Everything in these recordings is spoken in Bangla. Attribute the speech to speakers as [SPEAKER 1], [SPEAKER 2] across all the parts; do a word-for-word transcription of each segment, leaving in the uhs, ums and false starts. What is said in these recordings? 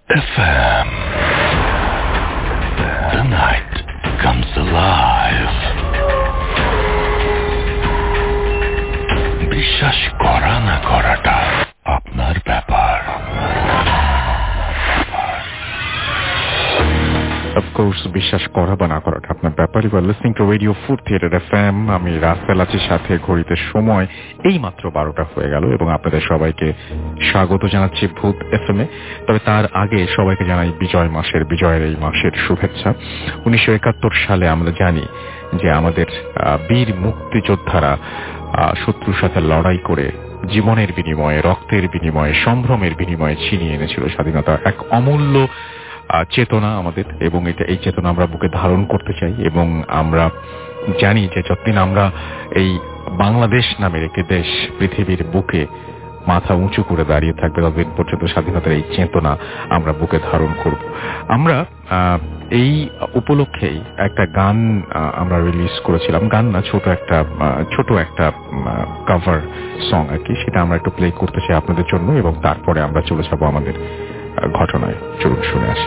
[SPEAKER 1] F M. The night comes alive. বিশ্বাস করা না করাটা আপনার ব্যাপার.
[SPEAKER 2] Of course, বিশ্বাস করা বা না করাটা আপনার ব্যাপার. You are listening to Radio Food Theater F M. আমি রাসেল আছি সাথে. ঘড়িতে সময় এই মাত্র বারোটা হয়ে গেল এবং আপনাদের সবাইকে স্বাগত জানাচ্ছি ভূত এফ এম এ. তবে তার আগে সবাইকে জানাই বিজয় মাসের বিজয়ের এই মাসের শুভেচ্ছা. উনিশশো একাত্তর সালে আমরা জানি যে আমাদের বীর মুক্তিযোদ্ধারা শত্রুর সাথে লড়াই করে জীবনের বিনিময়ে, রক্তের বিনিময়ে, সম্ভ্রমের বিনিময়ে ছিনিয়ে এনেছিল স্বাধীনতা. এক অমূল্য চেতনা আমাদের, এবং এটা এই চেতনা আমরা বুকে ধারণ করতে চাই এবং আমরা জানি যে যতদিন আমরা এই বাংলাদেশ নামের একটি দেশ পৃথিবীর বুকে মাথা উঁচু করে দাঁড়িয়ে থাকবে, ততদিন পর্যন্ত স্বাধীনতার এই চেতনা আমরা বুকে ধারণ করব. আমরা এই উপলক্ষেই একটা গান আমরা রিলিজ করেছিলাম. গান না, ছোট একটা ছোট একটা কভার সং আর কি. সেটা আমরা একটু প্লে করতে চাই আপনাদের জন্য এবং তারপরে আমরা চলে যাবো আমাদের ঘটনায়. চলুন শুনে আসি.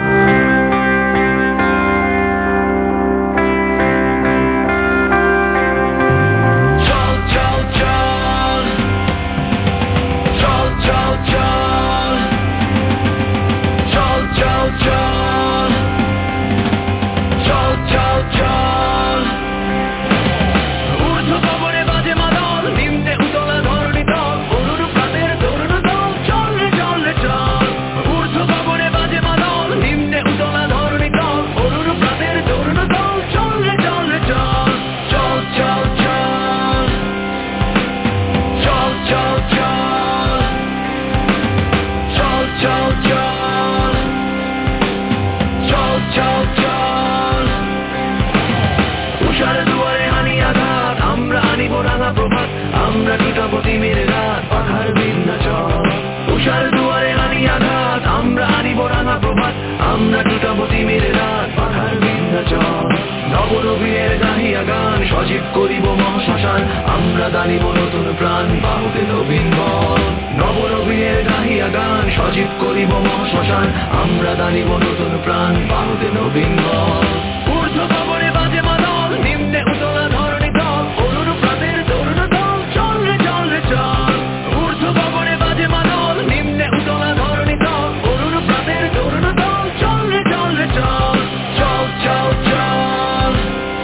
[SPEAKER 3] সজীব করিব মহাশ্মশান, আমরা দানিব নতুন প্রাণ, বাহুতে নবীন বল। নবনবীনের গাহিয়া গান, সজীব করিব মহাশ্মশান, আমরা দানিব নতুন প্রাণ, বাহুতে নবীন বল। ঊর্ধ্ব গগনে বাজে মাদল, নিম্নে উতলা ধরণী দল, অরুণ প্রাতের তরুণ দল, চল রে চল রে চল। ঊর্ধ্ব গগনে বাজে মাদল, নিম্নে উতলা ধরণী দল, অরুণ প্রাতের তরুণ দল, চল রে চল রে চল। চল চল চল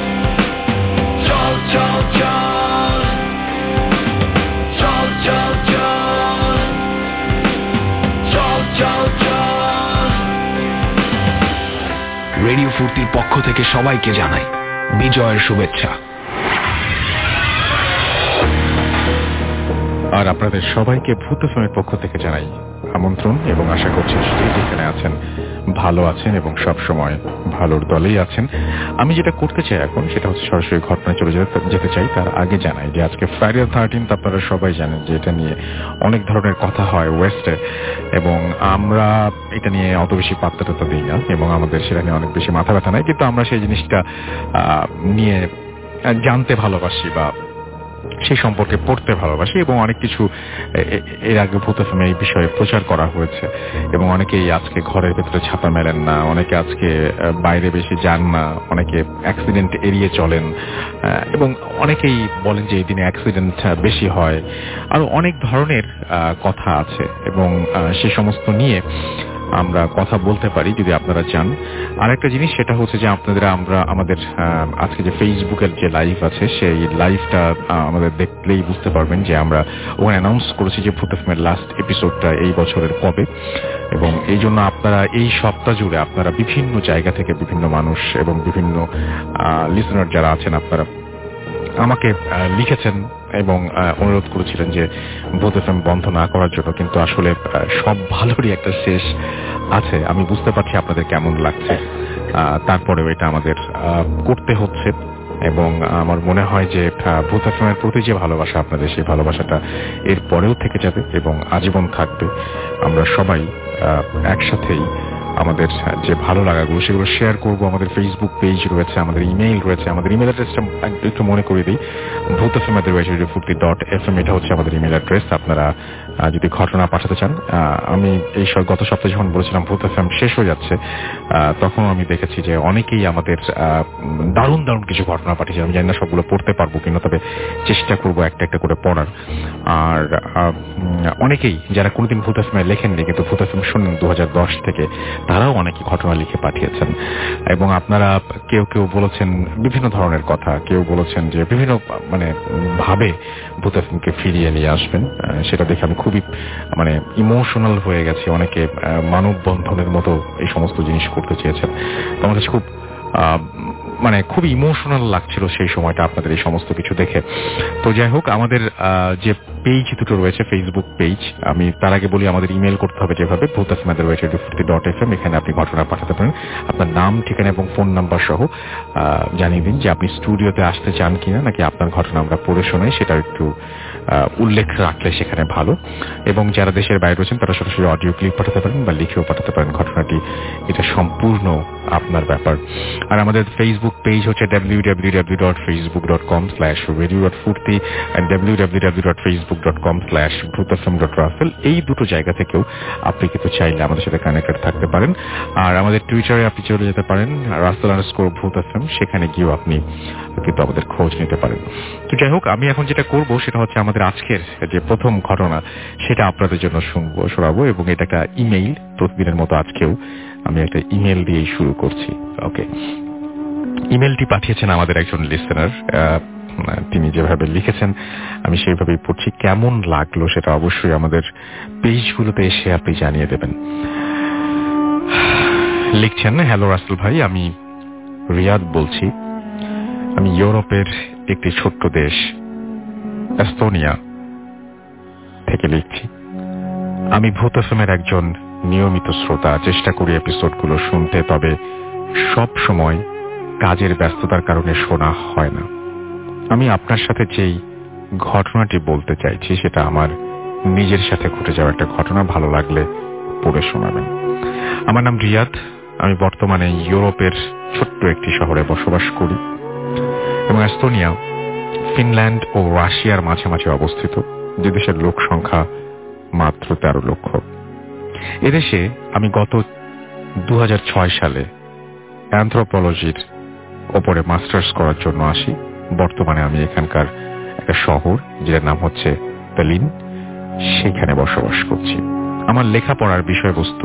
[SPEAKER 3] চল চল চল চল চল চল চল চল।
[SPEAKER 4] রেডিও ফুর্তির পক্ষ থেকে সবাইকে জানাই বিজয়ের শুভেচ্ছা।
[SPEAKER 2] আর আপনাদের সবাইকে ভূত এফএমের পক্ষ থেকে জানাই আমন্ত্রণ এবং আশা করছি যেখানে আছেন ভালো আছেন এবং সব সময় ভালোর দলেই আছেন। আমি যেটা করতে চাই এখন সেটা হচ্ছে সরাসরি ঘটনায় চলে যেতে চাই। তার আগে জানাই যে আজকে ফ্রাইডে থার্টিন্থ, আপনারা সবাই জানেন যে এটা নিয়ে অনেক ধরনের কথা হয় ওয়েস্টে এবং আমরা এটা নিয়ে অত বেশি পাত্তা টাত্তা দিই না এবং আমাদের সেটা নিয়ে অনেক বেশি মাথা ব্যথা নাই, কিন্তু আমরা সেই জিনিসটা নিয়ে জানতে ভালোবাসি বা সেই সম্পর্কে পড়তে ভালোবাসি এবং অনেক কিছু এর আগে ভূত এফএমে এই বিষয়ে প্রচার করা হয়েছে এবং অনেকেই আজকে ঘরের ভেতরে ছাতা মেলেন না, অনেকে আজকে বাইরে বেশি যান না, অনেকে অ্যাক্সিডেন্ট এড়িয়ে চলেন এবং অনেকেই বলেন যে এই দিনে অ্যাক্সিডেন্ট বেশি হয়। আরো অনেক ধরনের কথা আছে এবং সে সমস্ত নিয়ে আমরা কথা বলতে পারি যদি আপনারা চান। আর একটা জিনিস সেটা হচ্ছে যে আপনাদের আমরা আমাদের আজকে যে ফেসবুকের যে লাইভ আছে সেই লাইভটা আমাদের দেখলেই বুঝতে পারবেন যে আমরা ওখানে অ্যানাউন্স করেছি যে ভূত এফএমের লাস্ট এপিসোডটা এই বছরের কবে, এবং এই জন্য আপনারা এই সপ্তাহ জুড়ে আপনারা বিভিন্ন জায়গা থেকে বিভিন্ন মানুষ এবং বিভিন্ন লিসনার যারা আছেন আপনারা আমাকে লিখেছেন এবং অনুরোধ করেছিলেন যে ভূত এফএম বন্ধ না করার জন্য, কিন্তু আসলে সব ভালোরই একটা শেষ আছে। আমি বুঝতে পারছি আপনাদের কেমন লাগছে, তারপরেও এটা আমাদের করতে হচ্ছে এবং আমার মনে হয় যে ভূত এফএমের প্রতি যে ভালোবাসা আপনাদের, সেই ভালোবাসাটা এর পরেও থেকে যাবে এবং আজীবন থাকবে। আমরা সবাই একসাথেই আমাদের যে ভালো লাগাগুলো সেগুলো শেয়ার করব। আমাদের ফেসবুক পেজ রয়েছে, আমাদের ইমেইল রয়েছে। আমাদের ইমেল অ্যাড্রেসটা একটু মনে করে দিই, Bhoot F M at radio Foorti dot F M, এটা হচ্ছে আমাদের ইমেল অ্যাড্রেস। আপনারা যদি ঘটনা পাঠাতে চান, আমি এই গত সপ্তাহে যখন বলেছিলাম ভূত এফ এম শেষ হয়ে যাচ্ছে, তখন আমি দেখেছি যে অনেকেই আমাদের দারুণ দারুণ কিছু ঘটনা পাঠিয়েছে। আমি জানি না সবগুলো পড়তে পারবো কিনা, তবে চেষ্টা করবো একটা একটা করে পড়ার। আর অনেকেই যারা কোনোদিন ভূত এফ এম লেখেননি কিন্তু ভূত এফ এম শোনেন দু হাজার দশ থেকে, তারাও অনেকে ঘটনা লিখে পাঠিয়েছেন। এবং আপনারা কেউ কেউ বলেছেন বিভিন্ন ধরনের কথা, কেউ বলেছেন যে বিভিন্ন মানে ভাবে ভূত এফ এম কে ফিরিয়ে নিয়ে আসবেন। সেটা দেখে আমি খুবই মানে ইমোশনাল হয়ে গেছি। অনেকে মানববন্ধনের মতো এই সমস্ত জিনিস করতে চেয়েছেন। তো আমার কাছে খুব মানে খুব ইমোশনাল লাগছিল সেই সময়টা আপনাদের এই সমস্ত কিছু দেখে। তো যাই হোক, আমাদের যে পেজ দুটো রয়েছে, ফেসবুক পেজ, আমি তার আগে বলি আমাদের ইমেল করতে হবে যেভাবে, Bhoot F M at radio Foorti dot F M. এখানে আপনি ঘটনা পাঠাতে পারেন, আপনার নাম, ঠিকানা এবং ফোন নাম্বার সহ জানিয়ে দিন যে আপনি স্টুডিওতে আসতে চান কিনা, নাকি আপনার ঘটনা আমরা পড়ে শোনাই, সেটা একটু উল্লেখ রাখলে সেখানে ভালো। এবং যারা দেশের বাইরে রয়েছেন তারা সরাসরি অডিও ক্লিপ পাঠাতে পারেন বা লিখেও পাঠাতে পারেন ঘটনাটি, এটা সম্পূর্ণ আপনার ব্যাপার। আর আমাদের ফেসবুক পেজ হচ্ছে W W W dot Facebook dot com slash radio dot Foorti and W W W dot Facebook dot com slash Bhoot F M dot Russell. এই দুটো জায়গা থেকেও আপনি কিন্তু চাইলে আমাদের সাথে কানেক্টেড থাকতে পারেন। আর আমাদের টুইটারে আপনি চলে যেতে পারেন, Russell underscore Bhoot F M, সেখানে গিয়েও আপনি কিন্তু আমাদের খোঁজ নিতে পারেন। তো যাই হোক, আমি এখন যেটা করবো সেটা হচ্ছে আমাদের আজকের যে প্রথম ঘটনা সেটা আপনাদের জন্য শুনবো, শোনাবো। এবং এটা একটা ইমেইল, প্রতিদিনের মতো আজকেও আমি একটা ইমেল দিয়েই শুরু করছি। ওকে, ইমেলটি পাঠিয়েছেন আমাদের একজন লিসেনার। তিনি যেভাবে লিখেছেন আমি সেইভাবেই পড়ছি। কেমন লাগলো সেটা অবশ্যই আমাদের পেজগুলোতে এসে আপনি জানিয়ে দেবেন। লিখছেন, হ্যালো রাসেল ভাই, আমি রিয়াদ বলছি। আমি ইউরোপের একটি ছোট্ট দেশ এস্তোনিয়া থেকে লিখছি। আমি ভূত এফ এম এর একজন নিয়মিত শ্রোতা, চেষ্টা করি এপিসোডগুলো শুনতে, তবে সব সময় কাজের ব্যস্ততার কারণে শোনা হয় না। আমি আপনার সাথে যেই ঘটনাটি বলতে চাইছি সেটা আমার নিজের সাথে ঘটে যাওয়া একটা ঘটনা, ভালো লাগলে পড়ে শোনাবেন। আমার নাম রিয়াদ, আমি বর্তমানে ইউরোপের ছোট্ট একটি শহরে বসবাস করি এবং এস্তোনিয়া ফিনল্যান্ড ও রাশিয়ার মাঝামাঝি অবস্থিত, যে দেশের লোক সংখ্যা মাত্র তেরো লক্ষ। এদেশে আমি গত দু হাজার ছয় সালে অ্যানথ্রোপোলজির ওপরে মাস্টার্স করার জন্য আসি। বর্তমানে আমি এখানকার একটা শহর যেটার নাম হচ্ছে তালিন, সেখানে বসবাস করছি। আমার লেখাপড়ার বিষয়বস্তু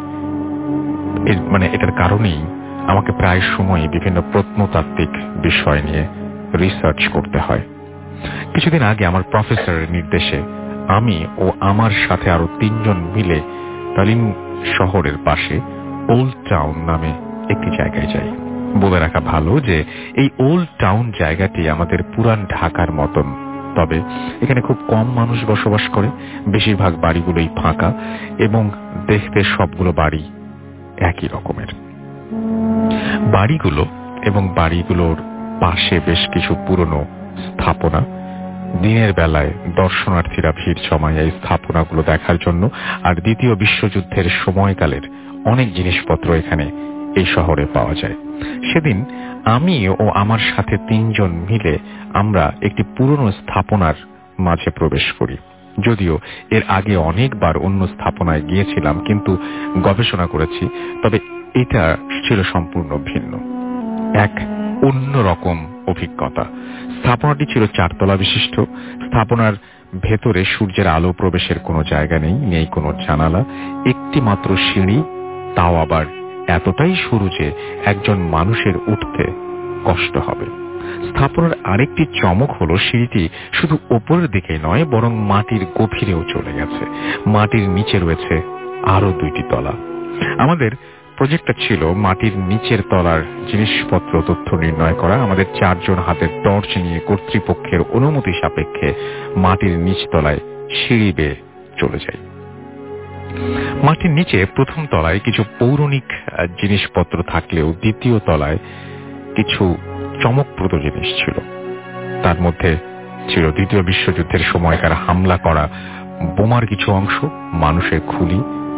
[SPEAKER 2] মানে এটার কারণেই আমাকে প্রায় সময় বিভিন্ন প্রত্নতাত্ত্বিক বিষয় নিয়ে রিসার্চ করতে হয়। কিছুদিন আগে আমার প্রফেসরের নির্দেশে আমি ও আমার সাথে আরো তিনজন মিলে তালিন শহরের পাশে ওল্ড টাউন নামে একটি জায়গায় যাই। বলে রাখা ভালো যে এই ওল্ড টাউন জায়গাটি আমাদের পুরান ঢাকার মতন, তবে এখানে খুব কম মানুষ বসবাস করে। বেশিরভাগ বাড়িগুলোই ফাঁকা এবং দেখতে সবগুলো বাড়ি একই রকমের। বাড়িগুলো এবং বাড়িগুলোর পাশে বেশ কিছু পুরনো স্থাপনা। দিনের বেলায় দর্শনার্থীরা ভিড় জমায় এই স্থাপনাগুলো দেখার জন্য। আর দ্বিতীয় বিশ্বযুদ্ধের সময়কালের অনেক জিনিসপত্র এখানে এই শহরে পাওয়া যায়। সেদিন আমি ও আমার সাথে তিনজন মিলে আমরা একটি পুরনো স্থাপনার মাঝে প্রবেশ করি। যদিও এর আগে অনেকবার অন্য স্থাপনায় গিয়েছিলাম, কিন্তু গবেষণা করেছি, তবে এটা ছিল সম্পূর্ণ ভিন্ন, এক অন্যরকম অভিজ্ঞতা। স্থাপনাটি ছিল চারতলা বিশিষ্ট। স্থাপনার ভেতরে সূর্যের আলো প্রবেশের কোনো জায়গা নেই, নেই কোনো জানালা, একটি মাত্র সিঁড়ি, তাও আবার এতটাই সরু যে একজন মানুষের উঠতে কষ্ট হবে। স্থাপনার আরেকটি চমক হলো সিঁড়িটি শুধু ওপরের দিকে নয়, বরং মাটির গভীরেও চলে গেছে। মাটির নিচে রয়েছে আরো দুইটি তলা। আমাদের প্রজেক্টটা ছিল মাটির নিচের তলার জিনিসপত্র তথ্য নির্ণয় করা। আমাদের চারজন হাতের টর্চ নিয়ে কর্তৃপক্ষের অনুমতি সাপেক্ষে মাটির নিচ তলায় সিঁড়ি বেয়ে চলে যাই। মাটির নিচে প্রথম তলায় কিছু পৌরাণিক জিনিসপত্র থাকলেও দ্বিতীয় তলায় কিছু চমকপ্রদ জিনিস ছিল। তার মধ্যে ছিল দ্বিতীয় বিশ্বযুদ্ধের সময়কার হামলা করা বোমার কিছু অংশ, মানুষের খুলি,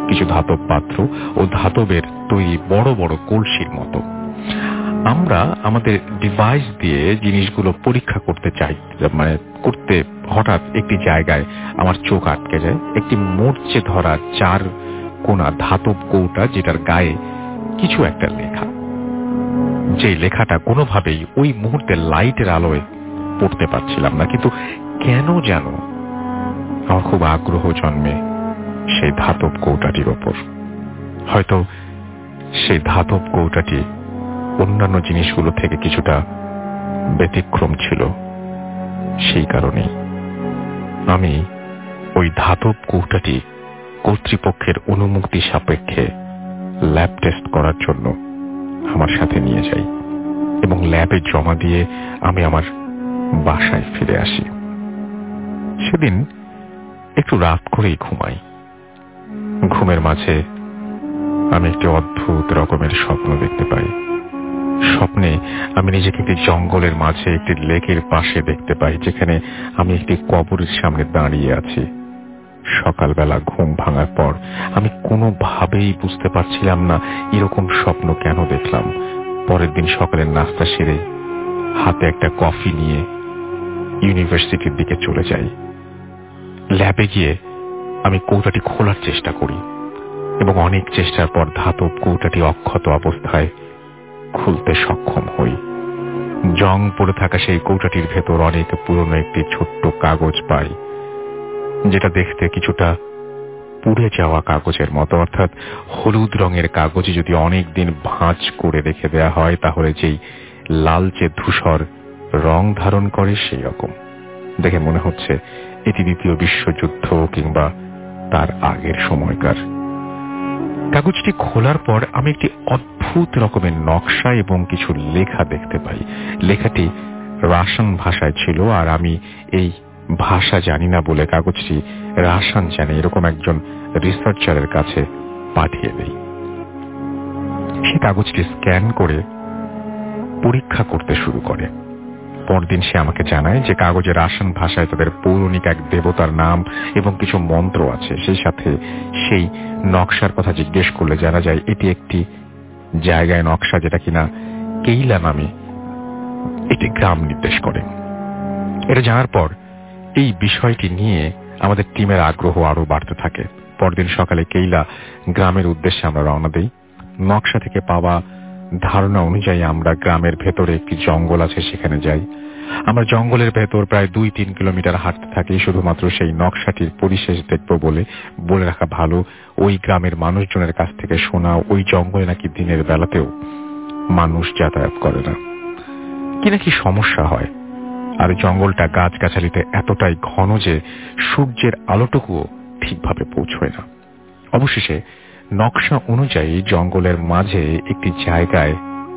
[SPEAKER 2] কিছু ধাতব পাত্র ও ধাতবের তৈরি বড় বড় কলসির মতো। আমরা আমাদের ডিভাইস দিয়ে জিনিসগুলো পরীক্ষা করতে চাই, মানে করতে হঠাৎ একটি জায়গায় আমার চোখ আটকে যায়। একটি মরচে ধরা চার কোনা ধাতব কৌটা, যেটার গায়ে কিছু একটা লেখা। যে লেখাটা কোনোভাবেই ওই মুহূর্তে লাইটের আলোয় পড়তে পারছিলাম না, কিন্তু কেন যেন আমার খুব আগ্রহ জন্মে সেই ধাতব কৌটাটির ওপর। হয়তো সেই ধাতব কৌটাটি অন্যান্য জিনিসগুলো থেকে কিছুটা ব্যতিক্রম ছিল, সেই কারণেই আমি ওই ধাতব কৌটাটি কর্তৃপক্ষের অনুমতি সাপেক্ষে ল্যাব টেস্ট করার জন্য আমার সাথে নিয়ে যাই এবং ল্যাবে জমা দিয়ে আমি আমার বাসায় ফিরে আসি। সেদিন একটু রাত করেই ঘুমাই। ঘুমের মাঝে আমি একটি অদ্ভুত রকমের স্বপ্ন দেখতে পাই। স্বপ্নে আমি নিজেকে একটি জঙ্গলের মাঝে একটি লেকের পাশে দেখতে পাই, যেখানে আমি একটি কবরের সামনে দাঁড়িয়ে আছি। সকালবেলা ঘুম ভাঙার পর আমি কোনোভাবেই বুঝতে পারছিলাম না এরকম স্বপ্ন কেন দেখলাম। পরের দিন সকালের নাস্তা সেরে হাতে একটা কফি নিয়ে ইউনিভার্সিটির দিকে চলে যাই। ল্যাবে গিয়ে আমি কৌটাটি খোলার চেষ্টা করি এবং অনেক চেষ্টার পর ধাতব কৌটাটি অক্ষত অবস্থায় খুলতে সক্ষম হই। জং পড়ে থাকা সেই কৌটাটির ভেতর অনেক পুরনো একটি ছোট্ট কাগজ পাই, যেটা দেখতে কিছুটা পুড়ে যাওয়া কাগজের মতো, অর্থাৎ হলুদ রঙের কাগজে যদি অনেক দিন ভাঁজ করে রেখে দেওয়া হয় তাহলে যেই লালচে ধূসর রং ধারণ করে সেই রকম। দেখে মনে হচ্ছে এটি দ্বিতীয় বিশ্বযুদ্ধ কিংবা তার আগের সময়কার। কাগজটি খোলার পর আমি একটি অদ্ভুত রকমের নকশা এবং কিছু লেখা দেখতে পাই। লেখাটি রাশিয়ান ভাষায় ছিল, আর আমি এই ভাষা জানি না বলে কাগজটি রাশিয়ান জানে এরকম একজন রিসার্চারের কাছে পাঠিয়ে দেই। সে কাগজটি স্ক্যান করে পরীক্ষা করতে শুরু করে। পরদিন সে আমাকে জানায় যে কাগজে রাশিয়ান ভাষায় তাদের পৌরাণিক এক দেবতার নাম এবং কিছু মন্ত্র আছে। সেই সাথে সেই নকশার কথা জিজ্ঞেস করলে জানা যায় এটি একটি জায়গায় নকশা, যেটা কিনা কেইলা নামে একটি গ্রাম নির্দেশ করে। এটা জানার পর এই বিষয়টি নিয়ে আমাদের টিমের আগ্রহ আরো বাড়তে থাকে। পরদিন সকালে কেইলা গ্রামের উদ্দেশ্যে আমরা রওনা দেই। নকশা থেকে পাওয়া ধারণা অনুযায়ী আমরা গ্রামের ভেতরে একটি জঙ্গল আছে, সেখানে যাই। আমরা জঙ্গলের ভেতর প্রায় দুই তিন কিলোমিটার হাঁটতে থাকি শুধুমাত্র সেই নকশাটির পরিশেষ দেখব বলে। বলে রাখা ভালো, ওই গ্রামের মানুষজনের কাছ থেকে শোনা ওই জঙ্গলে নাকি দিনের বেলাতেও মানুষ যাতায়াত করে না, কি নাকি সমস্যা হয়। আর জঙ্গলটা গাছগাছালিতে এতটাই ঘন যে সূর্যের আলোটুকুও ঠিকভাবে পৌঁছয় না। অবশেষে নকশা অনুযায়ী জঙ্গলের মাঝে একটি জায়গায়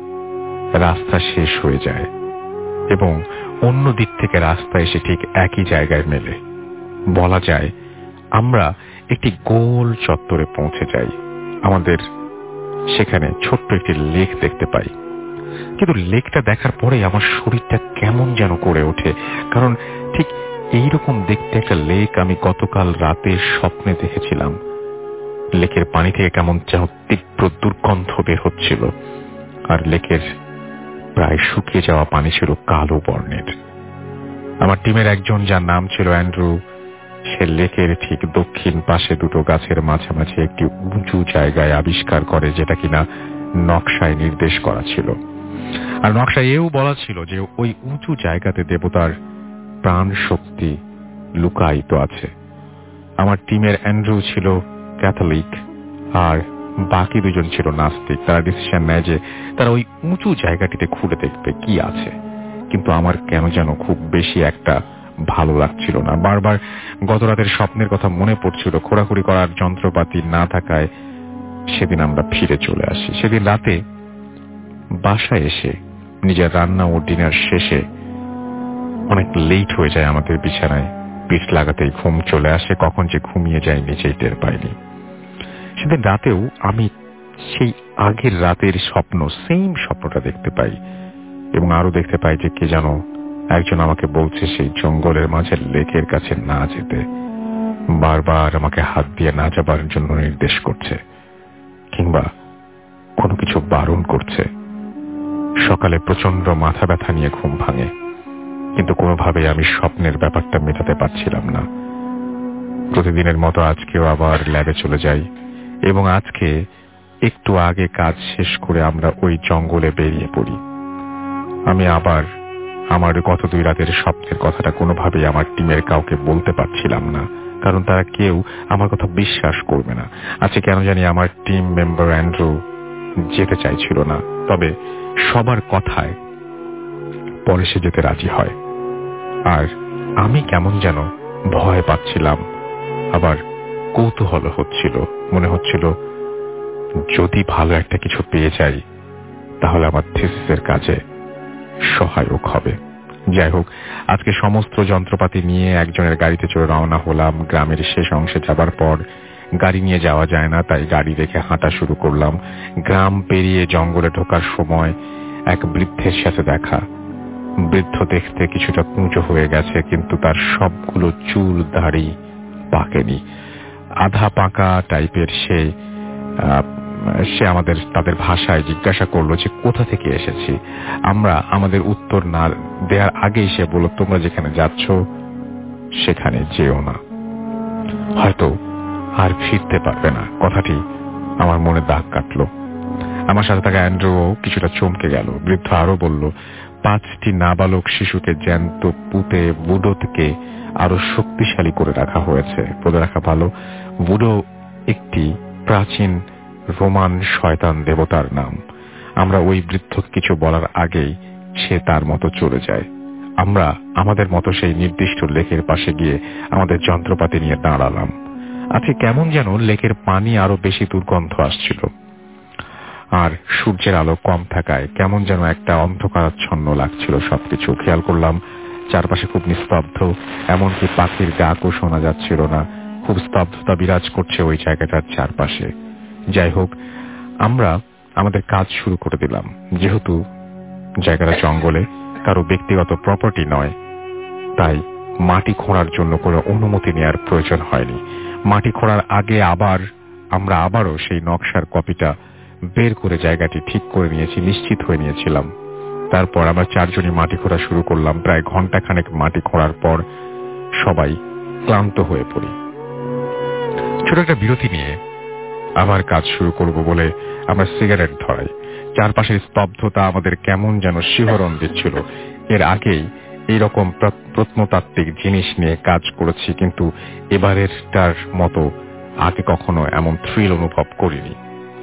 [SPEAKER 2] রাস্তা শেষ হয়ে যায় এবং অন্য দিক থেকে রাস্তা এসে ঠিক একই জায়গায় মেলে। বলা যায় আমরা একটি গোল চত্বরে পৌঁছে যাই। আমাদের সেখানে ছোট্ট একটি লেক দেখতে পাই, কিন্তু লেকটা দেখার পরে আমার শরীরটা কেমন যেন করে ওঠে, কারণ ঠিক এইরকম দেখতে একটা লেক আমি গতকাল রাতে স্বপ্নে দেখেছিলাম। লেকের পানি থেকে কেমন যেন তীব্র দুর্গন্ধ বের হচ্ছিল, আর লেকের প্রায় শুকিয়ে যাওয়া পানি ছিল কালো বর্ণের। আমার টিমের একজন, যার নাম ছিল অ্যান্ড্রু, সে লেকের ঠিক দক্ষিণ পাশে দুটো গাছের মাঝামাঝি একটি উঁচু জায়গায় আবিষ্কার করে, যেটা কিনা নকশায় নির্দেশ করা ছিল। আর নকশায় এও বলা ছিল যে ওই উঁচু জায়গাতে দেবতার প্রাণ শক্তি লুকায়িত আছে। আমার টিমের অ্যান্ড্রু ছিল ক্যাথলিক আর বাকি দুজন ছিল নাস্তিক। তারা ডিসিশন নেয় যে তারা ওই উঁচু জায়গাটিতে ঘুরে দেখবে কি আছে, কিন্তু আমার কেন যেন খুব বেশি একটা ভালো লাগছিল না। বারবার গত রাতের স্বপ্নের কথা মনে পড়ছিল। খোঁড়াখুড়ি করার যন্ত্রপাতি না থাকায় সেদিন আমরা ফিরে চলে আসি। সেদিন রাতে বাসায় এসে নিজের রান্না ও ডিনার শেষে অনেক লেট হয়ে যায় আমাদের বিছানায়। পিঠ লাগাতেই ঘুম চলে আসে, কখন যে ঘুমিয়ে যায় নিজেই টের পাইনি। সেদিন রাতেও আমি সেই আগের রাতের স্বপ্ন, সেম স্বপ্নটা দেখতে পাই এবং আরো দেখতে পাই যে কে যেন একজন আমাকে বলছে সেই জঙ্গলের মাঝে লেকের কাছে না যেতে। বারবার আমাকে হাত দিয়ে না যাবার জন্য নির্দেশ করছে কিংবা কোনো কিছু বারণ করছে। সকালে প্রচন্ড মাথা ব্যথা নিয়ে ঘুম ভাঙে, কিন্তু কোনোভাবে আমি স্বপ্নের ব্যাপারটা মেটাতে পারছিলাম না। প্রতিদিনের মতো আজকেও আবার ল্যাবে চলে যাই এবং আজকে একটু আগে কাজ শেষ করে আমরা ওই জঙ্গলে বেরিয়ে পড়ি। আমি আবার আমার গত দুই রাতের স্বপ্নের কথাটা কোনোভাবেই আমার টিমের কাউকে বলতে পারছিলাম না, কারণ তারা কেউ আমার কথা বিশ্বাস করবে না। আজকে কেন জানি আমার টিম মেম্বার অ্যান্ড্রু যেতে চাইছিল না, তবে সবার কথায় পরে সে যেতে রাজি হয়। আর আমি কেমন যেন ভয় পাচ্ছিলাম, আবার কৌতূহল হচ্ছিল। মনে হচ্ছিল যদি ভালো একটা কিছু পেয়ে যাই তাহলে আমার থিসিসের কাজে সহায়ক হবে। যাই হোক, আজকে সমস্ত যন্ত্রপাতি নিয়ে একজনের গাড়িতে চড়ে রওনা হলাম। গ্রামের শেষ অংশে যাবার পর গাড়ি নিয়ে যাওয়া যায় না, তাই গাড়ি রেখে হাঁটা শুরু করলাম। গ্রাম পেরিয়ে জঙ্গলে ঢোকার সময় এক বৃদ্ধের সাথে দেখা। বৃদ্ধ দেখতে কিছুটা কুঁচো হয়ে গেছে, কিন্তু তার সবগুলো চুল দাড়ি পাকেনি, আধা পাকা টাইপের। সে সে আমাদের তাদের ভাষায় জিজ্ঞাসা করলো যে কোথা থেকে এসেছি। আমরা আমাদের উত্তর না দেওয়ার আগেই সে বলল, তোমরা যেখানে যাচ্ছ সেখানে যেও না, হয়তো আর ফিরতে পারবে না। কথাটি আমার মনে দাগ কাটলো। আমার সাথে থাকা অ্যান্ড্রুও কিছুটা চমকে গেল। বৃদ্ধ আরো বলল, পাঁচটি নাবালক শিশুকে জ্যান্ত পুঁতে বুডোকে আরো শক্তিশালী করে রাখা হয়েছে। বলে রাখা ভালো, বুডো একটি প্রাচীন রোমান শয়তান দেবতার নাম। আমরা ওই বৃদ্ধ কিছু বলার আগেই সে তার মতো চলে যায়। আমরা আমাদের মতো সেই নির্দিষ্ট লেকের পাশে গিয়ে আমাদের যন্ত্রপাতি নিয়ে দাঁড়ালাম। আজকে কেমন যেন লেকের পানি আরো বেশি দুর্গন্ধ আসছিল, আর সূর্যের আলো কম থাকায় কেমন যেন একটা অন্ধকারাচ্ছন্ন লাগছিল সবকিছু। খেয়াল করলাম চারপাশে খুব নিস্তব্ধ, এমনকি পাখির ডাকও শোনা যাচ্ছিল না। খুব স্তব্ধতা বিরাজ করছে ওই জায়গাটার চারপাশে। যাই হোক, আমরা আমাদের কাজ শুরু করে দিলাম। যেহেতু জায়গাটা জঙ্গলে, কারো ব্যক্তিগত প্রপার্টি নয়, তাই মাটি খোঁড়ার জন্য কোনো অনুমতি নেওয়ার প্রয়োজন হয়নি। মাটি খোঁড়ার আগে আবার আমরা আবারও সেই নকশার কপিটা বের করে জায়গাটি ঠিক করে নিয়েছি, নিশ্চিত হয়ে নিয়েছিলাম। তারপর আমরা চারজনই মাটি খোঁড়া শুরু করলাম। প্রায় ঘন্টা খানেক মাটি খোঁড়ার পর সবাই ক্লান্ত হয়ে পড়ি। ছোট একটা বিরতি নিয়ে আবার কাজ শুরু করব বলে আমরা সিগারেট ধরাই। চারপাশের স্তব্ধতা আমাদের কেমন যেন শিহরণ দিচ্ছিল। এর আগেই এইরকম প্রত্নতাত্ত্বিক জিনিস নিয়ে কাজ করেছি, কিন্তু এবারেরটার মতো আগে কখনো এমন থ্রিল অনুভব করিনি।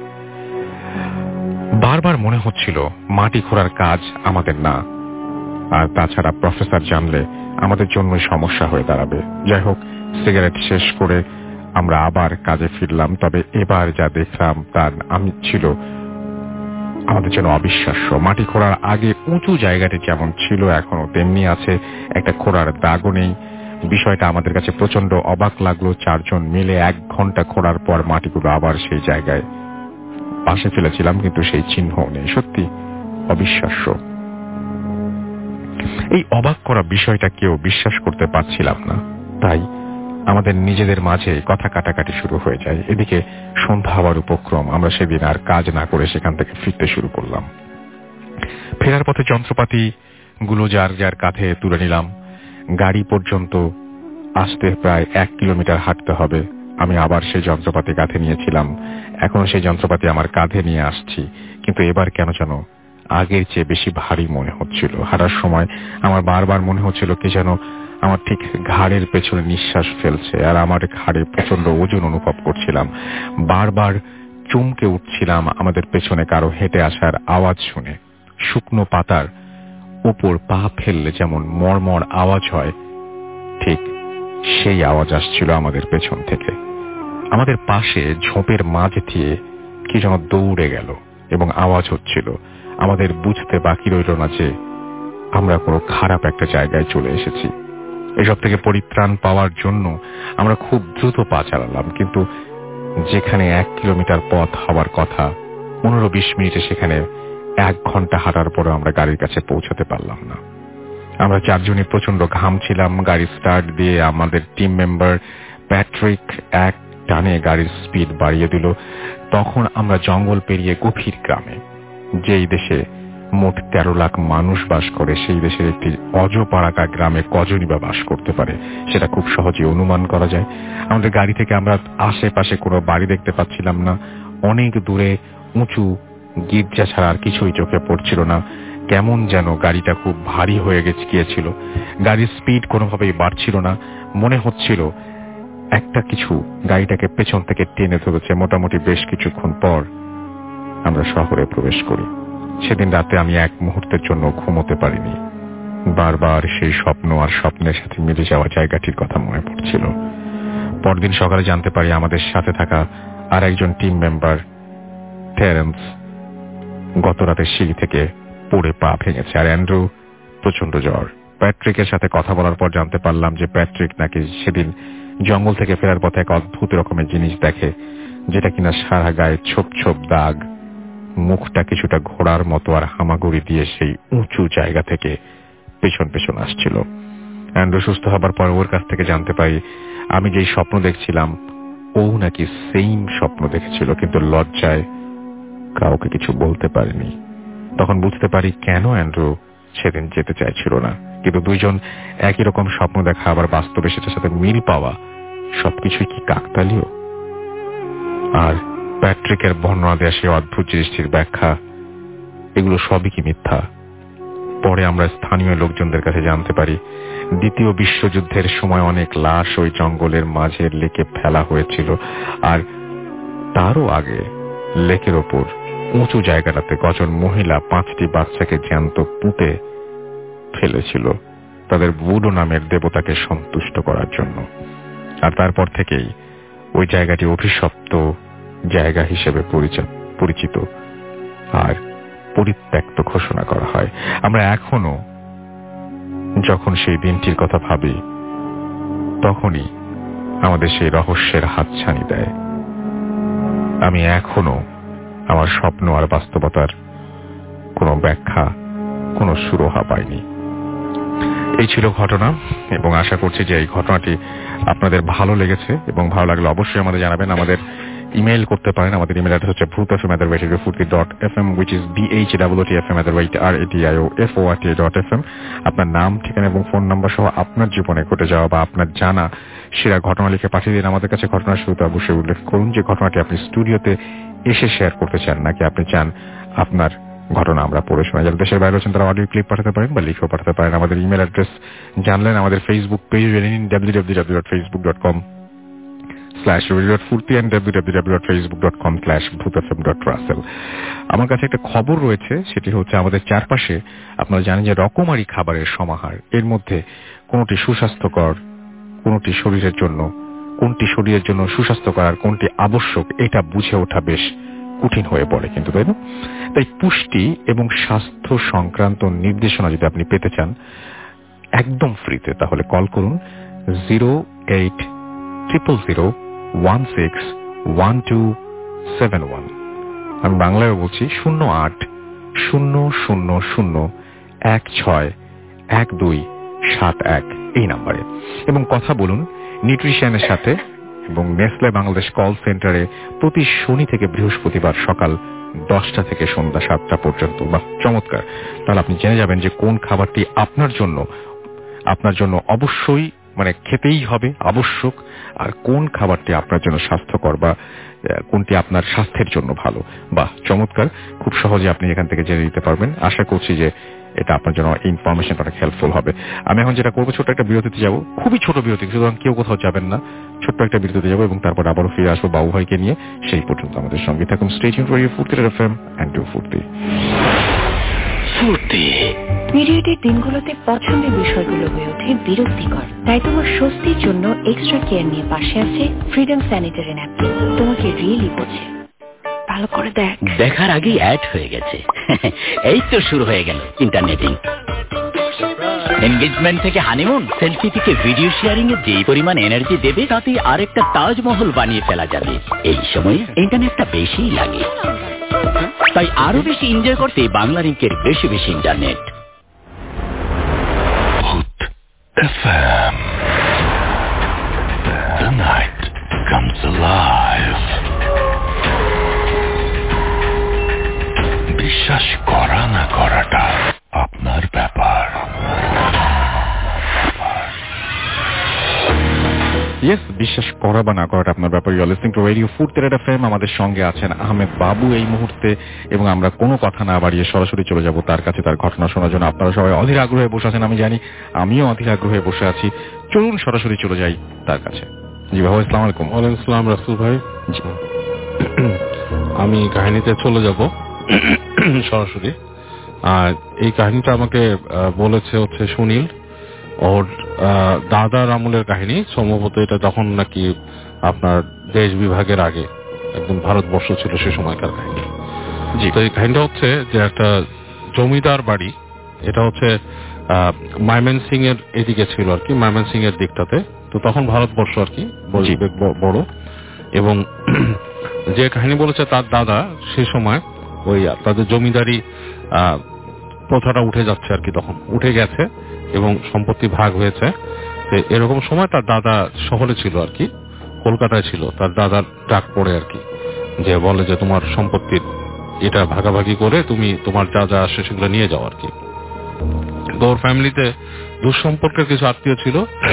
[SPEAKER 2] বারবার মনে হচ্ছিল মাটি খোঁড়ার কাজ আমাদের না, আর তাছাড়া প্রফেসর জানলে আমাদের জন্য সমস্যা হয়ে দাঁড়াবে। যাই হোক, সিগারেট শেষ করে আমরা আবার কাজে ফিরলাম। তবে এবার যা দেখলাম তার আমি ছিল আমাদের জন্য অবিশ্বাস্য। মাটি খোঁড়ার আগে উঁচু জায়গাটি যেমন ছিল এখনো তেমনি আছে, একটা খোঁড়ার দাগও নেই। বিষয়টা আমাদের কাছে প্রচন্ড অবাক লাগলো। চারজন মিলে এক ঘন্টা খোঁড়ার পর মাটিগুলো আবার সেই জায়গায় পাশে ফেলেছিলাম, কিন্তু সেই চিহ্নও নেই। সত্যি অবিশ্বাস্য। এই অবাক করা বিষয়টা কেউ বিশ্বাস করতে পারছিলাম না, তাই আমাদের নিজেদের মাঝে কথা কাটাকাটি শুরু হয়ে যায়। এদিকে সন্ধ্যা হওয়ার উপক্রম। আমরা সেদিন আর কাজ না করে সেখান থেকে ফিরতে শুরু করলাম। ফেরার পথে যন্ত্রপাতি গুলো যার যার কাঁধে তুলে নিলাম। গাড়ি পর্যন্ত আসতে প্রায় এক কিলোমিটার হাঁটতে হবে। আমি আবার সেই যন্ত্রপাতি কাঁধে নিয়েছিলাম। এখনো সেই যন্ত্রপাতি আমার কাঁধে নিয়ে আসছি, কিন্তু এবার কেন যেন আগের চেয়ে বেশি ভারী মনে হচ্ছিল। হাঁটার সময় আমার বারবার মনে হচ্ছিল কি যেন আমার ঠিক ঘাড়ের পেছনে নিঃশ্বাস ফেলছে, আর আমার ঘাড়ে প্রচন্ড ওজন অনুভব করছিলাম। বারবার চমকে উঠছিলাম আমাদের পেছনে কারো হেঁটে আসার আওয়াজ শুনে। শুকনো পাতার উপর পা ফেললে যেমন মরমর আওয়াজ হয়, ঠিক সেই আওয়াজ আসছিল আমাদের পেছন থেকে। আমাদের পাশে ঝোপের মাঝ দিয়ে কি যেন দৌড়ে গেল এবং আওয়াজ হচ্ছিল। আমাদের বুঝতে বাকি রইল না যে আমরা কোনো খারাপ একটা জায়গায় চলে এসেছি। এসব থেকে পরিত্রাণ পাওয়ার জন্য আমরা খুব দ্রুত পা চালালাম, কিন্তু যেখানে এক কিলোমিটার পথ হওয়ার কথা পনেরো বিশ মিনিটে সেখানে এক ঘন্টা হাঁটার পরে আমরা গাড়ির কাছে পৌঁছাতে পারলাম না। আমরা চারজনই প্রচন্ড ঘামছিলাম। গাড়ি স্টার্ট দিয়ে আমাদের টিম মেম্বার প্যাট্রিক এক টানে গাড়ির স্পিড বাড়িয়ে দিল। তখন আমরা জঙ্গল পেরিয়ে গভীর গ্রামে, যেই দেশে মোট তেরো লাখ মানুষ বাস করে, সেই দেশের একটি অজপাড়াকা গ্রামে কজনই বা বাস করতে পারে সেটা খুব সহজে অনুমান করা যায়। আমাদের গাড়ি থেকে আমরা আশেপাশে কোনো বাড়ি দেখতে পাচ্ছিলাম না। অনেক দূরে উঁচু গির্জা ছাড়া আর কিছুই চোখে পড়ছিল না। কেমন যেন গাড়িটা খুব ভারী হয়ে গেছে গিয়েছিল। গাড়ির স্পিড কোনোভাবেই বাড়ছিল না। মনে হচ্ছিল একটা কিছু গাড়িটাকে পেছন থেকে টেনে ধরেছে। মোটামুটি বেশ কিছুক্ষণ পর আমরা শহরে প্রবেশ করি। সেদিন রাতে আমি এক মুহূর্তের জন্য ঘুমোতে পারিনি। বারবার সেই স্বপ্ন আর স্বপ্নের সাথে মিলে যাওয়া জায়গাটির কথা মনে পড়ছিল। পরদিন সকালে জানতে পারি আমাদের সাথে থাকা আর একজন টিম মেম্বার টেরেন্স গত রাতে সিঁড়ি থেকে পড়ে পা ভেঙেছে, আর অ্যান্ড্রু প্রচন্ড জ্বর। প্যাট্রিকের সাথে কথা বলার পর জানতে পারলাম যে প্যাট্রিক নাকি সেদিন জঙ্গল থেকে ফেরার পথে এক অদ্ভুত রকমের জিনিস দেখে, যেটা কিনা সারা গায়ে ছোপ ছোপ দাগ, মুখটা কিছুটা ঘোড়ার মতো, আর হামাগুড়ি দিয়ে সেই উঁচু জায়গা থেকে পেছন পেছন আসছিল। অ্যান্ড্রু সুস্থ হবার পর ওর কাছ থেকে জানতে পারি আমি যেই স্বপ্ন দেখছিলাম ও নাকি সেম স্বপ্ন দেখেছিল, কিন্তু লজ্জায় কাউকে কিছু বলতে পারেনি। তখন বুঝতে পারি কেন অ্যান্ড্রু সেদিন যেতে চাইছিল না। কিন্তু দুইজন একই রকম স্বপ্ন দেখা আবার বাস্তবে সেটার সাথে মিল পাওয়া সবকিছুই কি কাকতালীয়? আর প্যাট্রিকের বর্ণনা দেওয়া সেই অদ্ভুত জিনিসটির ব্যাখ্যা, এগুলো সবই কি মিথ্যা? পরে আমরা স্থানীয় লোকজনদের কাছে জানতে পারি দ্বিতীয় বিশ্বযুদ্ধের সময় অনেক লাশ ওই জঙ্গলের মাঝের লেকে ফেলা হয়েছিল, আর তারও আগে লেকের ওপর উঁচু জায়গাটাতে কজন মহিলা পাঁচটি বাচ্চাকে জ্যান্ত পুঁতে ফেলেছিল তাদের বুডো নামের দেবতাকে সন্তুষ্ট করার জন্য। আর তারপর থেকেই ওই জায়গাটি অভিশপ্ত জায়গা হিসেবে পরিচিত আর পরিত্যক্ত ঘোষণা করা হয়। আমরা এখনো যখন সেই দিনটির কথা ভাবি তখনই আমাদের সেই রহস্যের হাতছানি দেয়। আমি এখনো আমার স্বপ্ন আর বাস্তবতার কোনো ব্যাখ্যা, কোনো সুরাহা পাইনি। এই ছিল ঘটনা, এবং আশা করছি যে এই ঘটনাটি আপনাদের ভালো লেগেছে, এবং ভালো লাগলে অবশ্যই আমাদের জানাবেন। আমাদের ইমেইল করতে পারেন। আমাদের ইমেল অ্যাড্রেস হচ্ছে Bhoot F M at the rate radio Foorti dot F M, which is B H double T F M at the rate R A T I O F O R T dot F M. আপনার নাম, ঠিকানা এবং ফোন নাম্বার সহ আপনার জীবনে ঘটে যাওয়া বা আপনার জানা সেরা ঘটনা লিখে পাঠিয়ে দিন আমাদের কাছে। ঘটনার শুরুতে অবশ্যই উল্লেখ করুন যে ঘটনাটি আপনি স্টুডিওতে এসে শেয়ার করতে চান, নাকি আপনি চান আপনার ঘটনা আমরা পড়ে শোনা। যারা দেশের বাইরে আছেন তারা অডিও ক্লিপ পাঠাতে পারেন বা লিখেও পাঠাতে পারেন। আমাদের ইমেল অ্যাড্রেস জানলেন। আমাদের ফেসবুক পেজ জেনে নিন, W W W dot Facebook dot com slash radio dot Foorti and W W W dot Facebook dot com slash Bhoot F M dot Russell. আমার কাছে একটা খবর রয়েছে, সেটি হচ্ছে আমাদের চারপাশে আপনারা জানেন যে রকমারি খাবারের সমাহার। এর মধ্যে কোনটি সুস্বাস্থ্যকর, কোনটি শরীরের জন্য, কোনটি শরীরের জন্য সুস্বাস্থ্যকর আর কোনটি আবশ্যক, এটা বুঝে ওঠা বেশ কঠিন হয়ে পড়ে কিন্তু, তাই না? তাই পুষ্টি এবং স্বাস্থ্য সংক্রান্ত নির্দেশনা যদি আপনি পেতে চান একদম ফ্রিতে, তাহলে কল করুন zero eight triple zero one six one two seven one. আমি বাংলায় বলছি শূন্য আট শূন্য শূন্য শূন্য এক ছয় এক দুই সাত এক এই নাম্বারে, এবং কথা বলুন নিউট্রিশনের সাথে। এবং নেসলে বাংলাদেশ কল সেন্টারে প্রতি শনি থেকে বৃহস্পতিবার সকাল দশটা থেকে সন্ধ্যা সাতটা পর্যন্ত। বা চমৎকার! তাহলে আপনি জেনে যাবেন যে কোন খাবারটি আপনার জন্য আপনার জন্য অবশ্যই মানে খেতেই হবে, আবশ্যক, আর কোন খাবারটি আপনার জন্য স্বাস্থ্যকর বা কোনটি আপনার স্বাস্থ্যের জন্য ভালো। বা চমৎকার! খুব সহজে আপনি এখান থেকে জেনে নিতে পারবেন। আশা করছি যে এটা আপনার জন্য ইনফরমেশনটা অনেক হেল্পফুল হবে। আমি এখন যেটা করবো, ছোট্ট একটা বিরতিতে যাবো, খুবই ছোট বিরতি, সুতরাং কেউ কোথাও যাবেন না। ছোট্ট একটা বিরতিতে যাবো এবং তারপর আবারও ফিরে আসবো বাবু ভাইকে নিয়ে। সেই পর্যন্ত আমাদের সঙ্গে থাকুন। Stay tuned for radio Foorti F M and do Foorti
[SPEAKER 1] Foorti.
[SPEAKER 5] পিরিয়ডের দিনগুলোতে পছন্দের বিষয়গুলো হয়ে ওঠে বিরক্তিকর, তাই তোমার স্বস্তির জন্য এক্সট্রা কেয়ার নিয়ে পাশে আছে ফ্রিডম স্যানিটারি ন্যাপকিন। তোমাকে রিয়েলি বোঝে। ভালো করে দেখ।
[SPEAKER 6] দেখার আগেই অ্যাড হয়ে গেছে। এই তো শুরু হয়ে গেল ইন্টারনেটিং। এনগেজমেন্ট থেকে হানিমুন, সেলফি থেকে ভিডিও শেয়ারিং এ যেই পরিমাণ এনার্জি দেবে তাতে আরেকটা তাজমহল বানিয়ে ফেলা যাবে। এই সময়ে ইন্টারনেটটা বেশিই লাগে, তাই আরো বেশি এনজয় করতে বাংলা লিংকের বেশি বেশি internet.
[SPEAKER 1] F M. The night. It's alive. বিশ্বাস করা না করাটা আপনার ব্যাপার।
[SPEAKER 2] ইয়েস, বিশ্বাস করা বা না করাটা আপনার ব্যাপার। You are listening to radio ফুরতেরা এফএম। আমাদের সঙ্গে আছেন আহমেদ বাবু এই মুহূর্তে, এবং আমরা কোনো কথা না বাড়িয়ে সরাসরি চলে যাব তার কাছে, তার ঘটনা শোনার জন্য। আপনারা সবাই অধীর আগ্রহে বসে আছেন, আমি জানি, আমিও অধীর আগ্রহে বসে আছি। চলুন সরাসরি চলে যাই তার কাছে। জি বাবু, আসসালামু আলাইকুম।
[SPEAKER 7] ওয়ালাইকুম আসসালাম রাসূল ভাই। আমি কাহিনীতে চলে যাব সরাসরি। আর এই কাহিনীটা আমাকে বলেছে হচ্ছে সুনীল, ওর দাদার আমলের কাহিনী। সম্ভবত এটা তখন নাকি আপনার দেশ বিভাগের আগে, একদম ভারতবর্ষ ছিল সে সময়কার কাহিনী। জি, তো এই কাহিনীটা হচ্ছে যে একটা জমিদার বাড়ি, এটা হচ্ছে ময়মনসিং এর এদিকে ছিল আর কি, ময়মনসিং এর দিকটাতে। তো তখন ভারতবর্ষ আর কি বড়। এবং যে কাহিনী বলেছে তার দাদা সে সময় ওই তাদের জমিদারি প্রথাটা উঠে যাচ্ছে আর কি, তখন উঠে গেছে এবং সম্পত্তি ভাগ হয়েছে। এরকম সময় তার দাদা শহরে ছিল আর কি, কলকাতায় ছিল। তার দাদার ডাক পড়ে আর কি, যে বলে যে তোমার সম্পত্তির এটা ভাগাভাগি করে তুমি তোমার যা যা আসে সেগুলো নিয়ে যাও আর কি। তো ওর ফ্যামিলিতে দুঃসম্পর্কের কিছু আত্মীয় ছিল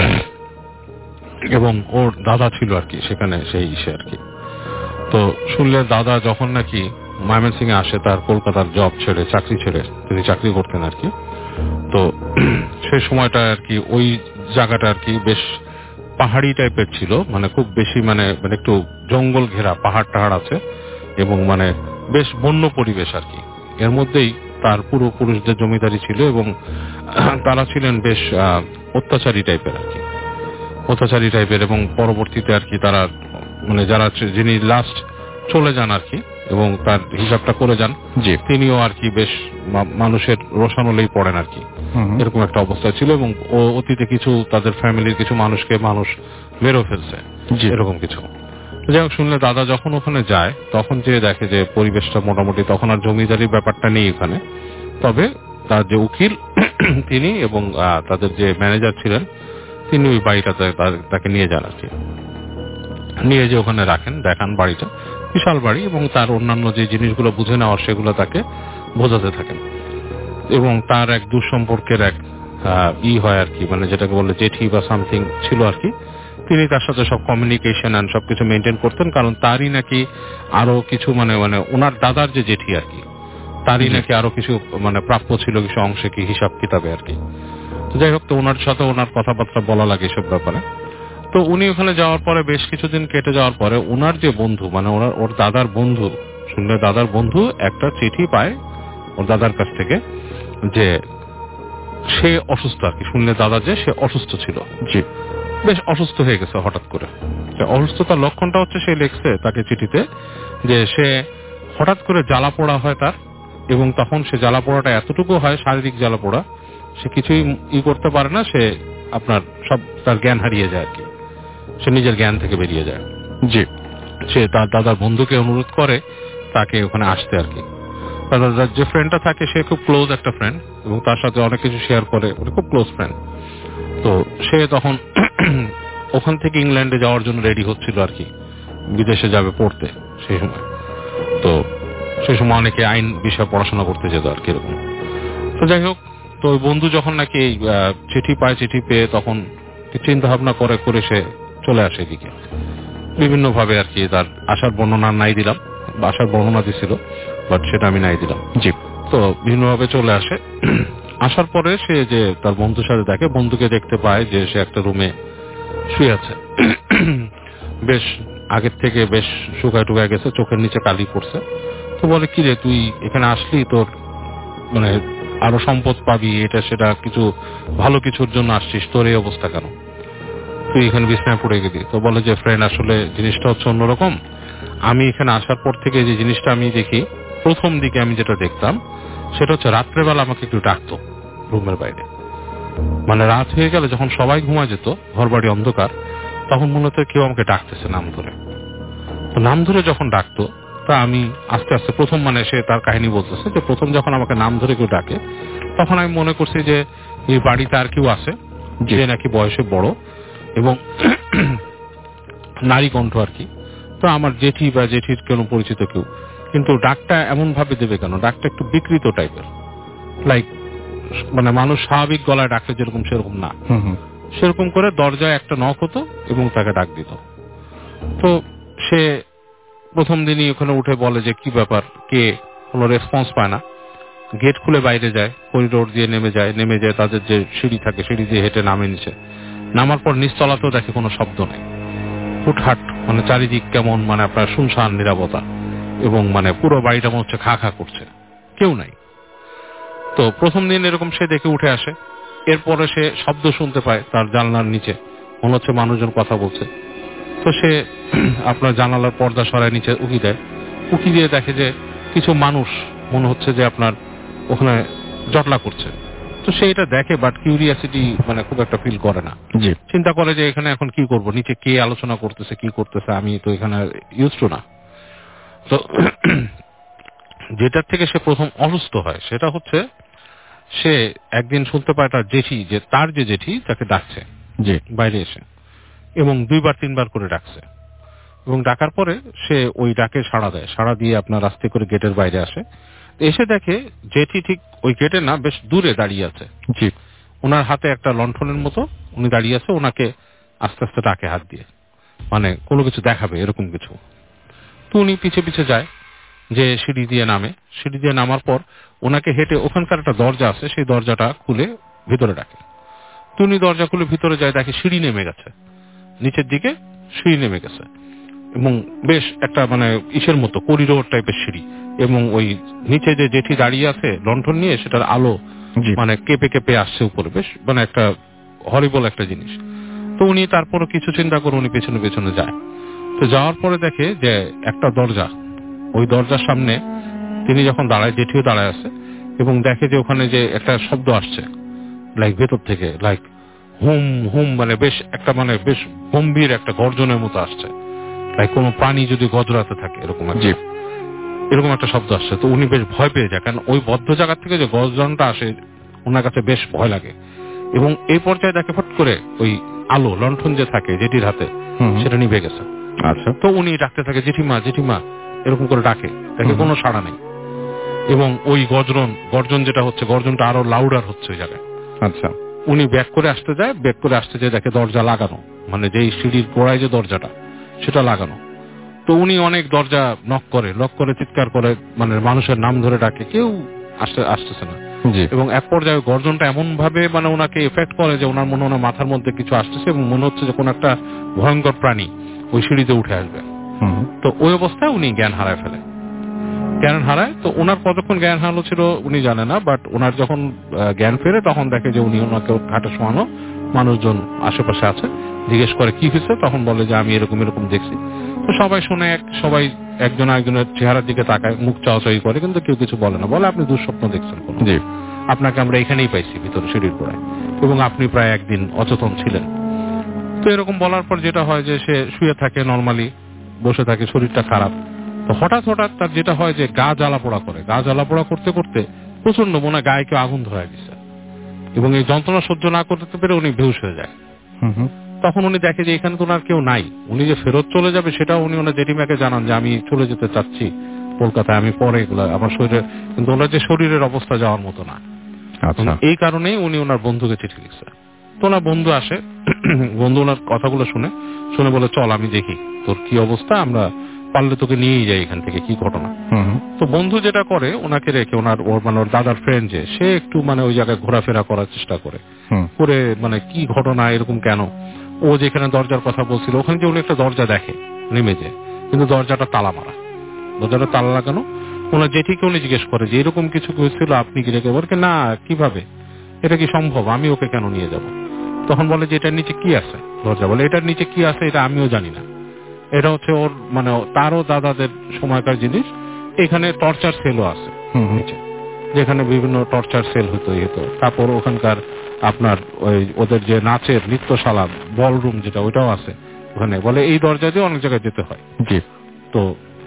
[SPEAKER 7] এবং ওর দাদা ছিল আর কি সেখানে, সেই ইসে আর কি। তো শুনলে দাদা যখন নাকি ময়মনসিং এ আসে, তার কলকাতার জব ছেড়ে, চাকরি ছেড়ে, তিনি চাকরি করতেন আর কি। তো সেই সময়টা আর কি ওই জায়গাটা আর কি বেশ পাহাড়ি টাইপের ছিল, মানে খুব বেশি মানে মানে একটু জঙ্গল ঘেরা, পাহাড় টাহাড় আছে এবং মানে বেশ বন্য পরিবেশ আর কি। এর মধ্যেই তার পূর্বপুরুষদের জমিদারি ছিল এবং তারা ছিলেন বেশ অত্যাচারী টাইপের আর কি, অত্যাচারী টাইপের। এবং পরবর্তীতে আর কি তারা মানে যারা যিনি লাস্ট চলে যান আর কি এবং তার হিসাবটা করে যান, যে তিনিও আর কি বেশ মানুষের রোষানলেই পড়েন আর কি, এরকম একটা অবস্থা ছিল। এবং ও অতীতে কিছু তাদের ফ্যামিলির কিছু মানুষকে মানুষ মেরেও ফেলছে, এরকম কিছু। যাই হোক, শুনলে দাদা যখন ওখানে যায় তখন যে দেখে যে পরিবেশটা মোটামুটি তখন আর জমিদারির ব্যাপারটা নেই ওখানে। তবে তার যে উকিল তিনি এবং তাদের যে ম্যানেজার ছিলেন তিনি ওই বাড়িটাতে তাকে নিয়ে যান আর কি, নিয়ে যে ওখানে রাখেন, দেখান বাড়িটা, বিশাল বাড়ি, এবং তার অন্যান্য যে জিনিসগুলো বুঝে নেওয়ার সেগুলো তাকে বোঝাতে থাকেন। এবং তার এক দুঃসম্পর্কের এক ই হয় আর কি, মানে যেটাকে বলে জেঠি বা সামথিং ছিল আর কি। তিনি তার সাথে সব কমিউনিকেশন অ্যান্ড সবকিছু মেনটেন করতেন, কারণ তারই নাকি আরো কিছু মানে মানে ওনার দাদার যে জেঠি আর কি, তারই নাকি আরো কিছু মানে প্রাপ্য ছিল কিছু অংশে কি হিসাব কিতাবে আর কি। তো যাই হোক, তো ওনার সাথে ওনার কথাবার্তা বলা লাগে এসব ব্যাপারে। তো উনি ওখানে যাওয়ার পরে বেশ কিছুদিন কেটে যাওয়ার পরে ওনার যে বন্ধু, মানে ওনার ওর দাদার বন্ধু, শুনলে দাদার বন্ধু একটা চিঠি পায় ওর দাদার কাছ থেকে যে সে অসুস্থ আর কি। শুনলে দাদা যে সে অসুস্থ ছিল, জি বেশ অসুস্থ হয়ে গেছে হঠাৎ করে। অসুস্থতার লক্ষণটা হচ্ছে সে লিখছে তাকে চিঠিতে যে সে হঠাৎ করে জ্বালা পোড়া হয় তার, এবং তখন সে জ্বালা পোড়াটা এতটুকু হয়, শারীরিক জ্বালা পোড়া, সে কিছুই ই করতে পারে না, সে আপনার সব তার জ্ঞান হারিয়ে যায় আর কি, সে নিজের জ্ঞান থেকে বেরিয়ে যায়। জি, সে তার দাদার বন্ধুকে অনুরোধ করে তাকে ওখানে আসতে আর কি। তার দাদার যে ফ্রেন্ডটা থাকে সে খুব ক্লোজ একটা ফ্রেন্ড এবং তার সাথে অনেক কিছু শেয়ার করে, খুব ক্লোজ ফ্রেন্ড। তো সে তখন ওখান থেকে ইংল্যান্ডে যাওয়ার জন্য রেডি হচ্ছিল আর কি, বিদেশে যাবে পড়তে সেই সময়। তো সেই সময় অনেকে আইন বিষয়ে পড়াশোনা করতে যেত আর কি এরকম। তো যাই হোক, তো ওই বন্ধু যখন নাকি এই চিঠি পায়, চিঠি পেয়ে তখন চিন্তা ভাবনা করে করে সে চলে আসে এদিকে বিভিন্ন ভাবে আর কি। তার আসার বর্ণনা নাই দিলাম, আসার বর্ণনা দিছিল, বাট সেটা আমি নাই দিলাম। জি, তো বিভিন্নভাবে চলে আসে। আসার পরে সে যে তার বন্ধুর সাথে দেখে, বন্ধুকে দেখতে পায় যে সে একটা রুমে শুয়ে আছে, বেশ আগের থেকে বেশ শুকায় টুকায় গেছে, চোখের নিচে কালি পড়ছে। তো বলে, কি রে তুই এখানে আসলি, তোর মানে আরো সম্পদ পাবি, এটা সেটা কিছু ভালো কিছুর জন্য আসছিস, তোর এই অবস্থা কেন, তুই এখানে বিছানায় পড়ে গেলি? তো বলে যে ফ্রেন্ড, আসলে জিনিসটা হচ্ছে অন্যরকম। আমি এখানে আসার পর থেকে যে জিনিসটা আমি দেখি, প্রথম দিকে আমি যেটা দেখতাম সেটা হচ্ছে রাত্রেবেলা আমাকে একটু ডাকতো রুমের বাইরে, মানে রাত হয়ে গেলে যখন সবাই ঘুমা যেত, ঘর বাড়ি অন্ধকার, তখন মনে হতো কেউ আমাকে ডাকতেছে নাম ধরে। তো নাম ধরে যখন ডাকতো, তা আমি আস্তে আস্তে প্রথম মানে সে তার কাহিনী বলতেছে যে প্রথম যখন আমাকে নাম ধরে কেউ ডাকে তখন আমি মনে করছি যে এই বাড়িতে আর কেউ আছে যে নাকি বয়সে বড় এবং নারী কণ্ঠ আর কি। তো আমার জেঠি বা জেঠির কোনো পরিচিত কেউ, কিন্তু ডাকটা এমন ভাবে দেবে কেন? ডাকটা একটু বিকৃত টাইপের, লাইক মানে মানুষ স্বাভাবিক গলায় ডাকলে যেরকম সেরকম না, সেরকম করে দরজায় একটা নক হতো এবং তাকে ডাক দিত। তো সে প্রথম দিনই ওখানে উঠে বলে যে কি ব্যাপার, কে, কোনো রেসপন্স পায় না। গেট খুলে বাইরে যায়, করিডোর দিয়ে নেমে যায়, নেমে যায় তাদের যে সিঁড়ি থাকে সিঁড়ি দিয়ে হেঁটে নামে নিচে। নামার পর নিচতলাতেও দেখে কোনো শব্দ নেই, হুটহাট, মানে চারিদিক কেমন মানে আপনার শুনশান নীরবতা, এবং মানে পুরো বাড়িটা মনে হচ্ছে খা খা করছে, কেউ নাই। তো প্রথম দিন এরকম সে দেখে উঠে আসে। এরপরে সে শব্দ শুনতে পায় তার জানলার নিচে, মনে হচ্ছে মানুষজন কথা বলছে। তো সে আপনার জানালার পর্দা সরায় নিচে উকি দেয়, উকি দিয়ে দেখে যে কিছু মানুষ মনে হচ্ছে যে আপনার ওখানে জটলা করছে। তো সে এটা দেখে, বাট কিউরিয়াসিটি মানে খুব একটা ফিল করে না। চিন্তা করে যে এখানে এখন কি করব, নিচে কে আলোচনা করতেছে কি করতেছে, আমি তো এখানে ইউজ টু না। তো যেটার থেকে সে প্রথম অসুস্থ হয় সেটা হচ্ছে সে একদিন শুনতে পায় তার জেঠি, যে তার যে জেঠি তাকে ডাকছে বাইরে এসে, এবং দুইবার তিনবার করে ডাকছে। এবং ডাকার পরে সে ওই ডাকে সাড়া দেয়, সাড়া দিয়ে আপনার আস্তে করে গেটের বাইরে আসে। এসে দেখে জেঠি ঠিক ওই গেটে না, বেশ দূরে দাঁড়িয়ে আছে। জি, ওনার হাতে একটা লণ্ঠনের মতো উনি দাঁড়িয়ে আছে, ওনাকে আস্তে আস্তে ডাকে হাত দিয়ে, মানে কোনো কিছু দেখাবে এরকম কিছু। তো উনি পিছে পিছে যায়, যে সিঁড়ি দিয়ে নামে। সিঁড়ি দিয়ে নামার পর ওনাকে হেঁটে ওখানকার একটা দরজা আছে, সেই দরজাটা খুলে ভিতরে ডাকে। তো উনি দরজা খুলে ভিতরে যায়, দেখে সিঁড়ি নেমে গেছে, নিচের দিকে সিঁড়ি নেমে গেছে, এবং বেশ একটা মানে ইসের মতো করিডোর টাইপের সিঁড়ি, এবং ওই নিচে যে জেঠি দাঁড়িয়ে আছে লণ্ঠন নিয়ে, সেটার আলো মানে কেঁপে কেঁপে আসছে উপরে, বেশ মানে একটা হরিবল একটা জিনিস। তো উনি তারপরও কিছু চিন্তা করে উনি পেছনে পেছনে যায়। তো যাওয়ার পরে দেখে যে একটা দরজা, ওই দরজার সামনে তিনি যখন দাঁড়ায়, জেঠিও দাঁড়ায় আছে, এবং দেখে যে ওখানে যে একটা শব্দ আসছে লাইক ভেতর থেকে, লাইক হুম হুম, মানে বেশ একটা মানে বেশ গম্ভীর একটা গর্জনের মতো আসছে, লাইক কোনো প্রাণী যদি গজরাতে থাকে এরকম একটা এরকম একটা শব্দ আসছে। তো উনি বেশ ভয় পেয়ে যায়, কারণ ওই বদ্ধ জায়গা থেকে যে গর্জনটা আসে ওনার কাছে বেশ ভয় লাগে। এবং এই পর্যায়ে দেখে ফট করে ওই আলো লণ্ঠন যে থাকে জেঠির হাতে, সেটা নিভে গেছে। আচ্ছা, তো উনি ডাকতে থাকে জেঠিমা জেঠিমা এরকম করে ডাকে, দেখে কোনো সাড়া নেই, এবং ওই গর্জন গর্জন যেটা হচ্ছে, গর্জনটা আরো লাউডার হচ্ছে ওই জায়গায়। আচ্ছা, উনি ব্যাক করে আসতে যায়, ব্যাক করে আসতে যায় দেখে দরজা লাগানো, মানে যেই সিঁড়ির গোড়ায় যে দরজাটা সেটা লাগানো। তো উনি অনেক দরজা নক করে, নক করে চিৎকার করে, মানে মানুষের নাম ধরে ডাকে, কেউ আসতে আসতেছে না। এবং এক পর্যায়ে গর্জনটা এমন ভাবে মানে ওনাকে এফেক্ট করে যে ওনার মনে হয় মাথার মধ্যে কিছু আসতেছে, এবং মনে হচ্ছে যে কোন একটা ভয়ঙ্কর প্রাণী ওই সিঁড়িতে উঠে আসবে। তো ওই অবস্থায় উনি জ্ঞান হারায় ফেলে, জ্ঞান হারায়। তো ওনার কতক্ষণ জ্ঞান হারালো ছিল উনি জানে না, বাট ওনার যখন জ্ঞান ফেরে তখন দেখে যে উনি ওনাকে ঘাটে শোয়ানো, মানুষজন আশেপাশে আছে, জিজ্ঞেস করে কি হয়েছে, তখন বলে যে আমি এরকম এরকম দেখছি। তো সবাই শুনে, সবাই একজন একজনের চেহারার দিকে তাকায়, মুখ চাওয়াচাই করে, কিন্তু কেউ কিছু বলে না, বলে আপনি দুঃস্বপ্ন দেখছেন, আপনাকে আমরা এখানেই পাইছি ভিতরে সিঁড়ির গোড়ায়, এবং আপনি প্রায় একদিন অচেতন ছিলেন। তো এরকম বলার পর যেটা হয় যে সে শুয়ে থাকে, নর্মালি বসে থাকে, শরীরটা খারাপ। তো হঠাৎ হঠাৎ তার যেটা হয় যে গা জ্বালা পোড়া করে, গা জ্বালা পোড়া করতে করতে প্রচন্ড মনে গায়ে কেউ আগুন ধরে দিচ্ছে, এবং এই যন্ত্রণা সহ্য না করতে পেরে উনি বেহুশ হয়ে যায়। তখন উনি দেখে যে এখানে তো ওনার কেউ নাই, উনি যে ফেরত চলে যাবে সেটাও উনি ওনার জেঠিমাকে জানান যে আমি চলে যেতে চাচ্ছি কলকাতায়, আমি পরে এগুলো আমার শরীরে, কিন্তু ওনার যে শরীরের অবস্থা যাওয়ার মতো না। এই কারণেই উনি ওনার বন্ধুকে চিঠি লিখছে। তো ওনার বন্ধু আসে, বন্ধু ওনার কথাগুলো শুনে শুনে বলে চল আমি দেখি তোর কি অবস্থা, আমরা পারলে তোকে নিয়েই যাই এখান থেকে, কি ঘটনা। তো বন্ধু যেটা করে ওনাকে রেখে, ওনার ওর মানে ওর দাদার ফ্রেন্ড যে, সে একটু মানে ওই জায়গায় ঘোরাফেরা করার চেষ্টা করে, করে মানে কি ঘটনা এরকম কেন, ও যেখানে দরজার কথা বলছিল ওখানে যে উনি একটা দরজা দেখে নেমে যে, কিন্তু দরজাটা তালা মারা, দরজাটা তালা লাগানো। ওনার জেঠিকে উনি জিজ্ঞেস করে যে এরকম কিছু হয়েছিল আপনি কি রেখে, বলকে না কিভাবে, এটা কি সম্ভব, আমি ওকে কেন নিয়ে যাব। তখন বলে যে এটার নিচে কি আছে, দরজা বলে এটার নিচে কি আছে এটা আমিও জানি না, এটা হচ্ছে ওর মানে তারও দাদাদের সময়কার জিনিস, এখানে টর্চার সেলও আছে নিচে, যেখানে বিভিন্ন টর্চার সেল হতো হতো তারপর ওখানকার আপনার ওই ওদের যে নাচের নৃত্যশালা বলরুম যেটা ওইটাও আছে ওখানে, বলে এই দরজা দিয়ে অনেক জায়গায় যেতে হয়। জি, তো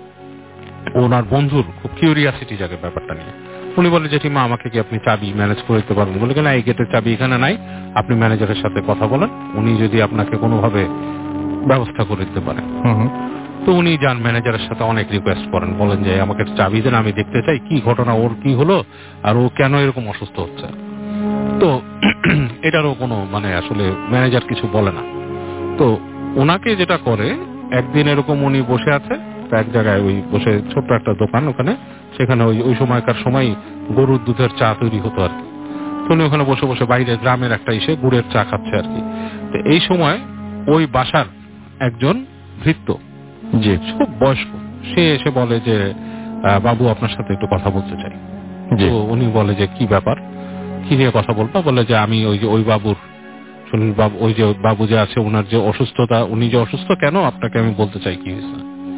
[SPEAKER 7] ওনার বন্ধুর খুব কিউরিয়াসিটি জাগে ব্যাপারটা নিয়ে, উনি বলে জেঠিমা আমাকে কি আপনি চাবি ম্যানেজ করে দিতে পারবেন, বলে না এই গেটের চাবি এখানে নাই, আপনি ম্যানেজারের সাথে কথা বলেন, উনি যদি আপনাকে কোনোভাবে ব্যবস্থা করে দিতে পারেন। তো উনি যান ম্যানেজারের সাথে অনেক রিকোয়েস্ট করেন, বলেন যে আমাকে চাবি দেন, আমি দেখতে চাই কি ঘটনা, ওর কি হলো আর ও কেন এরকম অসুস্থ হচ্ছে। তো এটারও কোনো মানে আসলে ম্যানেজার কিছু বলে না। তো ওনাকে যেটা করে, একদিন এরকম উনি বসে আছে এক জায়গায়, ওই বসে ছোট্ট একটা দোকান ওখানে, সেখানে ওই ওই সময়কার সময় গরুর দুধের চা তৈরি হতো আর কি। তো উনি ওখানে বসে বসে বাইরে গ্রামের একটা ইসে গুড়ের চা খাচ্ছে আর কি। তো এই সময় ওই বাসার একজন ভৃত্য, যে খুব বয়স্ক, সে এসে বলে যে বাবু আপনার সাথে একটু কথা বলতে চাই। তো উনি বলে যে কি ব্যাপার, কি নিয়ে কথা বলবো? বলে যে আমি ওই যে ওই বাবুর সুনীল বাবু, ওই যে বাবু যে আছে ওনার যে অসুস্থতা, উনি যে অসুস্থ কেন আপনাকে আমি বলতে চাই কি হয়েছে।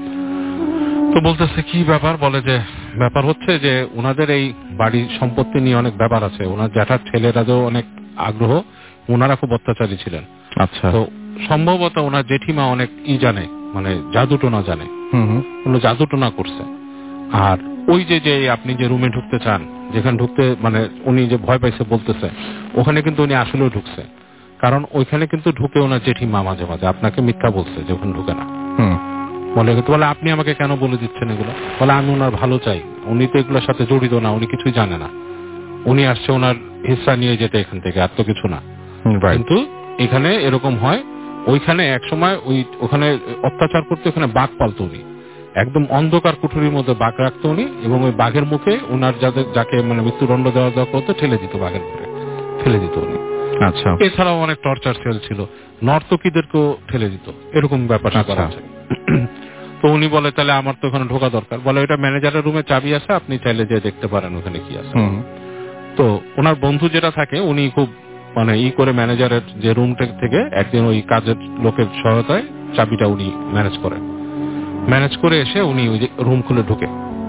[SPEAKER 7] তো বলতেছে কি ব্যাপার? বলে যে ব্যাপার হচ্ছে যে ওনাদের এই বাড়ির সম্পত্তি নিয়ে অনেক ব্যাপার আছে, ওনার জ্যাঠার ছেলেরাও অনেক আগ্রহ, ওনারা খুব অত্যাচারী ছিলেন। আচ্ছা। তো সম্ভবত ওনার জেঠিমা অনেক ই জানে, মানে জাদুটোনা জানে, উনি জাদুটোনা করছে। আর ওই যে যে আপনি যে রুমে ঢুকতে চান, যেখানে ঢুকতে মানে উনি যে ভয় পাইছে বলতেছে, ওখানে কিন্তু উনি আসলেও ঢুকছে, কারণ ওইখানে কিন্তু ঢুকে ওনার জেঠিমা মাঝে মাঝে আপনাকে মিথ্যা বলছে যে ওখানে ঢুকে না। বলে বলে আপনি আমাকে কেন বলে দিচ্ছেন এগুলো? বলে আমি ওনার ভালো চাই, উনি তো এগুলোর সাথে জড়িত না, উনি কিছুই জানে না, উনি আসছে ওনার হিস্সা নিয়ে যেতে এখান থেকে, আর তো কিছু না। কিন্তু এখানে এরকম হয়, ওইখানে এক সময় ওই ওখানে অত্যাচার করতে ওখানে বাঘ পালতো উনি, একদম অন্ধকার কুঠুরির মধ্যে বাঘ রাখতো উনি, এবং ওই বাঘের মুখে ওনার যাদের যাকে মানে মৃত্যুদণ্ড দেওয়া দেওয়া করতো ঠেলে দিত, বাঘের মুখে ঠেলে দিত উনি। আচ্ছা। এছাড়াও অনেক টর্চার সেল ছিল, নর্তকীদেরকেও ঠেলে দিত, এরকম ব্যাপার করা আছে। তো উনি বলে তাহলে আমার তো ওখানে ঢোকা দরকার। বলে ওইটা ম্যানেজারের রুমে চাবি আছে, আপনি চাইলে যে দেখতে পারেন ওখানে কি আছে। তো ওনার বন্ধু যেটা থাকে, উনি খুব মানে ই করে ম্যানেজারের যে রুমটা থেকে একদিন ওই কাজের লোকের সহায়তায় চাবিটা উনি ম্যানেজ করেন। ম্যানেজ করে এসে উনি ওই যে রুম খুলে ঢুকে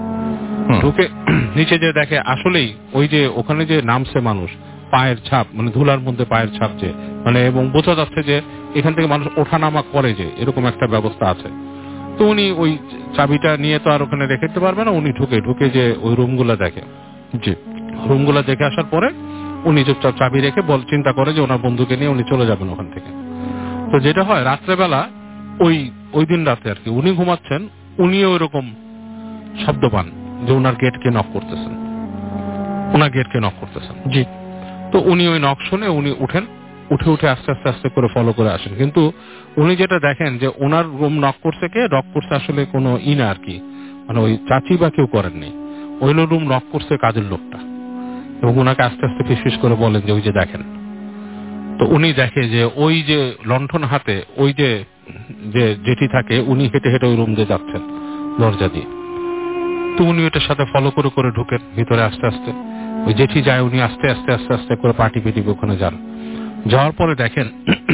[SPEAKER 7] ঢুকে নিচে যে দেখে আসলেই ওই যে ওখানে যে নামছে মানুষ, পায়ের ছাপ, মানে ধুলার মধ্যে পায়ের ছাপ, যে মানে এবং বোঝা যাচ্ছে যে এখান থেকে মানুষ ওঠানামা করে, যে এরকম একটা ব্যবস্থা আছে। তো উনি ওই চাবিটা নিয়ে তো আর ওখানে রেখে দিতে পারবে না, উনি ঢুকে ঢুকে যে ওই রুমগুলো দেখে, যে রুমগুলো দেখে আসার পরে উনি চুপচাপ চাবি রেখে বল চিন্তা করে যে ওনার বন্ধুকে নিয়ে উনি চলে যাবেন ওখান থেকে। তো যেটা হয় রাত্রেবেলা, ওই ওই দিন রাতে আর কি, উনি ঘুমাচ্ছেন, উনিও ওইরকম শব্দ পান যে ওনার গেটকে নক করতেছেন, ওনার গেটকে নক করতেছেন। জি। তো উনি ওই নক শুনে উনি উঠেন, উঠে উঠে আস্তে আস্তে আস্তে করে ফলো করে আসেন। কিন্তু উনি যেটা দেখেন যে ওনার রুম নক করছে কে, নক করছে আসলে কোনো ই না আর কি, মানে ওই চাচি বা কেউ করেননি, ওই রুম নক করছে কাজের লোকটা, এবং ওনাকে আস্তে আস্তে ফিসফিস করে বলেন যে ওই যে দেখেন। তো উনি দেখে যে ওই যে লণ্ঠন হাতে ওই যে যে জেঠি থাকে, উনি হেঁটে হেঁটে ওই রুম দিয়ে যাচ্ছেন দরজা দিয়ে। তো উনি ওটার সাথে ফলো করে করে ঢুকেন ভিতরে আস্তে আস্তে, ওই জেঠি যায়, উনি আস্তে আস্তে আস্তে আস্তে করে পাটি পেটি ওখানে যান। যাওয়ার পরে দেখেন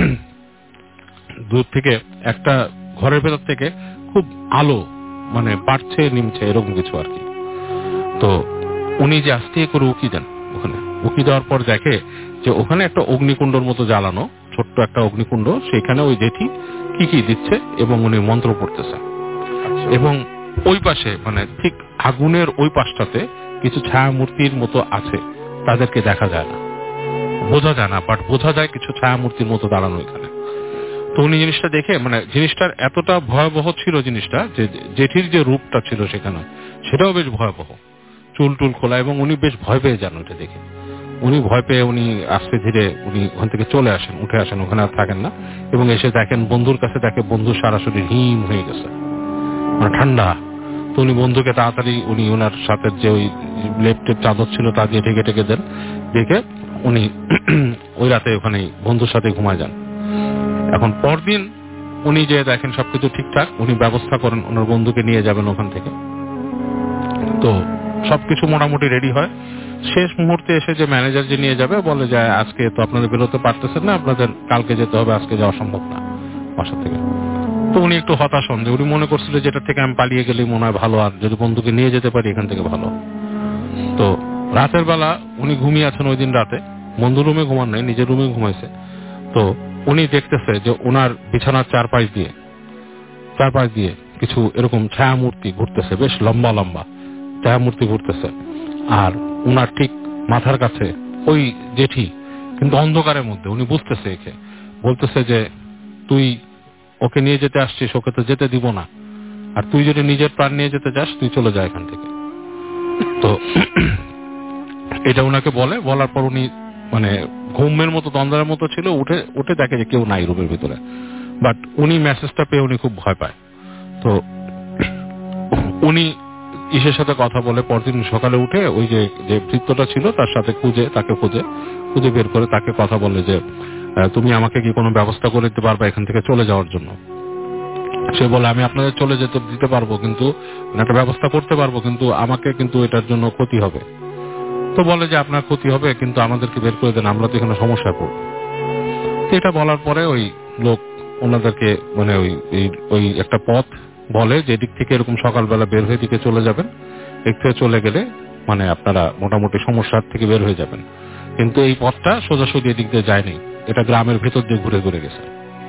[SPEAKER 7] দূর থেকে একটা ঘরের ভেতর থেকে খুব আলো মানে বাড়ছে নিমছে এরকম কিছু আর কি। তো উনি যে আস্তে করে উকি দেন, ওখানে উকি দেওয়ার পর দেখে যে ওখানে একটা অগ্নিকুণ্ডর মতো জ্বালানো, ছোট্ট একটা অগ্নিকুণ্ড, সেখানে ওই জেঠি কি কি দিচ্ছে এবং উনি মন্ত্র পড়তেছে। এবং ওই পাশে মানে ঠিক আগুনের ওই পাশটাতে কিছু ছায়া মূর্তির মতো আছে, তাদেরকে দেখা যায় না, বোঝা যায় না, বাট বোঝা যায় কিছু ছায়া মূর্তির মতো দাঁড়ানো এখানে। তো উনি জিনিসটা দেখে মানে জিনিসটার এতটা ভয়াবহ ছিল জিনিসটা, যে জেঠির যে রূপটা ছিল সেখানে সেটাও বেশ ভয়াবহ, চুল টুল খোলা, এবং উনি বেশ ভয় পেয়ে যান ওটা দেখে। উনি ভয় পেয়ে উনি আস্তে ধীরে উনি ওখান থেকে চলে আসেন, উঠে আসেন, ওখানে আর থাকেন না, এবং এসে দেখেন বন্ধুর কাছে, দেখে বন্ধু সরাসরি হিম হয়ে গেছে, মানে ঠান্ডা। তো উনি বন্ধুকে তাড়াতাড়ি উনি ওনার সাথে যে ওই লেফটের চাদর ছিল তা দিয়ে ঢেকে ঢেকে দেন, দেখে উনি ওই রাতে ওখানে বন্ধুর সাথে ঘুমায় যান। এখন পরদিন উনি যে দেখেন সবকিছু ঠিকঠাক, উনি ব্যবস্থা করেন ওনার বন্ধুকে নিয়ে যাবেন ওখান থেকে। তো সবকিছু মোটামুটি রেডি হয়। শেষ মুহূর্তে এসে যে ম্যানেজার যে নিয়ে যাবে, বলে যায় আজকে তো আপনাদের বেরোতে পারতেছেন না, আপনাদের কালকে যেতে হবে, আজকে যাওয়া সম্ভব না বাসা থেকে। তো উনি একটু হতাশ হন, যে উনি মনে করছিল যেটা থেকে আমি পালিয়ে গেলেই মনে হয় ভালো, আর যদি বন্ধুকে নিয়ে যেতে পারি এখান থেকে ভালো। তো রাতের বেলা উনি ঘুমিয়ে আছেন ওই দিন রাতে, বন্ধু রুমে ঘুমান নাই, নিজের রুমে ঘুমাইছে। তো উনি দেখতেছে যে ওনার বিছানার চারপাশ দিয়ে চারপাশ দিয়ে কিছু এরকম ছায়া মূর্তি ঘুরতেছে, বেশ লম্বা লম্বা ছায়া মূর্তি ঘুরতেছে। আর উনার ঠিক মাথার কাছে ওই জেঠি, কিন্তু অন্ধকারের মধ্যে, উনি বুঝতেছে একে, বলতেছে যে তুই ওকে নিয়ে যেতে আসছিস, ওকে তো যেতে দিব না, আর তুই যদি নিজের প্রাণ নিয়ে যেতে চাস তুই চলে যা এখান থেকে। তো এটা ওনাকে বলে, বলার পর উনি মানে ঘুমের মতো তন্দ্রার মতো ছিল, উঠে উঠে দেখে যে কেউ নাই রুমের ভিতরে। বাট উনি মেসেজটা পেয়ে উনি খুব ভয় পায়। তো উনি ইসের সাথে কথা বলে পরদিন সকালে উঠে ওই যে যে ভৃত্যটা ছিল তার সাথে খুঁজে তাকে খুঁজে খুঁজে বের করে তাকে কথা বলে যে তুমি আমাকে কি কোনো ব্যবস্থা করে দিতে পারবে এখান থেকে চলে যাওয়ার জন্য। সে বলে আমি আপনাদের চলে যেতে দিতে পারবো, কিন্তু একটা ব্যবস্থা করতে পারবো, কিন্তু আমাকে কিন্তু এটার জন্য ক্ষতি হবে। তো বলে যে আপনার ক্ষতি হবে কিন্তু আমাদেরকে বের করে দেন, আমরা তো এখানে সমস্যায় পড়বো। এটা বলার পরে ওই লোক ওনাদেরকে মানে ওই ওই একটা পথ বলে যে এদিক থেকে এরকম সকালবেলা বের হয়ে দিকে চলে যাবেন, এদিক থেকে চলে গেলে মানে আপনারা মোটামুটি সমস্যার থেকে বের হয়ে যাবেন। কিন্তু এই পথটা সোজাসুজি এদিক দিয়ে যায়নি, এটা গ্রামের ভেতর দিয়ে ঘুরে ঘুরে গেছে।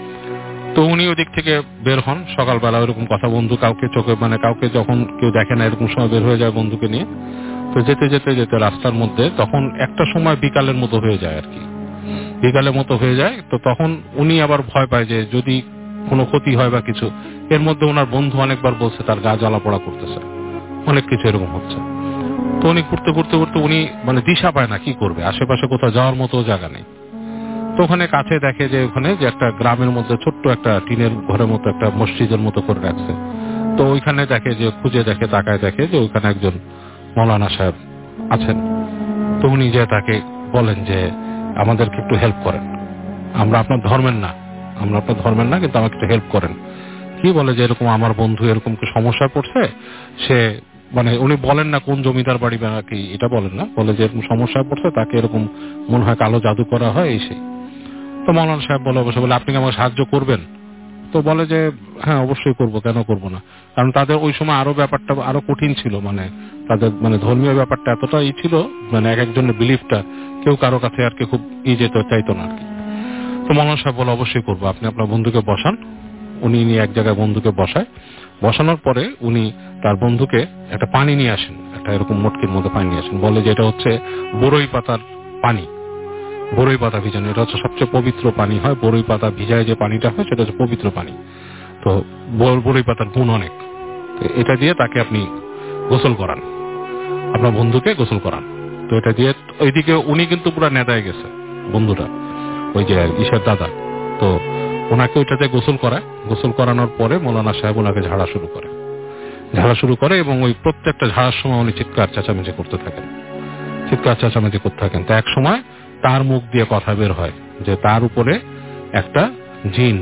[SPEAKER 7] তো উনি ওদিক থেকে বের হন সকালবেলা, ওইরকম কথা বন্ধু কাউকে চোখে মানে কাউকে যখন কেউ দেখে না এরকম সময় বের হয়ে যায় বন্ধুকে নিয়ে। তো যেতে যেতে যেতে রাস্তার মধ্যে তখন একটা সময় বিকালের মতো হয়ে যায় আর কি, বিকালের মতো হয়ে যায়। তো তখন উনি আবার ভয় পায় যে যদি কোনো ক্ষতি হয় বা কিছু। এর মধ্যে ওনার বন্ধু অনেকবার বলছে তার গা জ্বালা পোড়া করতেছে, অনেক কিছু এরকম হচ্ছে। তো উনি ঘুরতে ঘুরতে ঘুরতে উনি মানে দিশা পায় না কি করবে, আশেপাশে কোথাও যাওয়ার মতো জায়গা নেই। তো ওখানে কাছে দেখে যে ওখানে যে একটা গ্রামের মধ্যে ছোট্ট একটা টিনের ঘরের মতো একটা মসজিদের মতো করে রাখছে। তো ওইখানে দেখে যে খুঁজে দেখে তাকায় দেখে যে ওইখানে একজন মৌলানা সাহেব আছেন। তো উনি যে তাকে বলেন যে আমাদেরকে একটু হেল্প করেন, আমরা আপনার ধর্মের না আমরা আপনার ধর্মের না কিন্তু আমাকে একটু হেল্প করেন। কি বলে যে এরকম আমার বন্ধু এরকম সমস্যায় পড়ছে, সে মানে উনি বলেন না কোন জমিদার বাড়ি বা কি এটা বলেন না, বলে যে এরকম সমস্যায় পড়ছে তাকে এরকম মনে হয় কালো জাদু করা হয় এই সেই। তো মৌলানা সাহেব বলে অবশ্যই বলে আপনি কি আমাকে সাহায্য করবেন? তো বলে যে হ্যাঁ অবশ্যই করবো, কেন করবো না। কারণ তাদের ওই সময় আরো ব্যাপারটা আরো কঠিন ছিল, মানে তাদের মানে ধর্মীয় ব্যাপারটা এতটা ই ছিল, মানে এক একজনের বিলিফটা কেউ কারো কাছে আর কি খুব ই যেতে চাইতো না আর কি। তো মৌলানা সাহেব বলে অবশ্যই করবো, আপনি আপনার বন্ধুকে বসান। উনি নিয়ে এক জায়গায় বন্ধুকে বসায়, বসানোর পরে উনি তার বন্ধুকে একটা পানি নিয়ে আসেন, একটা এরকম মটকির মধ্যে পানি নিয়ে আসেন। বলে যে এটা হচ্ছে বড়ই পাতার পানি, বড়ই পাতা ভিজানো, এটা হচ্ছে সবচেয়ে পবিত্র পানি হয়। বড়ই পাতা ভিজায় যে পানিটা হয় সেটা হচ্ছে পবিত্র পানি। তো বড়ই পাতার গুণ অনেক, এটা দিয়ে তাকে আপনি গোসল করান, আপনার বন্ধুকে গোসল করান। তো এটা দিয়ে ওইদিকে উনি কিন্তু পুরো নেদায় গেছে বন্ধুটা, ওই যে ঈশার দাদা। তো ওনাকে ওইটাতে গোসল করায়, গোসল করানোর পরে মৌলানা সাহেব ওনাকে ঝাড়া শুরু করে ঝাড়া শুরু করে এবং ওই প্রত্যেকটা ঝাড়ার সময় উনি চিৎকার চেঁচামেচি করতে থাকেন চিৎকার চেঁচামেচি করতে থাকেন তো এক সময় তার মুখ দিয়ে কথা বের হয় যে তার উপরে একটা জিন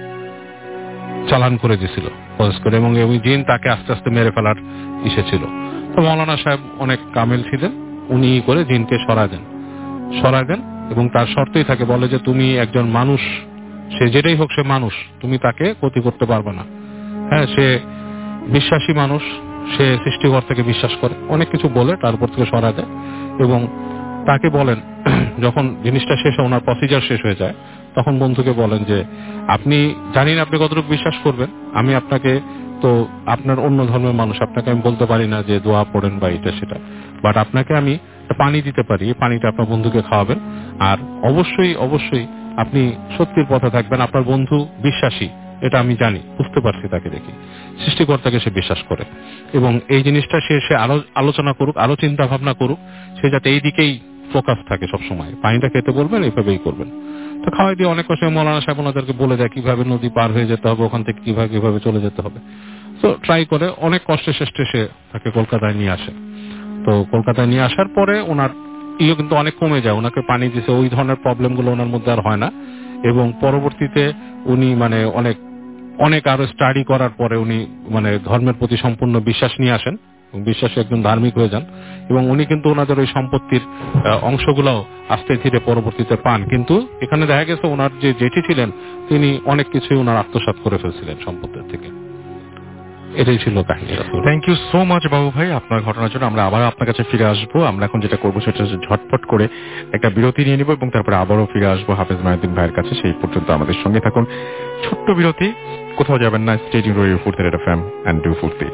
[SPEAKER 7] চালান করে দিয়েছিল করে, এবং ওই জিন তাকে আস্তে আস্তে মেরে ফেলার ইসে ছিল। তো মৌলানা সাহেব অনেক কামেল ছিলেন, উনি করে জিনকে সরায় দেন সরায় দেন এবং তার শর্তেই থাকে, বলে যে তুমি একজন মানুষ, সে যেটাই হোক সে মানুষ, তুমি তাকে ক্ষতি করতে পারবে না। হ্যাঁ, সে বিশ্বাসী মানুষ, সে সৃষ্টিকর্তাকে বিশ্বাস করে, অনেক কিছু বলে তারপর থেকে সরায় দেয়। এবং তাকে বলেন যখন জিনিসটা শেষ হয়, ওনার প্রসিজার শেষ হয়ে যায়, তখন বন্ধুকে বলেন যে আপনি জানি না আপনি কতটুকু বিশ্বাস করবেন, আমি আপনাকে তো আপনার অন্য ধর্মের মানুষ, আপনাকে আমি বলতে পারি না যে দোয়া পড়েন বা এটা সেটা, বাট আপনাকে আমি পানি দিতে পারি, পানিটা আপনার বন্ধুকে খাওয়াবেন। আর অবশ্যই অবশ্যই আপনি সত্যির পথে থাকবেন, আপনার বন্ধু বিশ্বাসী, এটা আমি জানি, বুঝতে পারছি, তাকে দেখি সৃষ্টিকর্তাকে সে বিশ্বাস করে। এবং এই জিনিসটা সে সে আরো আলোচনা করুক, আরো চিন্তা ভাবনা করুক, সে যাতে এই দিকেই ফোকাস থাকে সবসময়। পানিটা খেতে বলবেন, এইভাবেই করবেন। তো খাওয়াই দিয়ে অনেক কষ্ট মৌলানা সাহেব ওনাদেরকে বলে দেয় কিভাবে নদী পার হয়ে যেতে হবে, ওখান থেকে কিভাবে কিভাবে চলে যেতে হবে। তো ট্রাই করে অনেক কষ্টে শেষে সে তাকে কলকাতায় নিয়ে আসে। তো কলকাতায় নিয়ে আসার পরে ওনার ইয়ে কিন্তু অনেক কমে যায়, ওনাকে পানি দিছে, ওই ধরনের প্রবলেম গুলো ওনার মধ্যে আর হয় না। এবং পরবর্তীতে উনি মানে অনেক অনেক আরো স্টাডি করার পরে উনি মানে ধর্মের প্রতি সম্পূর্ণ বিশ্বাস নিয়ে আসেন, বিশ্বাসী একজন ধার্মিক হয়ে যান। এবং উনি কিন্তু ওনাদের ওই সম্পত্তির অংশগুলো আস্তে ধীরে পরবর্তীতে পান। কিন্তু এখানে দেখা গেছে ওনার যে জেঠি ছিলেন তিনি অনেক কিছুই ওনার আত্মসাৎ করে ফেলছিলেন সম্পত্তির থেকে। এটাই ছিল কাহিনী।
[SPEAKER 2] থ্যাংক ইউ সো মাচ বাবু ভাই আপনার ঘটনার জন্য। আমরা আবার আপনার কাছে ফিরে আসবো। আমরা এখন যেটা করবো সেটা হচ্ছে ঝটপট করে একটা বিরতি নিয়ে নিব এবং তারপরে আবারও ফিরে আসবো হাফেজ মাহিউদ্দিন ভাইয়ের কাছে। সেই পর্যন্ত আমাদের সঙ্গে থাকুন। ছোট্ট বিরতি, কোথাও যাবেন না। Stay tuned with Foorti red FM and do Foorti.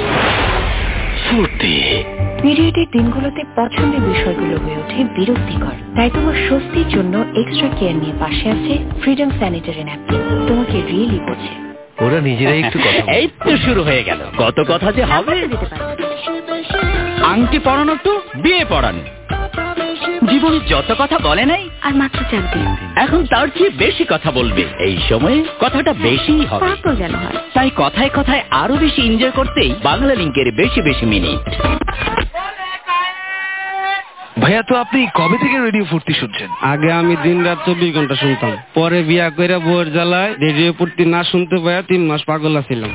[SPEAKER 6] Foorti
[SPEAKER 5] পিরিয়ডের দিনগুলোতে পছন্দের বিষয়গুলো হয়ে ওঠে বিরক্তিকর, তাই তোমার স্বস্তির জন্য এক্সট্রা কেয়ার নিয়ে পাশে আছে ফ্রিডম স্যানিটারি ন্যাপকিন। তোমাকে রিয়েলি বোঝে,
[SPEAKER 8] ওরা নিজেরাই একটু কথা বলে।
[SPEAKER 6] এই তো শুরু হয়ে গেল, কত কথা যে হবে। আংটি পরানো তো বিয়ে পড়ানো, জীবনে যত কথা বলে নাই
[SPEAKER 5] আর মাত্র চার দিন,
[SPEAKER 6] এখন তার চেয়ে বেশি কথা বলবে। এই সময়ে কথাটা বেশি হবে,
[SPEAKER 5] যেন হয়।
[SPEAKER 6] তাই কথায় কথায় আরো বেশি এনজয় করতেই বাংলা লিংকের বেশি বেশি মিনিট।
[SPEAKER 8] ভাইয়া, তো আপনি কবে থেকে রেডিও ফুর্তি শুনছেন?
[SPEAKER 9] আগে আমি দিন রাত চব্বিশ ঘন্টা শুনতাম, পরে বিয়া কইরা বউয়ের জ্বালায় রেডিও ফুর্তি না শুনতে পাইয়া তিন মাস পাগল আছিলাম।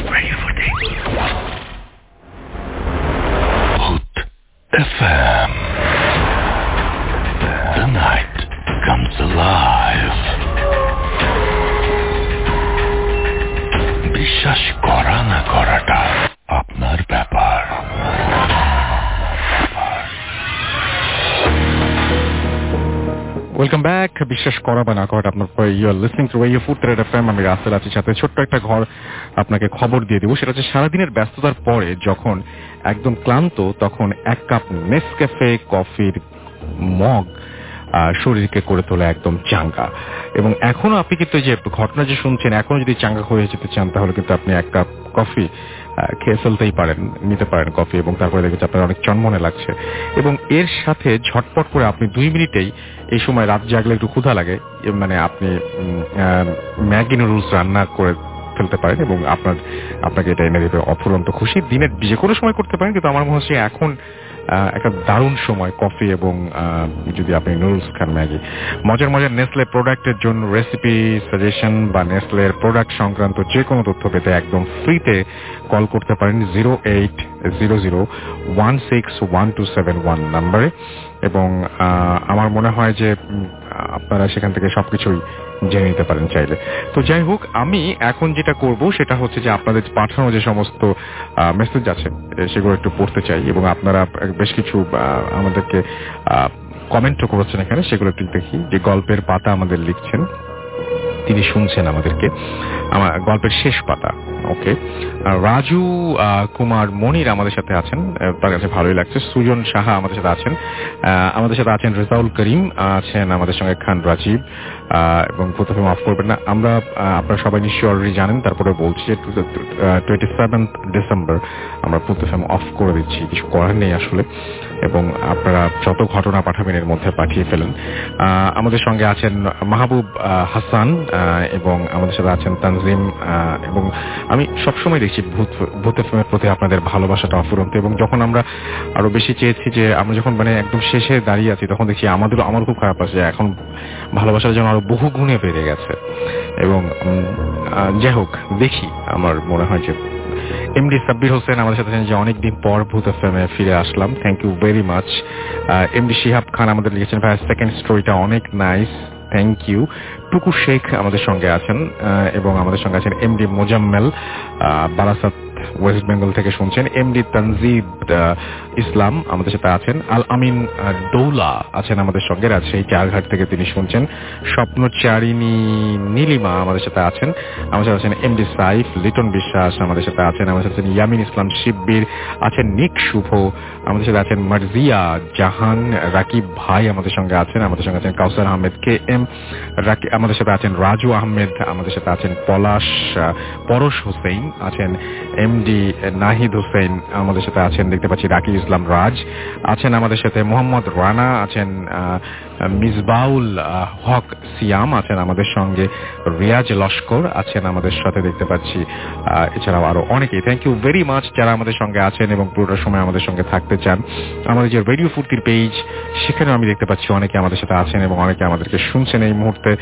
[SPEAKER 1] F M, the night comes alive. বিশ্বাস করা না করাটা আপনার ব্যাপার।
[SPEAKER 2] Welcome back. বিশ্বাস করা বা না করাটা আপনার, you are listening to radio Foorti FM. আমি রাসেল আছি, সাথে ছোট্ট একটা ঘর আপনাকে খবর দিয়ে দেবো। সেটা হচ্ছে সারাদিনের ব্যস্ততার পরে যখন একদম ক্লান্ত, তখন এক কাপ নেসক্যাফে কফির মগ শরীরকে করে তোলে একদম চাঙ্গা। এবং এখনো আপনি কিন্তু যে ঘটনা যে শুনছেন, এখনো যদি চাঙ্গা হয়ে যেতে চান তাহলে কিন্তু আপনি এক কাপ কফি খেয়ে ফেলতেই পারেন, নিতে পারেন কফি, এবং তারপরে দেখবেন আপনার অনেক চনমনে লাগছে। এবং এর সাথে ঝটপট করে আপনি দুই মিনিটেই, এই সময় রাত জাগলে একটু ক্ষুধা লাগে, মানে আপনি ম্যাগি নুডলস রান্না করে ফেলতে পারেন এবং আপনার আপনাকে এটা এনে দেবে অফুরন্ত খুশি। দিনের যে কোনো সময় করতে পারেন, কিন্তু আমার মনে হচ্ছে এখন একটা দারুণ সময় কফি এবং যদি আপনি নুডলস খান, ম্যাগি। মজার মজার নেসলে প্রোডাক্টের জন্য রেসিপি সাজেশন বা নেসলের প্রোডাক্ট সংক্রান্ত যে কোনো তথ্য পেতে একদম ফ্রিতে কল করতে পারেন zero eight zero zero one six one two seven one নাম্বারে। এবং আমার মনে হয় যে আপনারা সেখান থেকে সবকিছুই জেনে নিতে পারেন চাইলে। তো যাই হোক, আমি এখন যেটা করব সেটা হচ্ছে যে আপনাদের পাঠানো যে সমস্ত মেসেজ আছে সেগুলো একটু পড়তে চাই, এবং আপনারা বেশ কিছু আমাদেরকে কমেন্টও করেছেন এখানে, সেগুলো একটু দেখি। যে গল্পের পাতা আমাদের লিখছেন, তিনি শুনছেন আমাদেরকে, আমার গল্পের শেষ পাতা। ওকে, রাজু কুমার মনির আমাদের সাথে আছেন, তার কাছে ভালোই লাগছে। সুজন সাহা আমাদের সাথে আছেন, আমাদের সাথে আছেন রেজাউল করিম আছেন আমাদের সঙ্গে, খান রাজীব, এবং প্রথমে মাফ করবেন না, আমরা আপনারা সবাই নিশ্চয়ই অলরেডি জানেন, তারপরে বলছি যে টোয়েন্টি সেভেন্থ ডিসেম্বর আমরা প্রথমে অফ করে দিচ্ছি, কিছু করার নেই আসলে। এবং আপনারা যত ঘটনা পাঠাবেন এর মধ্যে পাঠিয়ে ফেলেন। আমাদের সঙ্গে আছেন মাহবুব হাসান, এবং আমাদের সাথে আছেন তানজিম। এবং আমি সবসময় দেখছি ভূত ভূত এফএমের প্রতি আপনাদের ভালোবাসাটা অফুরন্ত। এবং যখন আমরা আরো বেশি চেয়েছি, যে আমরা যখন মানে একদম শেষে দাঁড়িয়ে আছি, তখন দেখছি আমাদেরও আমার খুব খারাপ আছে, এখন ভালোবাসার জন্য আরো বহু গুণে বেড়ে গেছে। এবং যাই হোক, দেখি, আমার মনে হয় যে এমডি সাব্বির হোসেন আমাদের সাথে, যে অনেকদিন পর ভূত এফএমে ফিরে আসলাম, thank you very much. MD Shihab Khan আমাদের লিখেছেন, ভাই সেকেন্ড স্টোরিটা অনেক নাইস, থ্যাংক ইউ। টুকু শেখ আমাদের সঙ্গে আছেন, এবং আমাদের সঙ্গে আছেন এমডি মোজাম্মেল, বারাসাত ওয়েস্ট বেঙ্গল থেকে শুনছেন। এমডি তানজিব ইসলাম আমাদের সাথে আছেন। আল আমিন দৌলা আছেন আমাদের সঙ্গে, রাজশাহী চারঘাট থেকে তিনি শুনছেন। স্বপ্নচারিণী নীলিমা আমাদের সাথে আছেন। আমাদের সাথে আছেন এমডি সাইফ, লিটন বিশ্বাস আমাদের সাথে আছেন। আমাদের সাথে আছেন ইয়ামিন ইসলাম শিব্বির, আছেন নিক শুভ, আমাদের সাথে আছেন মার্জিয়া জাহান, রাকিব ভাই আমাদের সঙ্গে আছেন। আমাদের সঙ্গে আছেন কাউসার আহমেদ কে এম, আমাদের সাথে আছেন রাজু আহমেদ, আমাদের সাথে আছেন পলাশ পরশ হোসেন, আছেন এমডি নাহিদ হোসেন, আমাদের সাথে আছেন দেখতে পাচ্ছি রাকিব ইসলাম রাজ, আছেন আমাদের সাথে মোহাম্মদ রানা, আছেন মিসবাউল হক সিয়াম, আছেন আমাদের সঙ্গে রিয়াজ লস্কর, আছেন আমাদের সাথে দেখতে পাচ্ছি, এছাড়াও আরো অনেকেই। থ্যাংক ইউ ভেরি মাচ যারা আমাদের সঙ্গে আছেন এবং পুরোটা সময় আমাদের সঙ্গে থাকতে চান। আমাদের যে রেডিও ফুর্তির পেজ, সেখানেও আমি দেখতে পাচ্ছি অনেকে আমাদের সাথে আছেন এবং অনেকে আমাদেরকে শুনছেন এই মুহূর্তে।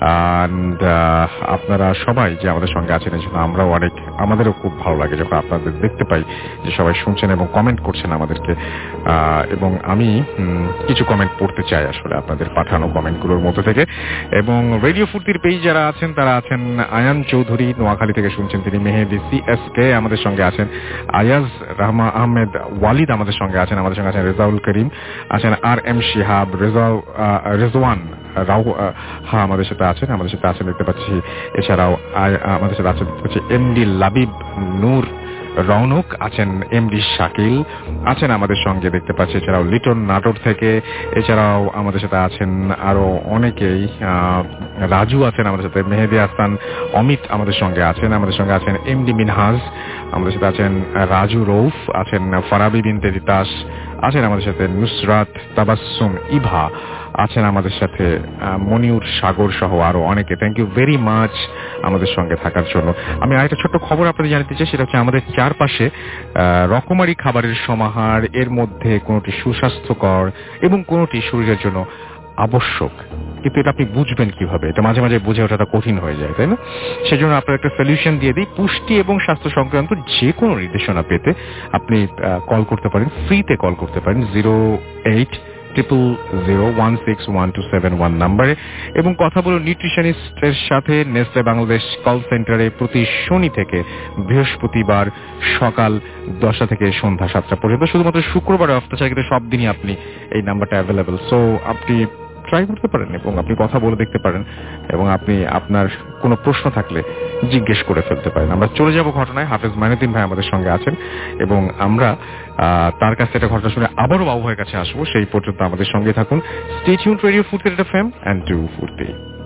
[SPEAKER 2] আপনারা সবাই যে আমাদের সঙ্গে আছেন, এই জন্য আমরাও অনেক, আমাদেরও খুব ভালো লাগে যখন আপনাদের দেখতে পাই যে সবাই শুনছেন এবং কমেন্ট করছেন আমাদেরকে। এবং আমি কিছু কমেন্ট পড়তে চাই আসলে আপনাদের পাঠানো কমেন্টগুলোর মধ্যে থেকে। এবং রেডিও ফুর্তির পেজ যারা আছেন তারা আছেন আয়ান চৌধুরী, নোয়াখালী থেকে শুনছেন তিনি। মেহেদি সি এস কে আমাদের সঙ্গে আছেন। আয়াজ রহমা আহমেদ ওয়ালিদ আমাদের সঙ্গে আছেন। আমাদের সঙ্গে আছেন রেজাউল করিম, আছেন আর এম শিহাব, রেজাউ রেজওয়ান রাও হ্যাঁ আমাদের সাথে আছেন। আমাদের সাথে আছেন দেখতে পাচ্ছি, এছাড়াও আমাদের সাথে আছেন দেখতে পাচ্ছি এমডি লাবিব নূর রৌনক, আছেন এমডি শাকিল, আছেন আমাদের সঙ্গে দেখতে পাচ্ছি, এছাড়াও লিটন নাটোর থেকে, এছাড়াও আমাদের সাথে আছেন আরো অনেকেই, রাজু আছেন আমাদের সাথে, মেহেদি হাসান, অমিত আমাদের সঙ্গে আছেন, আমাদের সঙ্গে আছেন এমডি মিনহাজ, আমাদের সাথে আছেন রাজু রৌফ, আছেন ফারাবি বিনতে তিতাস, আছেন আমাদের সাথে নুসরাত, তাবাসসুম, ইভা, আছেন আমাদের সাথে মনিউর, সাগর সহ আরো অনেকে। থ্যাংক ইউ ভেরি মাচ আমাদের সঙ্গে থাকার জন্য। আমি আরেকটা ছোট্ট খবর আপনাদের জানাতে চাই, সেটা হচ্ছে আমাদের চারপাশে রকমারি খাবারের সমাহার, এর মধ্যে কোনোটি সুস্বাস্থ্যকর এবং কোনোটি শরীরের জন্য আবশ্যক, কিন্তু এটা আপনি বুঝবেন কিভাবে? এটা মাঝে মাঝে বুঝে ওঠাটা কঠিন হয়ে যায়, তাই না? সেজন্য আপনার একটা সলিউশন দিয়ে দিই। পুষ্টি এবং স্বাস্থ্য সংক্রান্ত যে কোনো নির্দেশনা পেতে আপনি কল করতে পারেন, ফ্রিতে কল করতে পারেন zero eight triple zero one six one two seven one নাম্বারে, এবং কথা বলুন নিউট্রিশনিস্টের সাথে নেসলে বাংলাদেশ কল সেন্টারে প্রতি শনি থেকে বৃহস্পতিবার সকাল দশটা থেকে সন্ধ্যা সাতটা পর্যন্ত। শুধুমাত্র শুক্রবারে অফ, তাছাড়া কিন্তু সব দিনই আপনি এই নাম্বারটা অ্যাভেলেবেল। সো আপনি ট্রাই করতে পারেন এবং আপনি কথা বলে দেখতে পারেন, এবং আপনি আপনার কোনো প্রশ্ন থাকলে জিজ্ঞেস করে ফেলতে পারেন। আমরা চলে যাব ঘটনায়। হাফেজ মাইনুদ্দিন ভাই আমাদের সঙ্গে আছেন এবং আমরা তার কাছে একটা ঘটনা শুনে আবারও বাবু ভাইয়ের কাছে আসবো। সেই পর্যন্ত আমাদের সঙ্গে থাকুন। Stay tuned radio Foorti FM and to Foorti.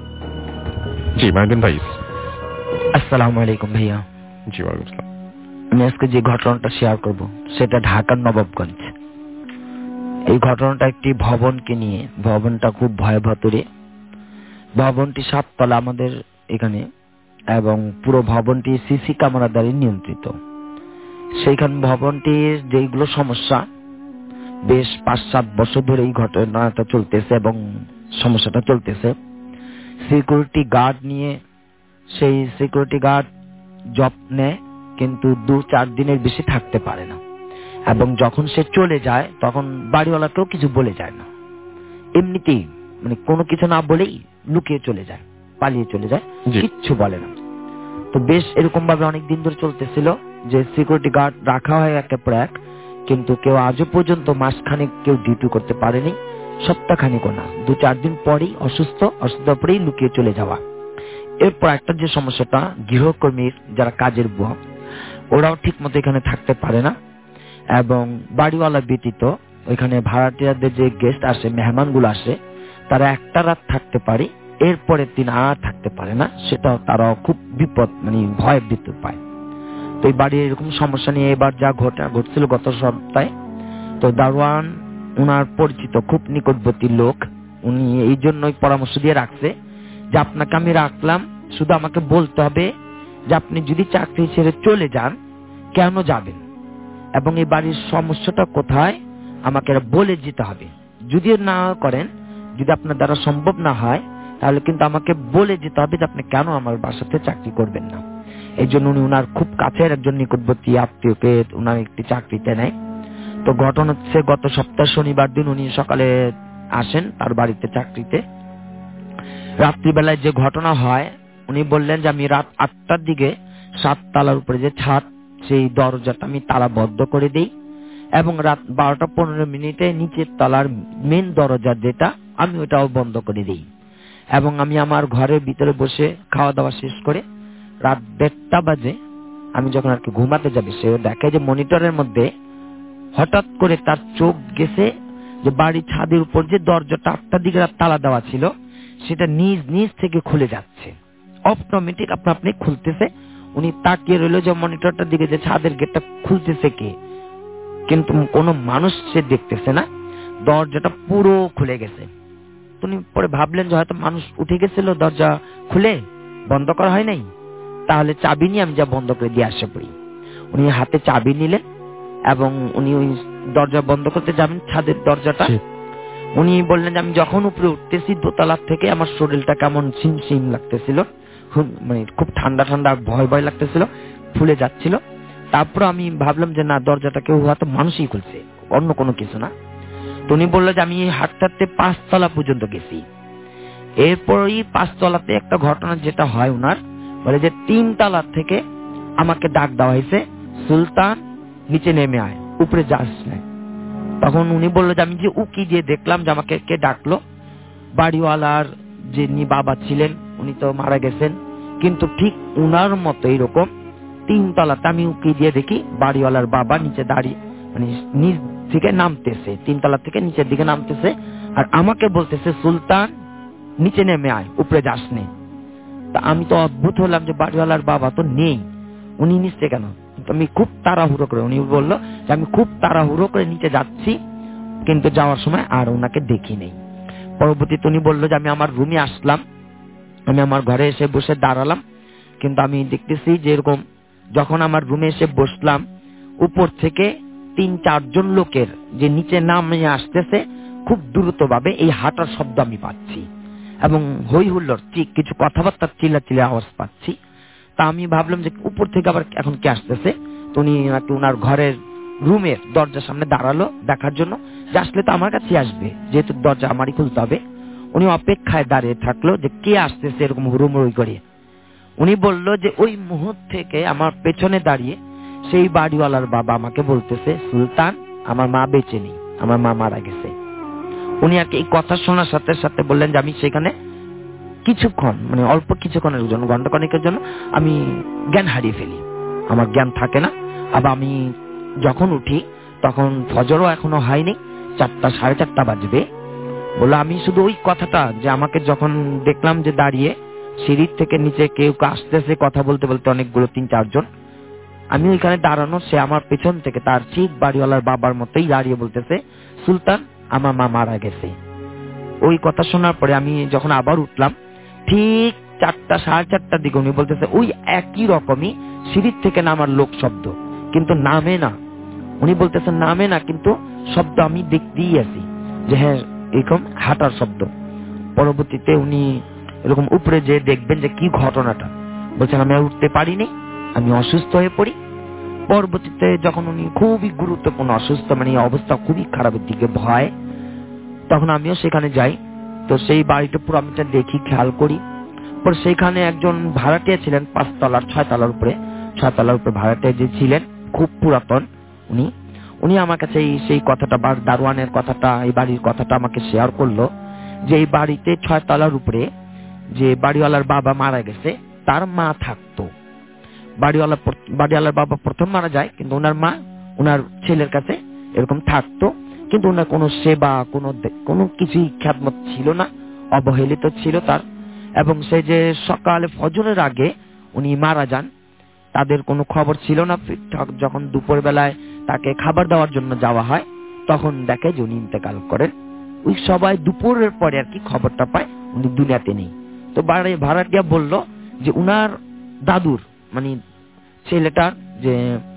[SPEAKER 2] জি মাইনুদ্দিন ভাই।
[SPEAKER 10] আসসালামু আলাইকুম ভাইয়া।
[SPEAKER 2] জি ওয়ালাইকুম আসসালাম।
[SPEAKER 10] আমি আজকে যে ঘটনাটা শেয়ার করব সেটা ঢাকার নবাবগঞ্জ। এই ঘটনাটা একটি ভবনকে নিয়ে। ভবনটা খুব ভয়াবহতরে। ভবনটি সাততলা আমাদের এখানে, এবং পুরো ভবনটি সিসি ক্যামেরা দ্বারা নিয়ন্ত্রিত। সেইখান ভবনটির যেগুলো সমস্যা, বেশ পাঁচ সাত বছর ধরে এই ঘটনাটা চলতেছে এবং সমস্যাটা চলতেছে। সিকিউরিটি গার্ড নিয়ে, সেই সিকিউরিটি গার্ড জব নেয় কিন্তু দু চার দিনের বেশি থাকতে পারে না, এবং যখন সে চলে যায় তখন বাড়িওয়ালাকেও কিছু বলে যায় না, এমনিতেই মানে কোনো কিছু না বলেই লুকিয়ে চলে যায়, পালিয়ে চলে যায়, কিচ্ছু বলে না। তো বেশ এরকম ভাবে অনেক দিন ধরে চলতেছিল যে সিকিউরিটি গার্ড রাখা হয় একের পর এক, কিন্তু কেউ আজও পর্যন্ত মাসখানেক কেউ ডিউটি করতে পারেনি, সপ্তাহখানিকও না, দু চার দিন পরেই অসুস্থ, অসুস্থ পরেই লুকিয়ে চলে যাওয়া। এরপর একটা যে সমস্যাটা, গৃহকর্মীর যারা কাজের বুয়া, ওরাও ঠিক মতো এখানে থাকতে পারে না, এবং বাড়িওয়ালা ব্যতীত ওইখানে ভাড়াটিয়াদের যে গেস্ট আসে, মেহমানগুলো আসে, তারা একটা রাত থাকতে পারে, এরপরে দিন আর থাকতে পারে না। সেটাও তারাও খুব বিপদ, মানে ভয় ভীত পায়। তো এই বাড়ির এরকম সমস্যা নিয়ে এবার যা ঘটা ঘটছিল গত সপ্তাহে, তো দারোয়ান উনার পরিচিত খুব নিকটবর্তী লোক, উনি এই জন্যই পরামর্শ দিয়ে রাখছে যে আপনাকে আমি রাখলাম, শুধু আমাকে বলতে হবে যে আপনি যদি চাকরি ছেড়ে চলে যান কেন যাবেন, এবং এই বাড়ির সমস্যাটা কোথায় আমাকে বলে যেতে হবে। যদি না করেন, যদি আপনার দ্বারা সম্ভব না হয়, তাহলে কিন্তু আমাকে বলে যেতে হবে যে আপনি কেন আমার বাসাতে চাকরি করবেন না। এই জন্য উনি উনার খুব কাছের একজন নিকটবর্তী আত্মীয়কে উনার একটি চাকরিতে নেয়। তো ঘটনা হচ্ছে গত সপ্তাহ শনিবার দিন উনি সকালে আসেন তার বাড়িতে চাকরিতে। রাত্রিবেলায় যে ঘটনা হয়, উনি বললেন যে আমি রাত আটটার দিকে সাত তালার উপরে যে ছাদ, সেই দরজাটা আমি তালা বদ্ধ করে দিই, এবং রাত বারোটা পনেরো মিনিটে নিচের তলার মেন দরজা যেটা, আমি ওটাও বন্ধ করে দিই, এবং আমি আমার ঘরের ভিতরে বসে খাওয়া দাওয়া শেষ করে রাত দেড়টা বাজে আমি যখন আর কি ঘুমাতে যাবে, সে দেখে যে মনিটরের মধ্যে হঠাৎ করে তার চোখ গেছে যে বাড়ির ছাদের উপর যে দরজাটা আটটার দিকে তালা দেওয়া ছিল, সেটা নিজ নিজ থেকে খুলে যাচ্ছে, অটোমেটিক আপনা আপনি খুলতেছে। উনি তাকিয়ে রইল যে মনিটরটার দিকে, যে ছাদের গেটটা খুলতেছে কে, কিন্তু কোনো মানুষ সে দেখতেছে না, দরজাটা পুরো খুলে গেছে। উনি পরে ভাবলেন যে হয়তো মানুষ উঠে গেছিল, দরজা খুলে বন্ধ করা হয় নাই, তাহলে চাবি নিয়ে আমি যা বন্ধ করে দিয়ে আসে পড়ি। উনি হাতে চাবি নিলেন এবং উনি ওই দরজা বন্ধ করতে যাবেন, ছাদের দরজাটা। উনি বললেন যে আমি যখন উপরে উঠতেছি দোতলার থেকে, আমার শরীরটা কেমন ছিমছিম লাগতেছিল, মানে খুব ঠান্ডা ঠান্ডা ভয় ভয় লাগতেছিল, ফুলে যাচ্ছিল। তারপর আমি ভাবলাম যে না, দরজাটা কেউ হয়তো মানুষই খুলছে, অন্য কোনো কিছু না। তো উনি বললো যে আমি হাঁটতে হাঁটতে পাঁচতলা পর্যন্ত গেছি। এরপর ওই পাঁচতলাতে একটা ঘটনা যেটা হয়, উনার বলে যে তিন তলা থেকে আমাকে ডাক দেওয়া হয়েছে, সুলতান নিচে নেমে আয়, উপরে যাস না। তখন উনি বললো যে আমি যে উকি দিয়ে দেখলাম যে আমাকে কে ডাকলো, বাড়িওয়ালার যে বাবা ছিলেন, উনি তো মারা গেছেন, কিন্তু ঠিক উনার মতো এরকম তিন তলাতে আমি উকি দিয়ে দেখি বাড়িওয়ালার বাবা নিচে দাঁড়িয়ে, মানে নিচ থেকে নামতেছে, তিনতলা থেকে নিচের দিকে নামতেছে, আর আমাকে বলতেছে সুলতান নিচে নেমে আয়, উপরে যাস নে। তা আমি তো অদ্ভুত হলাম যে বাড়িওয়ালার বাবা তো নেই, উনি নিচে কেন? আমি খুব তাড়াহুড়ো করে, উনি বললো যে আমি খুব তাড়াহুড়ো করে নিচে যাচ্ছি, কিন্তু যাওয়ার সময় আর ওনাকে দেখি নেই। পরবর্তীতে উনি বললো যে আমি আমার রুমে আসলাম, আমি আমার ঘরে এসে বসে দাঁড়ালাম, কিন্তু আমি দেখতেছি যে এরকম যখন আমার রুমে এসে বসলাম, উপর থেকে তিন চারজন লোকের যে নিচে নামে আসতেছে খুব দ্রুত ভাবে, এই হাঁটার শব্দ আমি পাচ্ছি এবং হই হুল্লোড় কিছু কথাবার্তা চিল্লা চিল্লা আওয়াজ পাচ্ছি। তা আমি ভাবলাম যে উপর থেকে আবার এখন কে আসতেছে। তো উনি নাকি ওনার ঘরের রুমের দরজার সামনে দাঁড়ালো দেখার জন্য যে আসলে তো আমার কাছে আসবে, যেহেতু দরজা আমারই খুলতে হবে। উনি অপেক্ষায় দাঁড়িয়ে থাকলো যে কে আসতেছে এরকম হুড়ুমুড়ি করে। উনি বলল যে ওই মুহূর্ত থেকে আমার পেছনে দাঁড়িয়ে সেই বাড়িওয়ালার বাবা আমাকে বলতেছে সুলতান আমার মা বেঁচে নেই, আমার মা মারা গেছে। উনি আর কি এই কথা শোনার সাথে সাথে বললেন যে আমি সেখানে কিছুক্ষণ, মানে অল্প কিছুক্ষণের জন্য, ঘন্টাখানেকের জন্য আমি জ্ঞান হারিয়ে ফেলি, আমার জ্ঞান থাকে না। আবার আমি যখন উঠি তখন ফজরও এখনো হয়নি, চারটা সাড়ে চারটা বাজবে। বলে আমি শুধু ওই কথাটা যে আমাকে যখন দেখলাম যে দাঁড়িয়ে সিঁড়ির থেকে নিচে কেউ আসতেছে কথা বলতে বলতে অনেকগুলো তিন চারজন, আমি ওইখানে দাঁড়ানো, সে আমার পেছন থেকে তার ঠিক বাড়িওয়ালার বাবার মতোই দাঁড়িয়ে বলতেছে সুলতান আমার মা মারা গেছে। ওই কথা শোনার পরে আমি যখন আবার উঠলাম ঠিক চারটা সাড়ে চারটার দিকে উনি বলতেছে ওই একই রকমই সিঁড়ির থেকে নামার লোক শব্দ, কিন্তু নামে না। উনি বলতেছেন নামে না, কিন্তু শব্দ আমি দেখতেই আছি যে হ্যাঁ এরকম হাঁটার শব্দ। পরবর্তীতে উনি এরকম উপরে যে দেখবেন যে কি ঘটনাটা, বলছেন আমি আর উঠতে পারিনি, আমি অসুস্থ হয়ে পড়ি। পরবর্তীতে যখন উনি খুবই গুরুত্বপূর্ণ অসুস্থ, মানে অবস্থা খুবই খারাপের দিকে ভয়, তখন আমিও সেখানে যাই। তো সেই বাড়িটা পুরো আমি দেখি, খেয়াল করি। পরে সেইখানে একজন ভাড়াটিয়া ছিলেন পাঁচতলার ছয় তলার উপরে, ছয় তলার উপরে ভাড়াটিয়া যে ছিলেন খুব পুরাতন, উনি উনি আমার কাছে সেই কথাটা বা দারোয়ানের কথাটা, এই বাড়ির কথাটা আমাকে শেয়ার করলো যে এই বাড়িতে ছয় তলার উপরে যে বাড়িওয়ালার বাবা মারা গেছে তার মা থাকতো। বাড়িওয়ালা বাড়িওয়ালার বাবা প্রথম মারা যায়, কিন্তু ওনার মা ওনার ছেলের কাছে এরকম থাকতো, কিন্তু ওনার কোনো সেবা কোনো কোনো কিছুই খ্যাতমত ছিল না, অবহেলিত ছিল তার। এবং সে যে সকালে ফজরের আগে উনি মারা যান, তাদের কোনো খবর ছিল না। যখন দুপুর বেলায় তাকে খাবার দেওয়ার জন্য যাওয়া হয় তখন দেখে যে উনি ইন্তেকাল করেন। ওই সবাই দুপুরের পরে আর কি খবরটা পায় উনি দুনিয়াতে নেই। তো বাড়ি ভাড়াটিয়া বলল যে উনার দাদুর, মানে ছেলেটার যে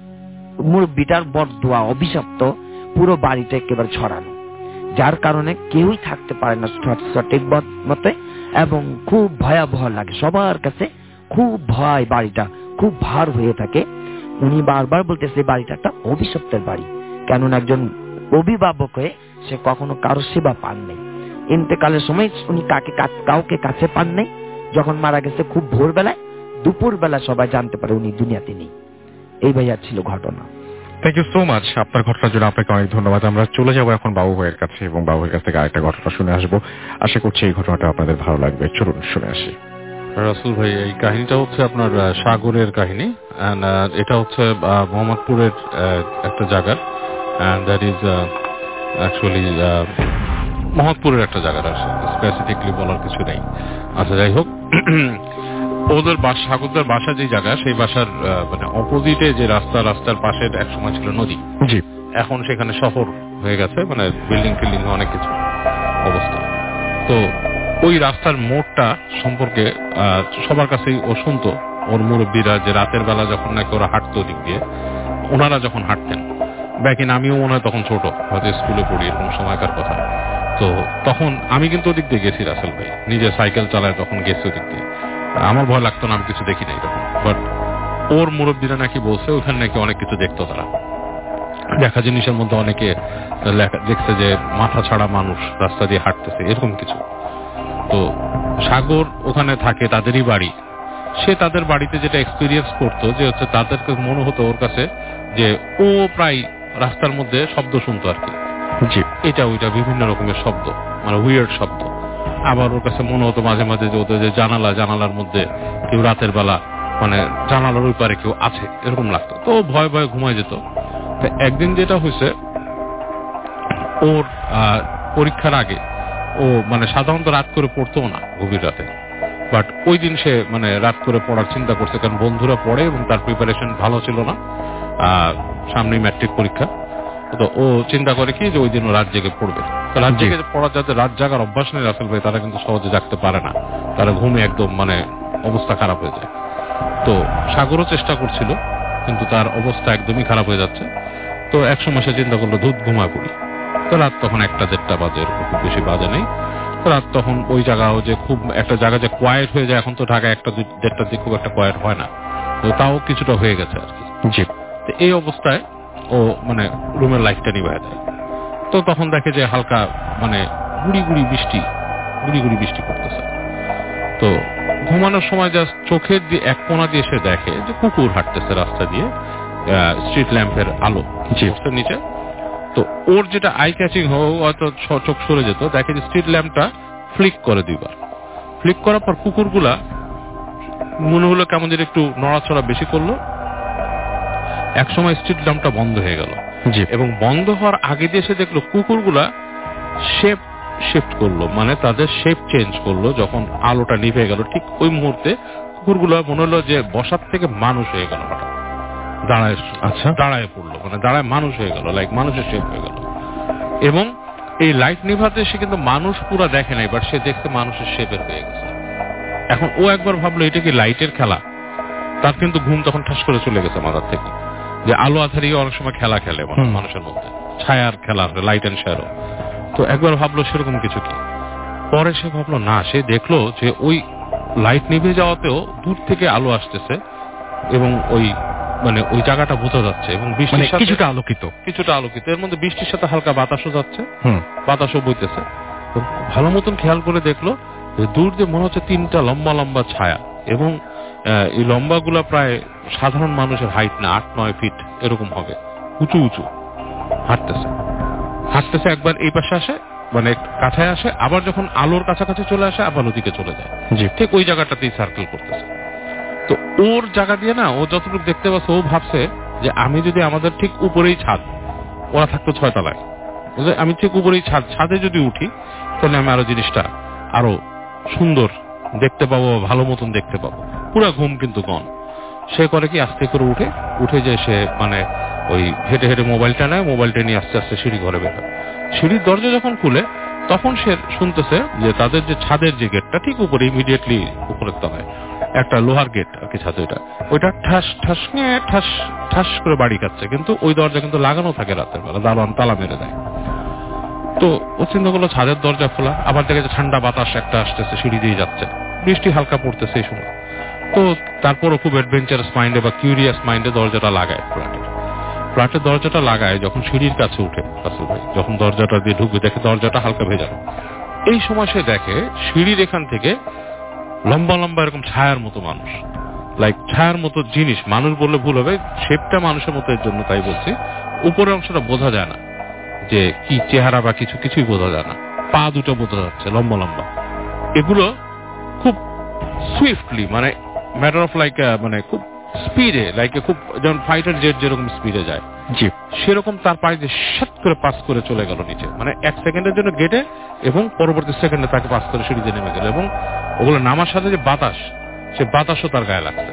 [SPEAKER 10] মুরব্বিটার বরদোয়া অভিশপ্ত পুরো বাড়িটা একেবারে ছড়ানো, যার কারণে কেউই থাকতে পারে না সঠিক মতে, এবং খুব ভয়াবহ লাগে সবার কাছে, খুব ভয়, বাড়িটা খুব ভার হয়ে থাকে। উনি বারবার বলতেছে বাড়িটা একটা অভিশপ্তের বাড়ি, কেননা একজন অভিভাবক হয়ে সে কখনো কারো সেবা পান নাই। ইন্তেকালের সময় উনি কাকে কাউকে কাছে পান নাই। যখন মারা গেছে খুব ভোরবেলায়, দুপুর বেলা সবাই জানতে পারে উনি দুনিয়াতে নেই। এই ভাইয়া ছিল ঘটনা।
[SPEAKER 2] থ্যাংক ইউ সো মাচ আপনার ঘটনার জন্য, আপনাকে অনেক ধন্যবাদ। আমরা চলে যাবো এখন বাবু ভাইয়ের কাছে এবং বাবু ভাইয়ের কাছ থেকে আরেকটা ঘটনা শুনে আসবো। আশা করছি এই ঘটনাটা আপনাদের ভালো লাগবে। চলুন শুনে আসি।
[SPEAKER 7] রাসেল ভাই, এই কাহিনীটা হচ্ছে আপনার সাগরের কাহিনী। এটা হচ্ছে মোহাম্মদপুরের একটা জায়গা, দ্যাট ইজ অ্যাকচুয়ালি মোহাম্মদপুরের একটা জায়গা, স্পেসিফিকলি বলার কিছু নেই। আচ্ছা যাই হোক, ওদের বাসা, সাগরদের বাসা যে জায়গা, সেই বাসার মানে অপোজিটে যে রাস্তা, রাস্তার পাশে এক সময় ছিল নদী। জি, এখন সেখানে শহর হয়ে গেছে, মানে বিল্ডিং টিল্ডিং অনেক কিছু অবস্থা। তো ওই রাস্তার মোড়টা সম্পর্কে সবার কাছেই ও শুনতো, ওর মুরব্বীরা, যে রাতের বেলা যখন নাকি ওরা হাঁটতো দিক দিয়ে, ওনারা যখন হাঁটতেন, ব্যাকিন আমিও মনে হয় তখন ছোট, হয়তো স্কুলে পড়ি, এরকম সময়কার কথা। তো তখন আমি কিন্তু ওদিক দিয়ে গেছি রাসেল ভাই, নিজে সাইকেল চালায় তখন গেছি ওদিক দিয়ে। আমার ভয় লাগতো না, আমি কিছু দেখি নাই তখন। বাট ওর মুরব্বীরা নাকি বলছে ওখানে নাকি অনেক কিছু দেখতো তারা, দেখা জিনিসের মধ্যে অনেকে দেখছে যে মাথা ছাড়া মানুষ রাস্তা দিয়ে হাঁটতেছে, এরকম কিছু। তো সাগর ওখানে থাকে, তাদেরই বাড়ি। সে তাদের বাড়িতে যেটা এক্সপিরিয়েন্স করতো যে হচ্ছে তাদেরকে মনে হতো ওর কাছে যে ও প্রায় রাস্তার মধ্যে শব্দ শুনতো আর কি, এটা ওইটা বিভিন্ন রকমের শব্দ, মানে উইয়ার্ড শব্দ। আবার ওর কাছে মনে হতো মাঝে মাঝে যে ওদের যে জানালা, জানালার মধ্যে কেউ রাতের বেলা মানে জানালার ওই পারে কেউ আছে এরকম লাগতো। তো ভয় ভয়ে ঘুমায় যেত। তো একদিন যেটা হয়েছে, ওর পরীক্ষার আগে ও মানে সাধারণত রাত করে পড়তো না গভীর রাতে, বাট ওই দিন সে মানে রাত করে পড়ার চিন্তা করছে, কারণ বন্ধুরা পড়ে এবং তার প্রিপারেশন ভালো ছিল না, সামনেই ম্যাট্রিক পরীক্ষা। তো ও চিন্তা করে কি যে ওই দিন ও রাত জেগে পড়বে। তো রাত জেগে পড়ার যাতে রাত জাগার অভ্যাস নেই রাসেল ভাই, তারা কিন্তু সহজে জাগতে পারে না, তারা ঘুমে একদম মানে অবস্থা খারাপ হয়ে যায়। তো সাগরও চেষ্টা করছিল, কিন্তু তার অবস্থা একদমই খারাপ হয়ে যাচ্ছে। তো একসময় সে চিন্তা করলো ধূপ ঘুমায় পড়ি। তো রাত তখন একটা দেড়টা বাজে, এরকম খুব বেশি বাজে নেই। তো রাত তখন ওই জায়গাও যে খুব একটা জায়গা যে কোয়াইট হয়ে যায়, এখন তো ঢাকায় একটা দেড়টার দিকে খুব একটা কোয়াইট হয় না, তো তাও কিছুটা হয়ে গেছে আর কি। জি। তো এই অবস্থায় ও মানে রুমের লাইটটা নিভায় দেয়। তো তখন দেখে যে হালকা মানে গুড়ি গুড়ি বৃষ্টি গুড়ি গুড়ি বৃষ্টি পড়তেছে। তো ঘুমানোর সময় জাস্ট চোখের দিয়ে এক কোণা দিয়ে সে দেখে যে কুকুর হাঁটতেছে রাস্তা দিয়ে, স্ট্রিট ল্যাম্পের আলো নিচে। তো ওর যেটা আই ক্যাচিং হোক, হয়তো চোখ সরে যেত, দেখে যে স্ট্রিট ল্যাম্পটা ফ্লিক করে দুইবার। ফ্লিক করার পর কুকুরগুলা মনে হলো কেমন যেন একটু নড়াচড়া বেশি করলো। এক সময় স্ট্রিট ল্যাম্পটা বন্ধ হয়ে গেল, এবং বন্ধ হওয়ার আগে দিয়ে সে দেখলো কুকুরগুলা শেপ শিফট করলো, মানে তাদের শেপ চেঞ্জ করলো। যখন আলোটা নিভে গেল ঠিক ওই মুহূর্তে কুকুরগুলো মনে হলো যে বসার থেকে মানুষ হয়ে গেল, হঠাৎ দাঁড়ায়, আচ্ছা দাঁড়ায় পড়লো, মানে দাঁড়ায় মানুষ হয়ে গেল, লাইক মানুষের শেপ হয়ে গেল। এবং এই লাইট নিভাতে সে কিন্তু মানুষ পুরো দেখে নাই, বাট সে দেখতে মানুষের শেপের হয়ে গেছে। এখন ও একবার ভাবলো এটা কি লাইটের খেলা। তার কিন্তু ঘুম তখন ঠাস করে চলে গেছে মাথার থেকে, যে আলো আধারিয়ে অনেক সময় খেলা খেলে মানুষের মধ্যে, ছায়ার খেলা, লাইট অ্যান্ড শ্যাডো। তো একবার ভাবলো সেরকম কিছু কি। পরে সে ভাবলো না, সে দেখলো যে ওই লাইট নিভে যাওয়াতেও দূর থেকে আলো আসতেছে, এবং ওই মানে ওই জায়গাটা বোঝা যাচ্ছে, এবং বৃষ্টির সাথে কিছুটা আলোকিত কিছুটা আলোকিত এর মধ্যে বৃষ্টির সাথে হালকা বাতাসও যাচ্ছে, বাতাসও বইতেছে। তো ভালো মতন খেয়াল করে দেখলো যে দূর দিয়ে মনে হচ্ছে তিনটা লম্বা লম্বা ছায়া, এবং এই লম্বা গুলা প্রায় সাধারণ মানুষের হাইট না, আট নয় ফিট এরকম হবে, উঁচু উঁচু হাঁটতেছে হাঁটতেছে একবার এই পাশে আসে, মানে কাছায় আসে, আবার যখন আলোর কাছাকাছি চলে আসে আবার ওদিকে চলে যায়, ঠিক ওই জায়গাটাতেই সার্কেল করতেছে। তো ওর জায়গা দিয়ে না, ও যতটুকু দেখতে পাচ্ছে, ও ভাবছে যে আমি যদি আমাদের ঠিক উপরেই ছাদ, ওরা থাকতো ছয় তলায়, আমি ঠিক উপরেই ছাদ, ছাদে যদি উঠি তাহলে আমি আরো জিনিসটা আরো সুন্দর দেখতে পাবো, ভালো মতন দেখতে পাবো। পুরা ঘুম কিন্তু গন। সে করে কি আস্তে করে উঠে উঠে যে সে মানে ওই হেঁটে হেঁটে মোবাইলটা নেয়, মোবাইলটা নিয়ে আস্তে আস্তে সিঁড়ি ঘরে বের হয়। সিঁড়ির দরজা যখন খুলে তখন সে শুনতেছে যে তাদের যে ছাদের যে গেটটা ঠিক উপরে, ইমিডিয়েটলি উপরের তলায় একটা লোহার গেট আর কি ছাদে, ওইটা ওইটা ঠাস ঠাস ঠাস ঠাস করে বাড়ি খাচ্ছে, কিন্তু ওই দরজা কিন্তু লাগানো থাকে রাতের বেলা, দারোয়ান তালা মেরে দেয়। তো ও চিন্তা করলো ছাদের দরজা খোলা, আবার দেখে যে ঠান্ডা বাতাস একটা আসতেছে, সিঁড়ি দিয়ে যাচ্ছে, বৃষ্টি হালকা পড়তেছে এই সময়। তো তারপরও খুব অ্যাডভেঞ্চারাস মাইন্ডে বা কিউরিয়াস মাইন্ডে দরজাটা লাগায়, ফ্ল্যাটের ফ্ল্যাটের দরজাটা লাগায়। যখন সিঁড়ির কাছে উঠে রাসেল ভাই, যখন দরজাটা দিয়ে ঢুকবে, দেখে দরজাটা হালকা ভেজানো। এই সময় সে দেখে সিঁড়ির এখান থেকে লম্বা লম্বা এরকম ছায়ার মতো মানুষ, লাইক ছায়ার মতো জিনিস, মানুষ বললে ভুল হবে, শেপটা মানুষের মতো, এর জন্য তাই বলছি। উপরের অংশটা বোঝা যায় না যে কি চেহারা বা কিছু, কিছুই বোঝা যায় না, পা দুটো বোঝা যাচ্ছে লম্বা লম্বা। এগুলো খুব সুইফটলি, মানে ম্যাটার অফ লাইক মানে খুব স্পিডে, লাইক খুব যেমন ফাইটার জেট যেরকম স্পিডে যায়, জি সেরকম তার পায়ে যে সাত করে পাস করে চলে গেল নিচে, মানে এক সেকেন্ডের জন্য গেটে, এবং পরবর্তী সেকেন্ডে তাকে পাস করে সিঁড়িতে নেমে গেল। এবং ওগুলো নামার সাথে যে বাতাস, সে বাতাসও তার গায়ে লাগছে,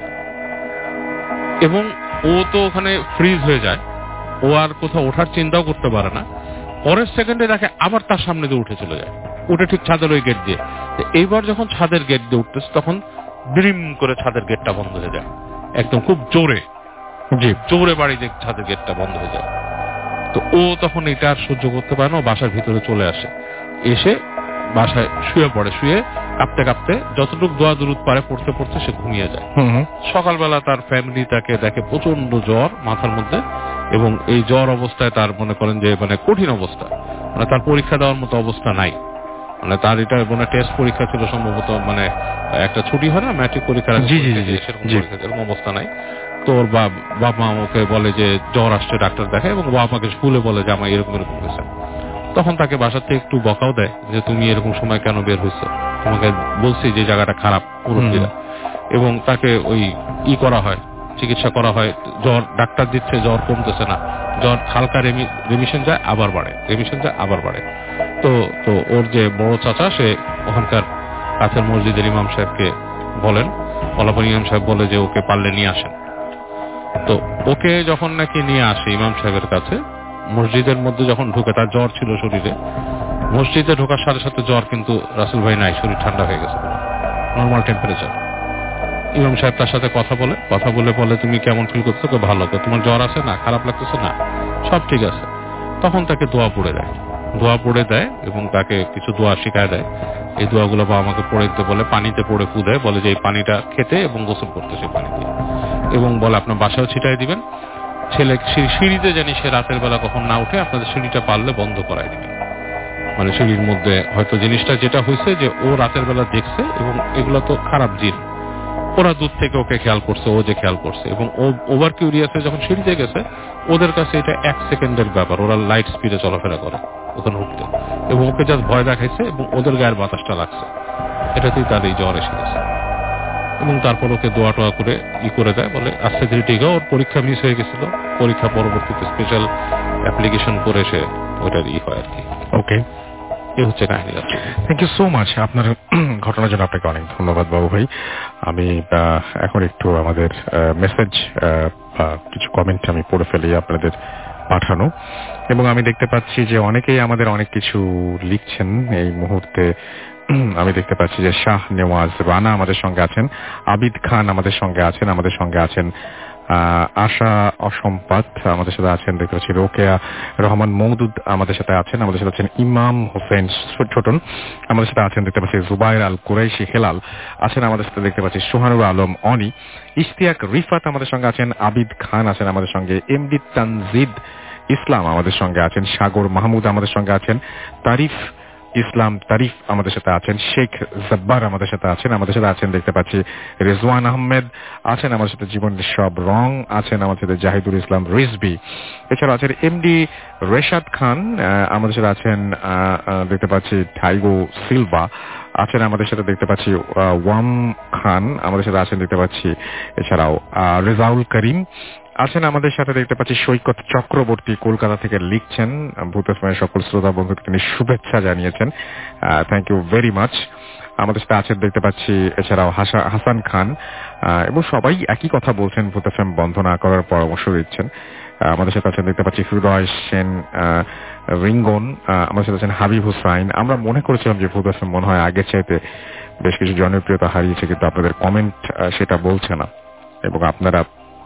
[SPEAKER 7] এবং ও তো ওখানে ফ্রিজ হয়ে যায়, ও আর কোথাও ওঠার চিন্তাও করতে পারে না। পরের সেকেন্ডে দেখে আবার তার সামনে দিয়ে উঠে চলে যায়, উঠে ঠিক ছাদের ওই গেট দিয়ে। এইবার যখন ছাদের গেট দিয়ে উঠতেছে, তখন ব্রিম করে ছাদের গেটটা বন্ধ হয়ে যায়, একদম খুব জোরে, জি জোরে বাড়ি দিয়ে ছাদের গেটটা বন্ধ হয়ে যায়। তো ও তখন এটা আর সহ্য করতে পারে না, বাসার ভিতরে চলে আসে, এসে বাসায় শুয়ে পড়ে, শুয়ে কাঁপতে কাঁপতে যতটুকু দোয়া দুরুদ পারে পড়তে পড়তে সে ঘুমিয়ে যায়। সকালবেলা তার ফ্যামিলি তাকে দেখে প্রচন্ড জ্বর মাথার মধ্যে, এবং এই জ্বর অবস্থায় তার মনে করেন যে মানে কঠিন অবস্থা, মানে তার পরীক্ষা দেওয়ার মতো অবস্থা নাই, মানে তার এটা মানে টেস্ট পরীক্ষা ছিল সম্ভবত, মানে একটা ছুটি হয় না ম্যাট্রিক পরীক্ষার, এরকম অবস্থা নাই। তো ওর বাবা মা ওকে বলে যে জ্বর আসছে, ডাক্তার দেখায়, এবং বাবা মাকে স্কুলে বলে যে আমার এরকম এরকম হয়েছে। তখন তাকে বাসার থেকে একটু বকাও দেয় যে তুমি এরকম সময় কেন বের হয়েছো, তোমাকে বলছি যে জায়গাটা খারাপ পুরোপুরি। এবং তাকে ওই ই করা হয়, চিকিৎসা করা হয়, জ্বর ডাক্তার দিচ্ছে জ্বর কমতেছে না, জ্বর হালকা রেমিশন যায় আবার বাড়ে, রেমিশন যায় আবার বাড়ে। তো তো ওর যে বড় চাচা সে ওখানকার কাছের মসজিদের ইমাম সাহেবকে বলেন, বলার ইমাম সাহেব বলে যে ওকে পারলে নিয়ে আসেন। তো ওকে যখন নাকি নিয়ে আসে ইমাম সাহেবের কাছে, মসজিদের মধ্যে যখন ঢুকে, তার জ্বর ছিল শরীরে, মসজিদে ঢোকার সাথে সাথে জ্বর কিন্তু রাসেল ভাই নাই, শরীর ঠান্ডা হয়ে গেছে, নর্মাল টেম্পারেচার। ইমাম সাহেব তার সাথে কথা বলে কথা বলে বলে তুমি কেমন ফিল করছো? তো ভালো। তোমার জ্বর আছে না? খারাপ লাগতেছে না? সব ঠিক আছে। তখন তাকে দোয়া পড়ে দেয়, দোয়া পড়ে দেয় এবং তাকে কিছু দোয়া শিখায় দেয়। এই দোয়াগুলো বা আমাকে পড়ে দিতে বলে, পানিতে পড়ে ফু দেয়, বলে যে এই পানিটা খেতে এবং গোসল করতে সেই পানি দিয়ে, এবং বলে আপনার বাসাও ছিটাই দিবেন। ছেলে সিঁড়িতে জানি সে রাতের বেলা কখন না উঠে, আপনাদের সিঁড়িটা পারলে বন্ধ করাই দিবেন। মানে সিঁড়ির মধ্যে হয়তো জিনিসটা যেটা হয়েছে যে ও রাতের বেলা দেখছে, এবং এগুলো তো খারাপ জিন, ওরা দূর থেকে ওকে খেয়াল করছে, ও যে খেয়াল করছে, এবং ও ওভার কিউরিয়াসে যখন সিঁড়িতে গেছে, ওদের কাছে এটা এক সেকেন্ডের ব্যাপার, ওরা লাইট স্পিডে চলাফেরা করে ওখানে উঠতে, এবং ওকে জাস্ট ভয় দেখাইছে এবং ওদের গায়ের বাতাসটা লাগছে, এটাতেই তার এই জ্বর এসে গেছে। এবং তারপর ওকে দোয়া টোয়া করে ই করে দেয়, বলে আস্তে ধীরে ঠিক ওর পরীক্ষা মিস হয়ে গেছিল, পরীক্ষা পরবর্তীতে স্পেশাল অ্যাপ্লিকেশন করে সে ওটার ই হয় আর কি।
[SPEAKER 2] ওকে,
[SPEAKER 7] এই হচ্ছে কাহিনী।
[SPEAKER 2] Thank you so much. আপনার ঘটনার জন্য আপনাকে অনেক ধন্যবাদ বাবু ভাই। আমি এখন একটু আমাদের মেসেজ বা কিছু কমেন্ট আমি পড়ে ফেলি আপনাদের পাঠানো, এবং আমি দেখতে পাচ্ছি যে অনেকেই আমাদের অনেক কিছু লিখছেন এই মুহূর্তে। আমি দেখতে পাচ্ছি যে শাহ নেওয়াজ রানা আমাদের সঙ্গে আছেন, আবিদ খান আমাদের সঙ্গে আছেন, আমাদের সঙ্গে আছেন আশা অসম্পাত আমাদের সাথে আছেন, দেখতে পাচ্ছি রোকেয়া রহমান মওদুদ আমাদের সাথে আছেন, আমাদের সাথে আছেন ইমাম হোসেন ছোটন আমাদের সাথে আছেন, দেখতে পাচ্ছি জুবাইর আল কুরাইশি হেলাল আছেন আমাদের সাথে, দেখতে পাচ্ছি সোহানুর আলম অনি, ইশতিয়াক রিফাত আমাদের সঙ্গে আছেন, আবিদ খান আছেন আমাদের সঙ্গে, এমডি তানজিদ ইসলাম আমাদের সঙ্গে আছেন, সাগর মাহমুদ আমাদের সঙ্গে আছেন, তারিফ ইসলাম তারিফ আমাদের সাথে আছেন, শেখ জব্বার আমাদের সাথে আছেন, আমাদের সাথে আছেন দেখতে পাচ্ছি রেজওয়ান আহমেদ আছেন আমাদের সাথে, জীবনের সব রং আছেন আমাদের সাথে, জাহিদুল ইসলাম রিজবি, এছাড়া আছেন এমডি রেশাদ খান আমাদের সাথে আছেন, দেখতে পাচ্ছি টাইগো সিলভা আছেন আমাদের সাথে, দেখতে পাচ্ছি ওয়াম খান আমাদের সাথে আছেন, দেখতে পাচ্ছি এছাড়াও রেজাউল করিম আছেন আমাদের সাথে, দেখতে পাচ্ছি সৈকত চক্রবর্তী কলকাতা থেকে লিখছেন, ভূতসময়ের সকল শ্রোতা বন্ধুকে তিনি শুভেচ্ছা জানিয়েছেন, থ্যাংক ইউ ভেরি মাচ। আমাদের সাথে আছেন দেখতে পাচ্ছি এছাড়াও হাসান খান, এবং সবাই একই কথা বলছেন, ভূতফেম বন্ধ না করার পরামর্শ দিচ্ছেন। আমাদের সাথে আছেন দেখতে পাচ্ছি হৃদয় সেন রিঙ্গন, আমাদের সাথে আছেন হাবিব হুসাইন। আমরা মনে করেছিলাম যে ভূতফেম মনে হয় আগের চাইতে বেশ কিছু জনপ্রিয়তা হারিয়েছে, কিন্তু আপনাদের কমেন্ট সেটা বলছে না, এবং আপনারা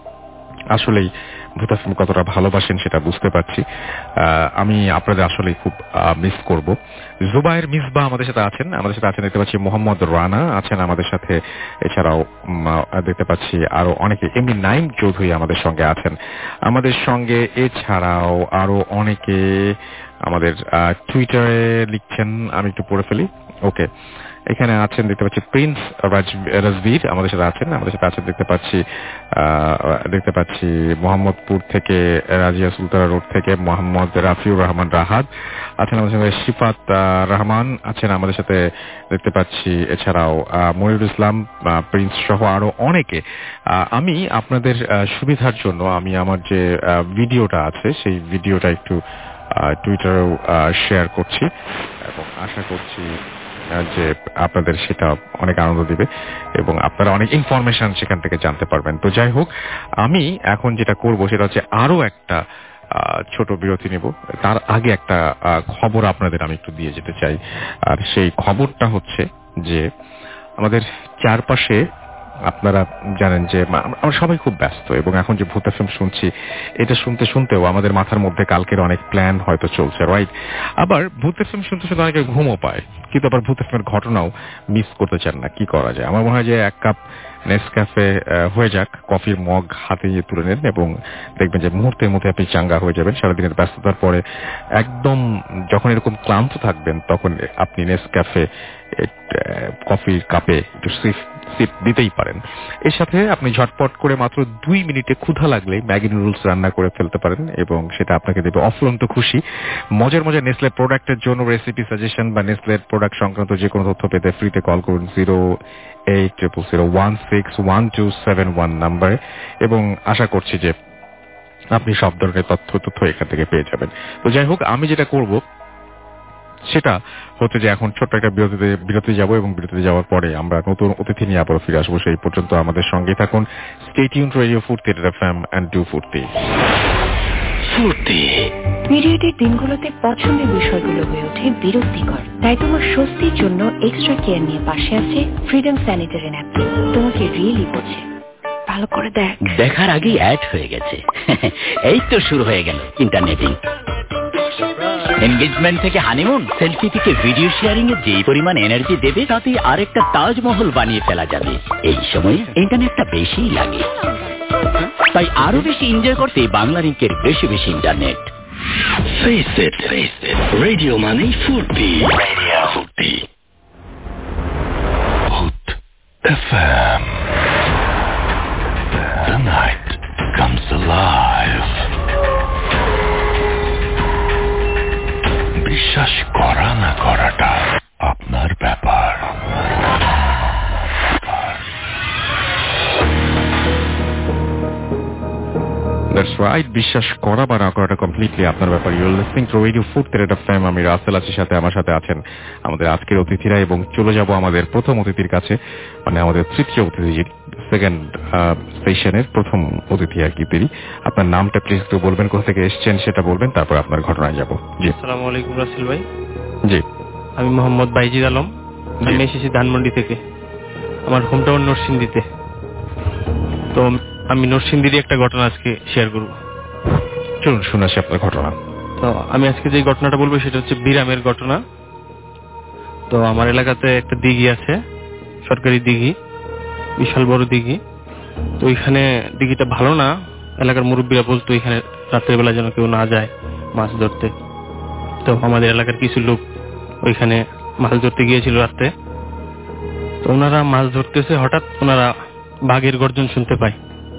[SPEAKER 2] আসলেই ভূতফিল্ম কতটা ভালোবাসেন সেটা বুঝতে পারছি। আমি আপনাদের আসলেই খুব মিস করব। জুবাইর মিসবা আমাদের সাথে আছেন, আমাদের সাথে আছেন দেখতে পাচ্ছি মোহাম্মদ রানা আছেন আমাদের সাথে, এছাড়াও দেখতে পাচ্ছি আরো অনেকে, এমনি নাইম চৌধুরী আমাদের সঙ্গে আছেন আমাদের সঙ্গে, এছাড়াও আরো অনেকে আমাদের টুইটারে লিখছেন, আমি একটু পড়ে ফেলি। ওকে, এখানে আছেন দেখতে পাচ্ছি প্রিন্স রাজবীর আমাদের সাথে আছেন, আমাদের সাথে আছেন দেখতে পাচ্ছি দেখতে পাচ্ছি মোহাম্মদপুর থেকে রাজিয়া সুলতানা রোড থেকে মোহাম্মদ রাফিউর রহমান রাহাত আছেন আমাদের সাথে, শিফাত রহমান আছেন আমাদের সাথে দেখতে পাচ্ছি, এছাড়াও মনিরুল ইসলাম প্রিন্স সহ আরো অনেকে। আমি আপনাদের সুবিধার জন্য আমি আমার যে ভিডিওটা আছে সেই ভিডিওটা একটু টুইটারেও শেয়ার করছি, এবং আশা করছি যে আপনাদের সেটা অনেক আনন্দ দিবে এবং আপনারা অনেক ইনফরমেশন সেখান থেকে জানতে পারবেন। তো যাই হোক, আমি এখন যেটা করব সেটা হচ্ছে আরো একটা ছোট বিরতি নেব, তার আগে একটা খবর আপনাদের আমি একটু দিয়ে যেতে চাই। আর সেই খবরটা হচ্ছে যে আমাদের চারপাশে আপনারা জানেন যে আমরা সবাই খুব ব্যস্ত, এবং এখন যে ভূত এফএম শুনছি এটা শুনতে শুনতেও আমাদের মাথার মধ্যে কালকের অনেক প্ল্যান হয়তো চলছে, রাইট? আবার ভূত এফএম শুনতে শুনতে অনেকে ঘুমও পায়, কিন্তু আবার ভূত এফএমের ঘটনাও মিস করতে চান না। কি করা যায়? আমার মনে হয় যে এক কাপ নেসক্যাফে হয়ে যাক, কফির মগ হাতে তুলে নেন এবং দেখবেন যে মুহূর্তের মধ্যে আপনি চাঙ্গা হয়ে যাবেন। সারাদিনের ব্যস্ততার পরে একদম যখন এরকম ক্লান্ত থাকবেন তখন আপনি নেসক্যাফে কফির কাপে একটু সিপ সিপ দিতেই পারেন। এর সাথে আপনি ঝটপট করে মাত্র দুই মিনিটে ক্ষুধা লাগলে ম্যাগি নুডলস রান্না করে ফেলতে পারেন এবং সেটা আপনাকে দেবে অফুরন্ত খুশি। মজার মজার নেসলে প্রোডাক্টের জন্য রেসিপি সাজেশন বা নেসলের প্রোডাক্ট সংক্রান্ত যে কোনো তথ্য পেতে ফ্রিতে কল করুন zero eight triple zero one six one two seven one নাম্বারে এবং আশা করছি যে আপনি সব ধরনের তথ্য তথ্য এখান থেকে পেয়ে যাবেন। তো যাই হোক, আমি যেটা করব সেটা হচ্ছে যে এখন ছোট্ট একটা বিরতিতে বিরতি যাব এবং বিরতিতে যাওয়ার পরে আমরা নতুন অতিথি নিয়ে আবার ফিরে আসবো। সেই পর্যন্ত আমাদের সঙ্গে থাকুন। Stay tuned radio Foorti FM and do Foorti.
[SPEAKER 1] Foorti
[SPEAKER 5] পিরিয়ডের দিনগুলোতে পছন্দের বিষয়গুলো হয়ে ওঠে বিরক্তিকর, তাই তোমার স্বস্তির জন্য এক্সট্রা কেয়ার নিয়ে পাশে আছে ফ্রিডম স্যানিটারি ন্যাপকিন। তোমাকে রিয়েলি বোঝে। ভালো করে দেখ।
[SPEAKER 6] দেখার আগেই অ্যাড হয়ে গেছে। এই তো শুরু হয়ে গেল ইন্টারনেটিং। এনগেজমেন্ট থেকে হানিমুন, সেলফি থেকে ভিডিও শেয়ারিং এ যে পরিমাণ এনার্জি দেবে তাতে আরেকটা তাজমহল বানিয়ে ফেলা যাবে। এই সময়ে ইন্টারনেটটা বেশি লাগে, তাই আরো বেশি এনজয় করতে বাংলা লিংকের বেশি বেশি internet.
[SPEAKER 1] Face it, face it. Radio মানে ফুর্তি। Radio Foorti. Hot F M. The night comes alive. বিশ্বাস করা না করাটা আপনার ব্যাপার।
[SPEAKER 2] That's right, বিশ্বাস করা বা না করাটা কমপ্লিটলি আপনার ব্যাপার। You're listening to radio Foorti FM. আমি রাসেল আছি, সাথে আমার সাথে আছেন আমাদের আজকের অতিথিরা এবং চলে যাব আমাদের প্রথম অতিথির কাছে, মানে আমাদের তৃতীয় অতিথি, সেকেন্ড সেশনের প্রথম অতিথি আর কি। তিনি আপনার নামটা প্লিজ একটু বলবেন, কোথা থেকে এসেছেন সেটা বলবেন, তারপর আপনার ঘটনায় যাব। জি,
[SPEAKER 11] আসসালামু আলাইকুম রাসেল ভাই।
[SPEAKER 2] জি,
[SPEAKER 11] আমি মোহাম্মদ বাইজিদ আলম। আমি এসেছি ধানমন্ডি থেকে। আমার হোম টাউন নরসিংদীতে। তো আমি নরসিংদীরই একটা ঘটনা আজকে শেয়ার করব।
[SPEAKER 2] চলুন শুনাছি আপনার ঘটনা।
[SPEAKER 11] তো আমি আজকে যে ঘটনাটা বলবো সেটা হচ্ছে বিরামের ঘটনা। তো আমার এলাকাতে একটা দিঘি আছে, সরকারি দিঘি, বিশাল বড় দিঘি। তো ওইখানে দিঘিটা ভালো না, এলাকার মুরব্বীরা বলতো এখানে রাত্রের বেলা যেন কেউ না যায় মাছ ধরতে। তো আমাদের এলাকার কিছু লোক ওইখানে মাছ ধরতে গিয়েছিল রাত্রে। তো ওনারা মাছ ধরতেছে, হঠাৎ ওনারা বাঘের গর্জন শুনতে পায়।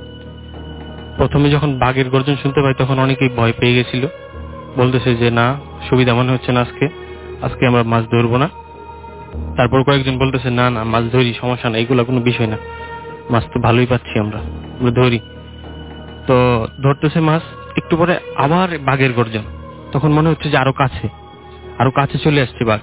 [SPEAKER 11] প্রথমে যখন বাঘের গর্জন শুনতে পাই তখন অনেকেই ভয় পেয়ে গেছিল, বলতেছে যে না, সুবিধা মনে হচ্ছে না, আজকে আজকে আমরা মাছ ধরবো না। তারপর কয়েকজন বলতেছে না না, মাছ ধরি, সমস্যা না, এগুলো কোনো বিষয় না, মাছ তো ভালোই পাচ্ছি আমরা, আমরা ধরি। তো ধরতেছে মাছ, একটু পরে আবার বাঘের গর্জন। তখন মনে হচ্ছে যে আরো কাছে আরো কাছে চলে আসছে বাঘ।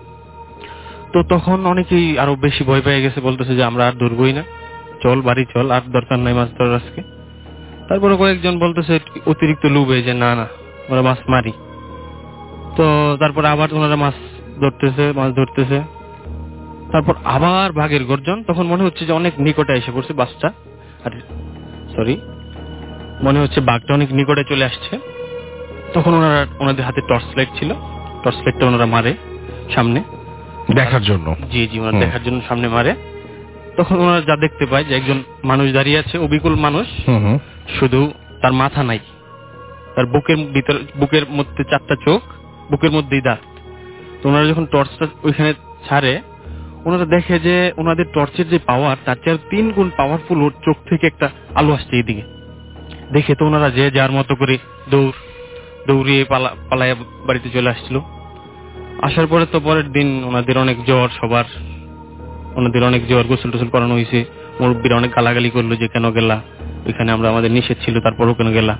[SPEAKER 11] তো তখন অনেকেই আরো বেশি ভয় পেয়ে গেছে, বলতেছে যে আমরা আর ধরবই না, চল বাড়ি চল, আর দরকার নাই মাছ ধরার আজকে। তারপরে কয়েকজন বলতেছে অতিরিক্ত লোভে যে না না, আমরা মাছ মারি। তো তারপর আবার ওনারা মাছ ধরতেছে মাছ ধরতেছে তারপর আবার বাঘের গর্জন। তখন মনে হচ্ছে যে অনেক নিকটে এসে পড়ছে বাসটা, আর সরি মনে হচ্ছে বাঘটা অনেক নিকটে চলে আসছে। তখন ওনারা ওনাদের হাতে টর্চ লাইট ছিল, টর্চ লাইটটা ওনারা মারে সামনে
[SPEAKER 2] দেখার জন্য।
[SPEAKER 11] জি জি ওনারা দেখার জন্য সামনে মারে। তখন ওনারা যা দেখতে পায় যে একজন মানুষ দাঁড়িয়ে আছে, অবিকল মানুষ, শুধু তার মাথা নাই, তার বুকের ভিতর, বুকের মধ্যে চারটা চোখ, বুকের মধ্যেই দাঁত। তো ওনারা যখন টর্চটা ওইখানে ছাড়ে, ওনারা দেখে যে ওনাদের টর্চের যে পাওয়ার, তার চেয়ে তিন গুণ পাওয়ারফুল ওর চোখ থেকে একটা আলো আসছে এইদিকে। দেখে তো ওনারা যে যার মতো করে দৌড় দৌড়িয়ে পালা পালায় বাড়িতে চলে আসছিল। আসার পরে তো পরের দিন ওনাদের অনেক জ্বর, সবার ওনাদের অনেক জ্বর, গোসল টোসল করানো হয়েছে। মুরব্বীরা অনেক গালাগালি করলো যে কেন গেলা, ওইখানে আমরা আমাদের নিষেধ ছিল, তারপরও কেন গেলা।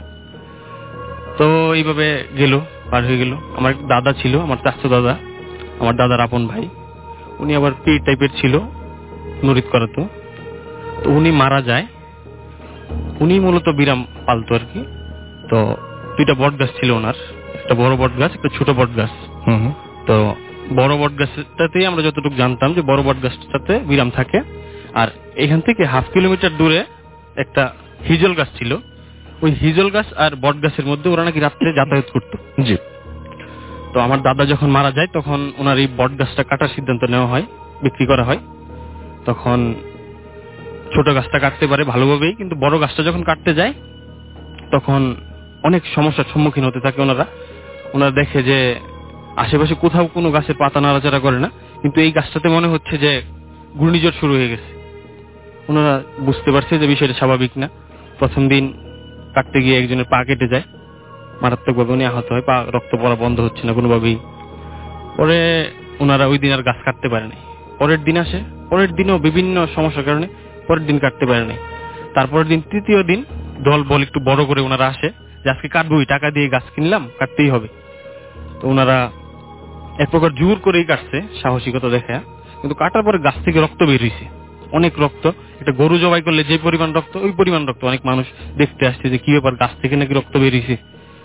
[SPEAKER 11] তো এইভাবে গেল, পার হয়ে গেল। আমার দাদা ছিল, আমার চাচা দাদা, আমার দাদার আপন ভাই, উনি আবার পীর টাইপের ছিল, নুরিত করাতো। তো উনি মারা যায়। উনি মূলত বিরাম পালতো আর কি। তো দুইটা বট গাছ ছিল ওনার, একটা বড় বট গাছ, একটা ছোট বট গাছ। তো বড় বট গাছটাতেই আমরা যতটুকু জানতাম যে বড় বট গাছটাতে বিরাম থাকে, আর এখান থেকে হাফ কিলোমিটার দূরে একটা হিজল গাছ ছিল। ওই হিজল গাছ আর বট গাছের মধ্যে ওরা নাকি রাত্রে যাতায়াত করতো। জি। তো আমার দাদা যখন মারা যায় তখন ওনার এই বট গাছটা কাটার সিদ্ধান্ত নেওয়া হয়, বিক্রি করা হয়। তখন ছোট গাছটা কাটতে পারে ভালোভাবেই, কিন্তু বড় গাছটা যখন কাটতে যায় তখন অনেক সমস্যার সম্মুখীন হতে থাকে ওনারা। ওনারা দেখে যে আশেপাশে কোথাও কোনো গাছের পাতা নাড়াচাড়া করে না, কিন্তু এই গাছটাতে মনে হচ্ছে যে ঘূর্ণিঝড় শুরু হয়ে গেছে। ওনারা বুঝতে পারছে যে বিষয়টা স্বাভাবিক না। প্রথম দিন কাটতে গিয়ে একজনের পা কেটে যায় মারাত্মকভাবে, উনি আহত হয়, পা রক্ত পড়া বন্ধ হচ্ছে না কোনোভাবেই। পরে ওনারা ওই দিন আর গাছ কাটতে পারে নাই। পরের দিন আসে, পরের দিনেও বিভিন্ন সমস্যার কারণে পরের দিন কাটতে পারে নাই। তারপরের দিন তৃতীয় দিন দল বল একটু বড় করে ওনারা আসে যে আজকে কাটবই, টাকা দিয়ে গাছ কিনলাম, কাটতেই হবে। তো ওনারা এক প্রকার জোর করেই কাটছে, সাহসিকতা দেখা, কিন্তু কাটার পরে গাছ থেকে রক্ত বের হয়েছে, অনেক রক্ত। একটা গরু জবাই করলে যে পরিমাণ রক্ত, ওই পরিমাণ রক্ত। অনেক মানুষ দেখতে আসছে যে কি ব্যাপার, গাছ থেকে নাকি রক্ত বের হয়েছে।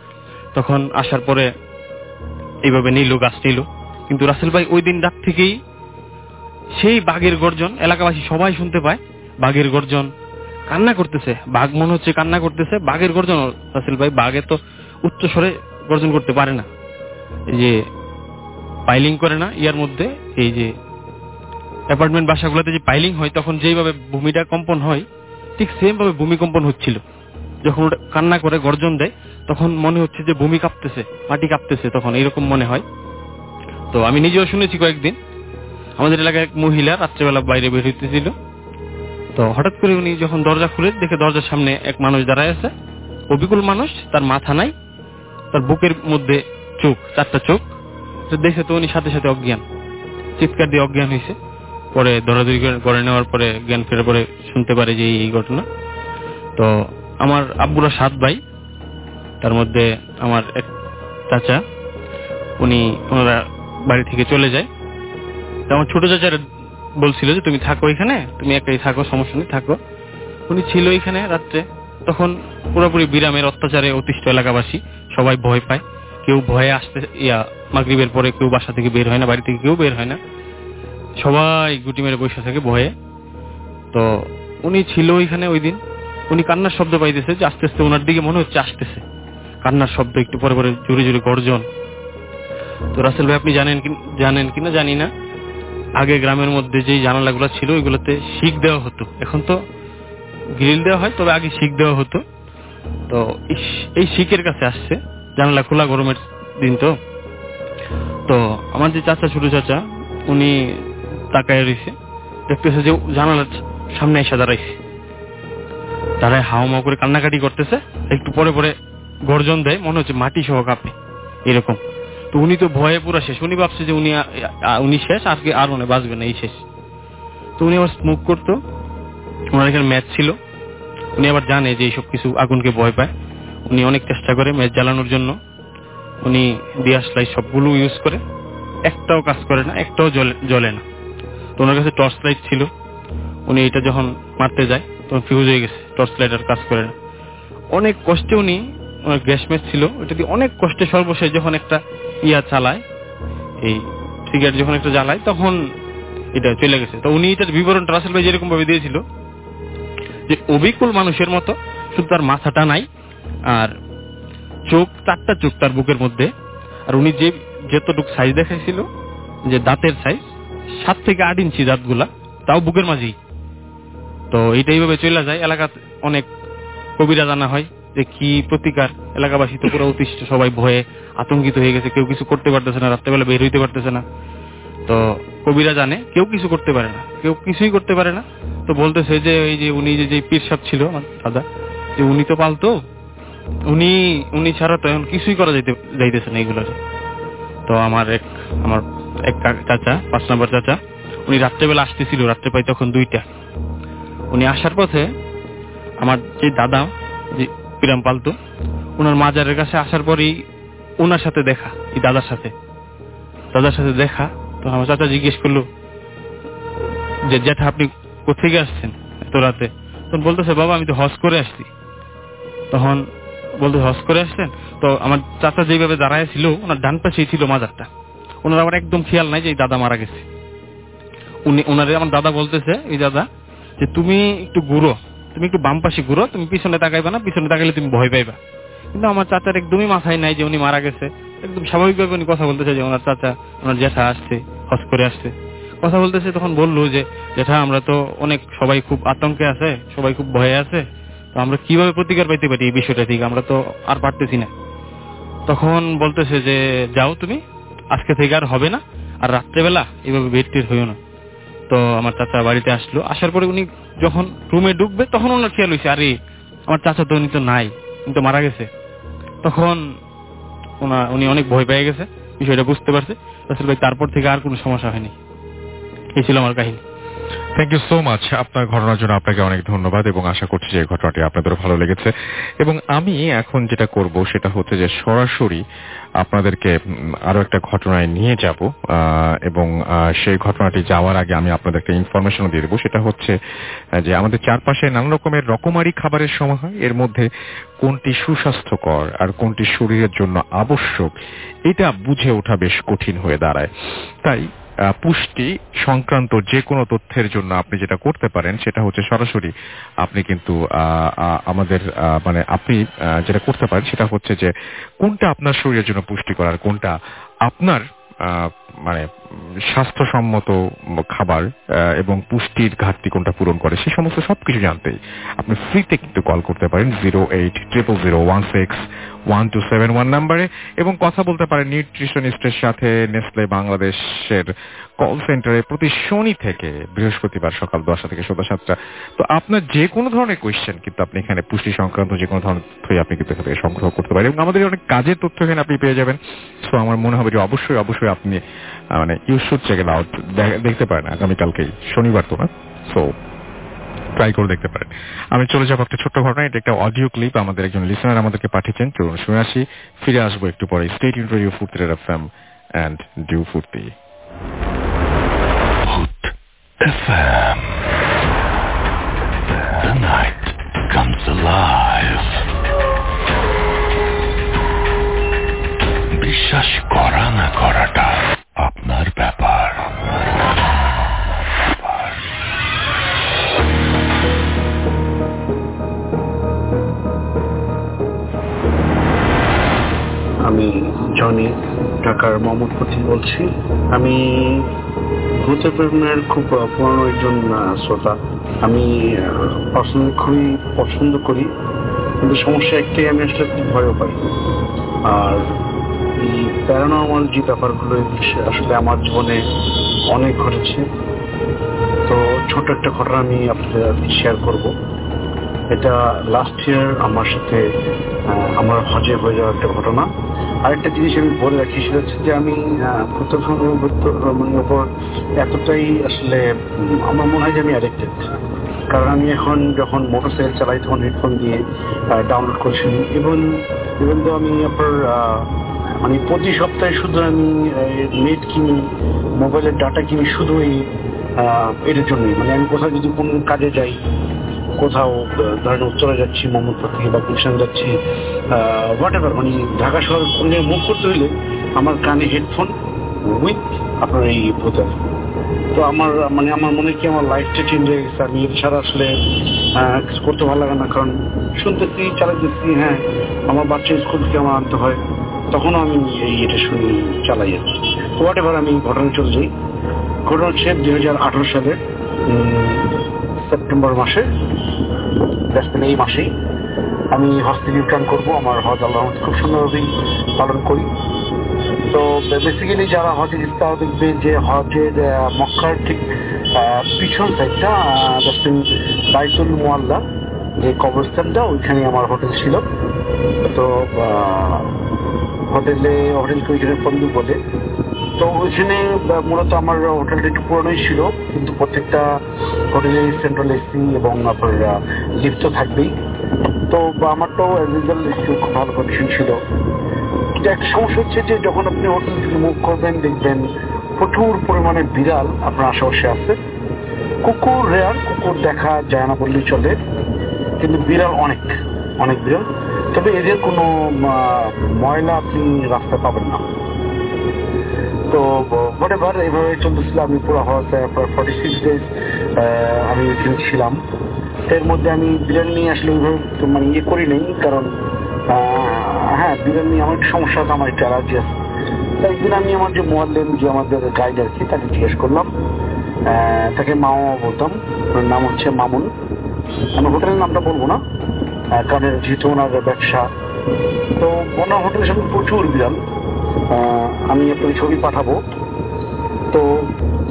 [SPEAKER 11] তখন আসার পরে এইভাবে নিল, গাছ নিল। কিন্তু রাসেল ভাই ওই দিন রাত থেকেই সেই বাঘের গর্জন, এলাকাবাসী সবাই শুনতে পায় বাঘের গর্জন, কান্না করতেছে। বাঘ মনে হচ্ছে কান্না করতেছে, বাঘের গর্জন। রাসেল ভাই বাঘে তো উচ্চ স্বরে গর্জন করতে পারে না, এই যে পাইলিং করে না ইয়ার মধ্যে, এই যে অ্যাপার্টমেন্ট বাসাগুলোতে যে পাইলিং হয় তখন যেইভাবে ভূমিটা কম্পন হয় ঠিক সেম ভাবে ভূমিকম্পন হচ্ছিল। যখন ওটা কান্না করে গর্জন দেয় তখন মনে হচ্ছে যে ভূমি কাঁপতেছে, মাটি কাঁপতেছে, তখন এরকম মনে হয়। তো আমি নিজেও শুনেছি কয়েকদিন। আমাদের এলাকায় এক মহিলা রাত্রেবেলা বাইরে বের হইতেছিল, তো হঠাৎ করে উনি যখন দরজা খুলে দেখে দরজার সামনে এক মানুষ দাঁড়ায় আছে, অবিকল মানুষ, তার মাথা নাই, তার বুকের মধ্যে চোখ, চারটা চোখ। দেখে তো উনি সাথে সাথে অজ্ঞান, চিৎকার দিয়ে অজ্ঞান হয়েছে। পরে দৌড়াদৌড়ি করে নেওয়ার পরে জ্ঞান ফেরার পরে শুনতে পারে যে এই ঘটনা। তো আমার আব্বুরা সাত ভাই, তার মধ্যে আমার এক চাচা, উনি ওনারা বাড়ি থেকে চলে যায়। আমার ছোট চাচারা বলছিল যে তুমি থাকো এখানে, তুমি একাই থাকো, সমস্যা নেই, থাকো। উনি ছিল এখানে রাত্রে। তখন পুরোপুরি বিরামের অত্যাচারে অতিষ্ঠ এলাকাবাসী, সবাই ভয় পায়। কেউ ভয়ে আসতে, ইয়া মাগরিবের পরে কেউ বাসা থেকে বের হয় না, বাড়ি থেকে কেউ বের হয় না, সবাই গুটি মেরে বসে থাকে ভয়ে। তো উনি ছিল ওইখানে ওই দিন। উনি কান্নার শব্দ পাইতেছে যে আস্তে আস্তে ওনার দিকে মনে হচ্ছে আসতেছে, কান্নার শব্দ, একটু পরে পরে জোরে জোরে গর্জন। তো রাসেল ভাই আপনি জানেন কি জানেন কিনা জানি না, আগে গ্রামের মধ্যে যেই জানালাগুলো ছিল ওইগুলোতে শিক দেওয়া হতো, এখন তো গ্রিল দেওয়া হয়, তবে আগে শিক দেওয়া হতো। তো এই শিকের কাছে আসছে, জানালা খোলা, গরমের দিন তো। তো আমার যে চাচা, ছোট চাচা, উনি তাকায় রয়েছে, দেখতেছে যে জানালার সামনে এসে দাঁড়াইছে, দাঁড়ায় হাওয়া করে কান্নাকাটি করতেছে। একটু পরে পরে গর্জন দেয়, মনে হচ্ছে মাটি সহ কাঁপে এরকম। তো উনি তো ভয়ে পুরো শেষ, উনি ভাবছে যে উনি উনি শেষ, আজকে আর মনে বাঁচবে না, এই শেষ। তো উনি আবার স্মোক করতো, ওনার এখানে ম্যাচ ছিল। উনি আবার জানে যে এইসব কিছু আগুনকে ভয় পায়। উনি অনেক চেষ্টা করে ম্যাচ জ্বালানোর জন্য, উনি দিয়াশ লাইট সবগুলো ইউজ করে, একটাও কাজ করে না, একটাও জ্বলে না। তো ওনার কাছে টর্চ লাইট ছিল, উনি এটা যখন মারতে যায় তখন ফিউজ হয়ে গেছে, টর্চ লাইট আর কাজ করে না। অনেক কষ্টে উনি, ওনার গ্যাস ম্যাচ ছিল, ওইটা দিয়ে অনেক কষ্টে সর্বশেষ যখন একটা ইয়া চালায়, এই সিগারেট যখন একটা জ্বালায়, তখন এটা চলে গেছে। তো উনি এটার বিবরণটা রাসেল ভাই যেরকম ভাবে দিয়েছিল যে অবিকল মানুষের মতো, শুধু তার মাথাটা নাই আর চোখ, চারটা চোখ তার বুকের মধ্যে। আর উনি যে যতটুকু সাইজ দেখাইছিল, যে দাঁতের সাইজ সাত থেকে আট ইঞ্চি দাঁতগুলা, তাও বুকের মাঝেই। তো এইটা এইভাবে চলে যায়। এলাকাতে অনেক কবিরা জানা হয় যে কি প্রতিকার। এলাকাবাসী তো পুরো অতিষ্ঠ, সবাই ভয়ে আতঙ্কিত হয়ে গেছে, কেউ কিছু করতে পারতেছে না, রাত্রেবেলা বের হইতে পারতেছে না। তো কবিরা জানে কেউ কিছু করতে পারে না, কেউ কিছুই করতে পারে না। তো বলতেছে যে এই যে উনি যে পীর সাহেব ছিল আমার দাদা, যে উনি তো পালতো, উনি উনি ছাড়া তো এখন কিছুই করা যাইতে যাইতেছে না এইগুলো। তো আমার এক আমার এক চাচা, পাঁচ নম্বর চাচা, উনি রাত্রেবেলা আসতেছিল, রাত্রে পাই তখন দুইটা। উনি আসার পথে আমার যে দাদা, যে পিরাম পালতো, ওনার মাজারের কাছে আসার পরেই ওনার সাথে দেখা, এই দাদার সাথে দাদার সাথে দেখা। তো আমার চাচা জিজ্ঞেস করলো যে জ্যাঠা আপনি কোথেকে আসছেন এত রাতে? তখন বলতেছে বাবা আমি তো হজ করে আসছি। তখন বলতে হজ করে আসছেন? তো আমার চাচা যেভাবে দাঁড়ায় ছিল, ওনার ডান পাশেই ছিল মাজারটা। ওনার আবার একদম খেয়াল নাই যে এই দাদা মারা গেছে। উনি ওনারে আমার দাদা বলতেছে, এই দাদা যে তুমি একটু ঘুরো, তুমি একটু বাম পাশে ঘুরো, তুমি পিছনে তাকাইবা না, পিছনে তাকাইলে তুমি ভয় পাইবা। কিন্তু আমার চাচার একদমই মাথায় নাই যে উনি মারা গেছে। একদম স্বাভাবিকভাবে উনি কথা বলতেছে যে ওনার চাচা, ওনার জ্যাঠা আসছে, হজ করে আসছে, কথা বলতেছে। তখন বললো যে জ্যাঠা আমরা তো অনেক সবাই খুব আতঙ্কে আছে, সবাই খুব ভয়ে আছে, তো আমরা কিভাবে প্রতিকার পাইতে পারি এই বিষয়টা থেকে, আমরা তো আর পারতেছি না। তখন বলতেছে যে যাও তুমি, আজকে থেকে আর হবে না, আর রাত্রেবেলা এইভাবে বের টের হইও না। তো আমার চাচা বাড়িতে আসলো, আসার পরে উনি যখন রুমে ঢুকবে তখন ওনার খেয়াল হয়েছে আরে আমার চাচা তো উনি তো নাই, উনি তো মারা গেছে। তখন ওনা উনি অনেক ভয় পেয়ে গেছে, বিষয়টা বুঝতে পারছে। রাসেল ভাই তারপর থেকে আর কোনো সমস্যা হয়নি। এই ছিল আমার কাহিনী।
[SPEAKER 2] Thank you so much. আপনার ঘটনার জন্য আপনাকে অনেক ধন্যবাদ এবং আশা করছি যে ঘটনাটি আপনাদেরও ভালো লেগেছে। এবং আমি এখন যেটা করব সেটা হচ্ছে যে সরাসরি আপনাদেরকে আরো একটা ঘটনায় নিয়ে যাব এবং সেই ঘটনাটি যাওয়ার আগে আমি আপনাদেরকে ইনফরমেশনও দিয়ে দেবো। সেটা হচ্ছে যে আমাদের চারপাশে নানা রকমের রকমারি খাবারের সমাহার, এর মধ্যে কোনটি সুস্বাস্থ্যকর আর কোনটি শরীরের জন্য আবশ্যক এটা বুঝে ওঠা বেশ কঠিন হয়ে দাঁড়ায়। তাই পুষ্টি সংক্রান্ত যে কোনো তথ্যের জন্য আপনি যেটা করতে পারেন সেটা হচ্ছে সরাসরি আপনি কিন্তু আমাদের মানে আপনি যেটা করতে পারেন সেটা হচ্ছে যে কোনটা আপনার শরীরের জন্য পুষ্টিকর আর কোনটা আপনার মানে স্বাস্থ্যসম্মত খাবার এবং পুষ্টির ঘাটতি কোনটা পূরণ করে সেই সমস্ত সবকিছু জানতেই আপনি ফ্রিতে কিন্তু কল করতে পারেন zero eight triple zero one six one two seven one নাম্বারে এবং কথা বলতে পারেন নিউট্রিশনিস্টের সাথে নেসলে বাংলাদেশের কল সেন্টারে প্রতি শনি থেকে বৃহস্পতিবার সকাল দশটা থেকে সন্ধ্যা সাতটা। তো আপনার যে কোনো ধরনের কোয়েশ্চেন কিন্তু আপনি এখানে পুষ্টি সংক্রান্ত যে কোনো ধরনের তথ্যই আপনি কিন্তু এখান থেকে সংগ্রহ করতে পারেন এবং আমাদের অনেক কাজের তথ্য এখানে আপনি পেয়ে যাবেন। সো আমার মনে হবে যে অবশ্যই অবশ্যই আপনি মানে you should check it out, দেখতে পারেন আগামীকালকেই শনিবার তো না, সো ট্রাই করে দেখতে পারেন। আমি চলে যাবো একটা ছোট্ট ঘটনা। এটা একটা অডিও ক্লিপ আমাদের একজন লিসেনার আমাদেরকে পাঠিয়েছেন, চলুন শুনে আসি, ফিরে আসবো একটু পরে। Stay tuned radio Foorti FM and do Foorti
[SPEAKER 1] FM. The night comes alive. বিশ্বাস করা না করাটা আপনার ব্যাপার।
[SPEAKER 12] আমি জনি ঢাকার মোহাম্মদপুর বলছি। আমি ভূতের প্রেমের খুব পুরনো একজন শ্রোতা। আমি পার্সোনালি খুবই পছন্দ করি, কিন্তু সমস্যা একটাই, আমি আসলে খুব ভয়ও পাই। আর এই প্যারানর্মাল যে ব্যাপারগুলো আসলে আমার জীবনে অনেক ঘটেছে। তো ছোট একটা ঘটনা আমি আপনাদের শেয়ার করব। এটা লাস্ট ইয়ার আমার সাথে আমার হজে হয়ে যাওয়া একটা ঘটনা। আরেকটা জিনিস আমি বলে রাখি, সেটা হচ্ছে যে আমি ভূতের উপর এতটাই আসলে আমার মনে হয় যে আমি অ্যাডিক্টেড। কারণ আমি এখন যখন মোটরসাইকেল চালাই তখন হেডফোন দিয়ে ডাউনলোড করছি এবং ইভেন তো আমি আপনার মানে প্রতি সপ্তাহে শুধু আমি নেট কিনি, মোবাইলের ডাটা কিনি শুধু এই এটার জন্যই। মানে আমি কোথাও যদি কোনো কাজে যাই, কোথাও ধরেন উত্তরে যাচ্ছি, মোহাম্মদপুর থেকে বা গুলশান যাচ্ছি, হোয়াট এভার, মানে ঢাকা শহর কোনো জায়গায় মুভ করতে হইলে আমার কানে হেডফোন উইথ আপনার এই ভূতের। তো আমার মানে আমার মনে কি আমার লাইফটা চেঞ্জ হয়ে গেছে। আমি এছাড়া আসলে কিছু করতে ভালো লাগে না, কারণ শুনতেছি, চালাইতেছি, হ্যাঁ আমার বাচ্চা স্কুল থেকে আমার আনতে হয়, তখনও আমি এই এটা শুনি, চালাই আর কি। হোয়াট এভার, আমি ঘটনা চলে যাই। ঘটনা হচ্ছে দুই হাজার আঠারো সালের সেপ্টেম্বর মাসে, এই মাসেই আমি হজ থেকে রিটার্ন করবো। আমার হজ আল্লাহ খুব সুন্দরভাবেই পালন করি। তো বেসিক্যালি যারা হজে গেছে তারা দেখবে যে হজের মক্কার ঠিক পিছন সাইডটা বাইতুল মুআল্লা যে কবরস্থানটা, ওইখানে আমার হোটেল ছিল। তো হোটেলে হোটেলকে ওইখানে বন্ধু বলে, তো ওইখানে মূলত আমার হোটেলটা একটু পুরনোই ছিল, কিন্তু প্রত্যেকটা হোটেলে সেন্ট্রাল এসি এবং আপনার লিফট তো থাকবেই। তো আমারটাও অ্যাজ ইউজুয়াল একটু খুব ভালো কন্ডিশন ছিল। কিন্তু একটা সমস্যা হচ্ছে যে যখন আপনি হোটেল থেকে মুভ করবেন দেখবেন প্রচুর পরিমাণে বিড়াল আপনার আশেপাশে আছে। কুকুর রেয়ার, কুকুর দেখা যায় না বললেই চলে, কিন্তু বিড়াল অনেক অনেক বিড়াল। তবে এদের কোনো ময়লা আপনি রাস্তায় পাবেন না। তো হোয়াটএভার এইভাবে চলতেছিল। আমি পুরো হওয়াতে ফর্টি সিক্স ডেজ আমি এখানে ছিলাম। এর মধ্যে আমি বিরিয়ানি নিয়ে আসলে ওইভাবে মানে ইয়ে করি নেই, কারণ হ্যাঁ বিরিয়ানি নিয়ে আমার একটু সমস্যা আছে, আমার একটু অ্যালার্জি আছে। তাই একদিন আমি আমার যে মোয়াল্লেম, যে আমাদের গাইড আর কি, তাকে জিজ্ঞেস করলাম, তাকে মামা বলতাম, ওর নাম হচ্ছে মামুন। আমি হোটেলের নামটা বলবো না, কারণ যেহেতু ওনার ব্যবসা। তো ওনার হোটেলের সামনে প্রচুর বিড়াল, আমি আপনাকে ছবি পাঠাবো। তো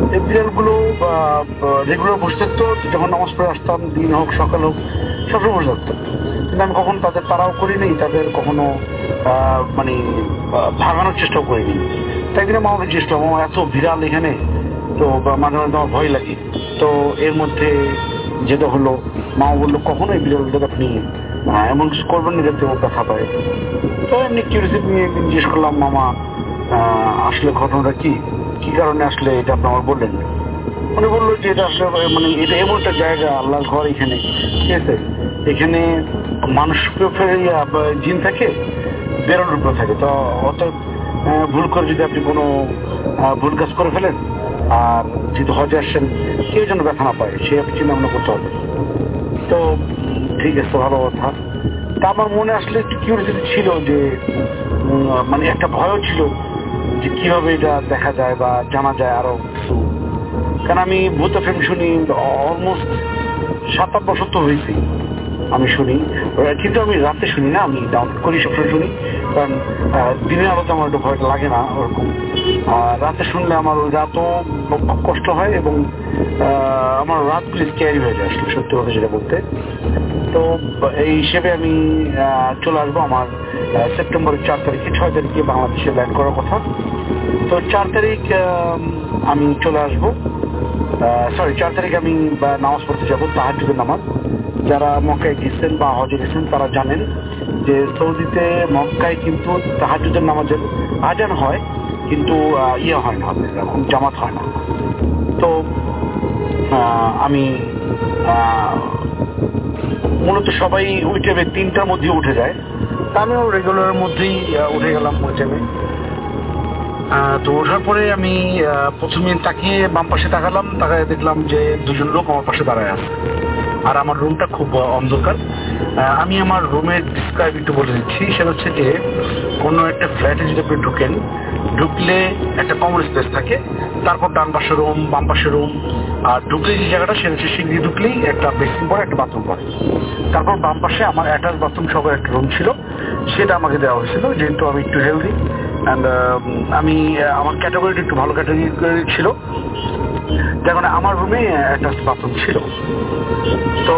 [SPEAKER 12] এই বিড়ালগুলো রেগুলার বসে থাকতো, যখন নামাজ পড়ে আসতাম দিন হোক সকাল হোক সবসময় বসে থাকতো, কিন্তু আমি কখনো তাদের তাড়াও করিনি, তাদের কখনো মানে ভাগানোর চেষ্টাও করিনি। তাই কিনা মা আমাকে চেষ্টা আমার এত বিড়াল এখানে, তো মাঝে মাঝে আমার ভয় লাগে। তো এর মধ্যে যেটা হলো মা বললো কখনো এই বিড়ালটা আপনি এমন কিছু করবেন না যাতে ও ব্যথা পায়। তো এমনি কিউরিয়াসিটি নিয়ে জিজ্ঞেস করলাম মামা আসলে ঘটনাটা কি কি কারণে আসলে এটা আপনি আমার বললেন। উনি বললো যে এটা আসলে মানে এটা এমন একটা জায়গা আল্লাহর ঘর এখানে, ঠিক আছে, এখানে মানুষ জিন থাকে বেরোনোর উপরে থাকে। তো অত ভুল করে যদি আপনি কোনো ভুল কাজ করে ফেলেন আর যেহেতু হজে আসছেন কেউ যেন ব্যথা না পায় সে আপনি চিন্তা ভাবনা করতে হবে। তো ঠিক আছে, ভালো কথা। তা আমার মনে আসলে একটু কিউরিয়াসিটি ছিল যে মানে একটা ভয়ও ছিল যে কিভাবে এটা দেখা যায় বা জানা যায় আরো কিছু। কারণ আমি ভূত ফিল্ম শুনি অলমোস্ট সাত আট বছর তো হয়েছে আমি শুনি, কিন্তু আমি রাতে শুনি না, আমি ডাউনলোড করি সবসময় শুনি, কারণ দিনের আলোতে আমার একটু ভয়টা লাগে না ওরকম। রাতে শুনলে আমার ওই রাতও খুব কষ্ট হয় এবং আমার রাতগুলি স্ক্যারি হয়ে যায় আসলে সত্যি কথা যেটা বলতে। তো এই হিসেবে আমি চলে আসবো আমার সেপ্টেম্বরের চার তারিখে ছয় তারিখে বাংলাদেশে ল্যান্ড করার কথা। তো চার তারিখ আমি চলে আসবো, সরি চার তারিখ আমি নামাজ পড়তে যাবো তাহাজ্জুদের নামাজ। যারা মক্কায় গেছেন বা হজে গেছেন তারা জানেন যে সৌদিতে মক্কায় কিন্তু তাহাজ্জুদের নামাজের আজান হয় কিন্তু ইয়ে হয় না, এরকম জামাত হয় না। তো আমি মূলত সবাই ওই টাইমে তিনটার মধ্যে উঠে যায়, তা আমিও রেগুলারের মধ্যেই উঠে গেলাম ওই টাইমে। তো ওঠার পরে আমি প্রথমে তাকিয়ে বাম পাশে তাকালাম, তাকায় দেখলাম যে দুজন লোক আমার পাশে দাঁড়ায় আছে আর আমার রুমটা খুব অন্ধকার। আমি আমার রুমের ডিসক্রাইব একটু বলে দিচ্ছি, সেটা হচ্ছে যে কোনো একটা ফ্ল্যাটে যদি আপনি ঢুকেন, ঢুকলে একটা কমন স্পেস থাকে, তারপর ডান পাশে রুম বাম পাশে রুম, আর ঢুকলে যে জায়গাটা সেটা হচ্ছে সিঁড়ি ঢুকলেই একটা বেসিন পরে একটা বাথরুম পরে, তারপর বাম পাশে আমার অ্যাটাচ বাথরুম সহ একটা রুম ছিল, সেটা আমাকে দেওয়া হয়েছিল যেহেতু আমি একটু হেলদি অ্যান্ড আমি আমার ক্যাটাগরিটা একটু ভালো ক্যাটাগরি ছিল, যার কারণে আমার রুমে একটা বাথরুম ছিল। তো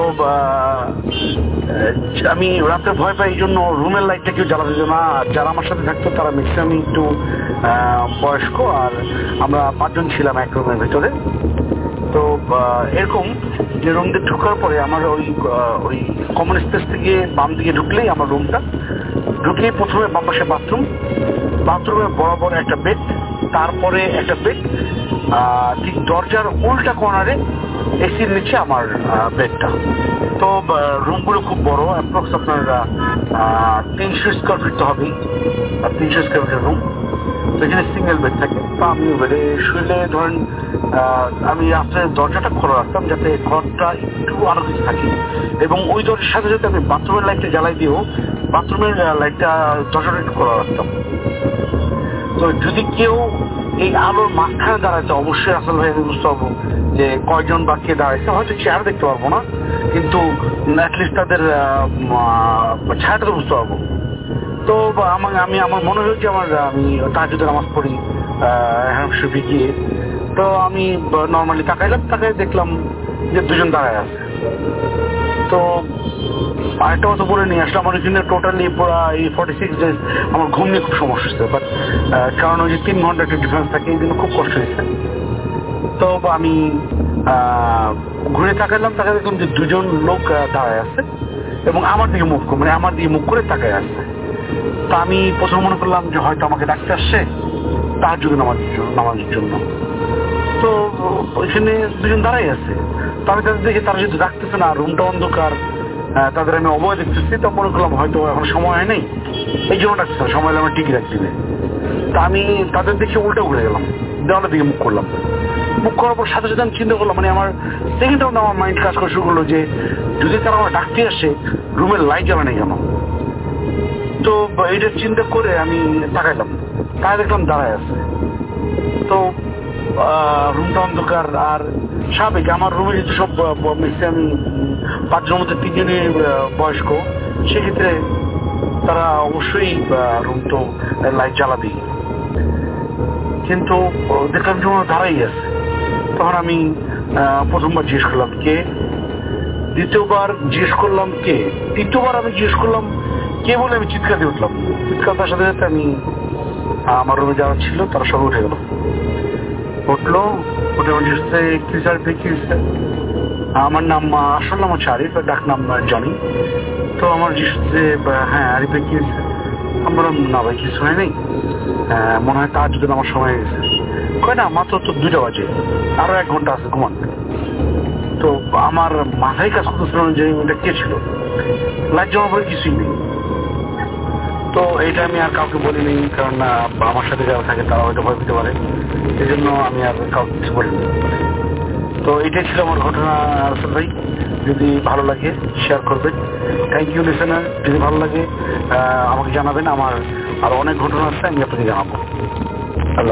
[SPEAKER 12] আমি রাতে ভয় পাই এই জন্য রুমের লাইটটা কেউ জ্বালা দিত না, যারা আমার সাথে থাকতো তারা ম্যাক্সিমাম একটু বয়স্ক আর আমরা পাঁচজন ছিলাম এক রুমের ভেতরে। তো এরকম যে রুম দিয়ে ঢোকার পরে আমার ওই ওই কমন স্পেস থেকে বাম দিকে ঢুকলেই আমার রুমটা, ঢুকলেই প্রথমে বাম পাশে বাথরুম, বাথরুমের বরাবর একটা বেড, তারপরে একটা বেড, ঠিক দরজার উল্টা কর্নারে এসির নিচে আমার বেডটা। তো রুমগুলো খুব বড়, অ্যাপ্রক্স আপনার তিনশো স্কোয়ার ফিট তো হবেই, তিনশো স্কোয়ার ফিটের রুম। তো এখানে সিঙ্গেল বেড থাকে, তো আমি বেডে শুলে ধরেন আমি রাত্রে দরজাটা খোলা রাখতাম যাতে ঘরটা একটু আরো কিছু থাকে, এবং ওই দরজার সাথে সাথে আমি বাথরুমের লাইটটা জ্বালাই দিয়েও বাথরুমের লাইটটা দরজাটা একটু খোলা রাখতাম। তো যদি কেউ এই আলোর মাঝখানে দাঁড়াইছে অবশ্যই আসল ভাই আমি বুঝতে পারবো যে কয়জন বা কে দাঁড়াইছে, হয়তো চেহারা দেখতে পারবো না কিন্তু অ্যাটলিস্ট তাদের ছায়াটা বুঝতে পারবো। তো আমার আমি আমার মনে হয়েছে আমার আমি তাহাজ্জুদের নামাজ পড়ি হ্যামশিপে গিয়ে, তো আমি নর্মালি তাকাইলাম, তাকাই দেখলাম যে দুজন দাঁড়ায় আছে। তো আরেকটা কথা বলে নিয়ে আসলে আমার এখানে টোটালি পুরো এই ফর্টি সিক্স ডেজ আমার ঘুম নিয়ে খুব সমস্যা হচ্ছে, বাট কারণ ওই যে তিন ঘন্টা একটা ডিফারেন্স থাকে এই জন্য খুব কষ্ট হয়েছে। তো আমি ঘুরে তাকাইলাম, তাকাই দেখলাম যে দুজন লোক দাঁড়ায় আছে এবং আমার দিকে মুখ করে মানে আমার দিকে মুখ করে তাকায় আছে। তা আমি প্রথমে মনে করলাম যে হয়তো আমাকে ডাকতে আসছে তাহাজ্জুদের নামাজের জন্য নামাজের জন্য তো ওইখানে দুজন দাঁড়াই আছে। তো আমি তাদের দেখে তারা যদি ডাকতেছে না, রুমটা অন্ধকার, তাদের আমি অবয় দেখতেছি, তো মনে করলাম হয়তো এখন সময় হয় নাই এই জন্য ডাকছে, সময় হলে আমার টিকি রাখতে দেবে। তা আমি তাদের দেখে উল্টে উড়ে গেলাম, দেওয়ালের দিকে মুখ করলাম। মুখ করার পর সাথে সাথে আমি চিন্তা করলাম, মানে আমার সেকেন্ড রাউন্ড আমার মাইন্ড কাজ করা শুরু করলো যে যদি তারা আমার ডাকতে আসে রুমের লাইট জ্বালানো কেন। তো এটা চিন্তা করে আমি তাকাইলাম, তাই দেখলাম দাঁড়ায় আছে। তো রুমটা অন্ধকার আর স্বাভাবিক আমার রুমে যেহেতু সব মিশে আমি পাঁচজনের মধ্যে তিনজনই বয়স্ক, সেক্ষেত্রে তারা অবশ্যই রুম তো লাইট জ্বালাবেই, কিন্তু দেখলাম যে ওরা দাঁড়াই আছে। তখন আমি প্রথমবার জিজ্ঞেস করলাম কে, দ্বিতীয়বার জিজ্ঞেস করলাম কে, তৃতীয়বার আমি জিজ্ঞেস করলাম কে বলে আমি চিৎকার দিয়ে উঠলাম। চিৎকার তার সাথে সাথে আমি আমার রুমে যারা ছিল তারা সব উঠে গেল, উঠলো উঠে আমার জিজ্ঞেস কি স্যার কি স্যার, আমার নাম আসল নাম হচ্ছে আরিফ, ডাক নাম জনি। তো আমার জিজ্ঞেস যে হ্যাঁ আরিফে কি হয়েছে, আমার না ভাই কিছু হয় নেই, মনে হয় তার যদি আমার সময় গেছে। কয় না মাত্র তো দুইটা বাজে, আরো এক ঘন্টা আছে ঘুমান। তো আমার মাথায় কাজ করতেছিল যে ওটা কে ছিল, লাইট জমা পরে কিছুই নেই। তো এইটা আমি আর কাউকে বলিনি, কারণ আমার সাথে যারা থাকে তারা হয়তো ভয় পেতে পারে, এই জন্য আমি আর কাউকে কিছু বলিনি। তো এটাই ছিল আমার ঘটনা রাসেল ভাই, যদি ভালো লাগে শেয়ার করবেন। থ্যাংক ইউ লিসেনার, যদি ভালো লাগে আমাকে জানাবেন, আমার আরো অনেক ঘটনা আছে আমি আপনাকে জানাবো। আল্লাহ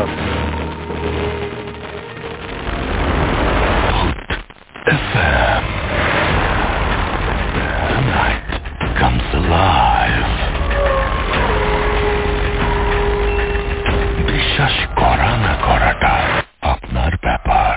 [SPEAKER 1] বিশ্বাস করা না করাটা আপনার ব্যাপার।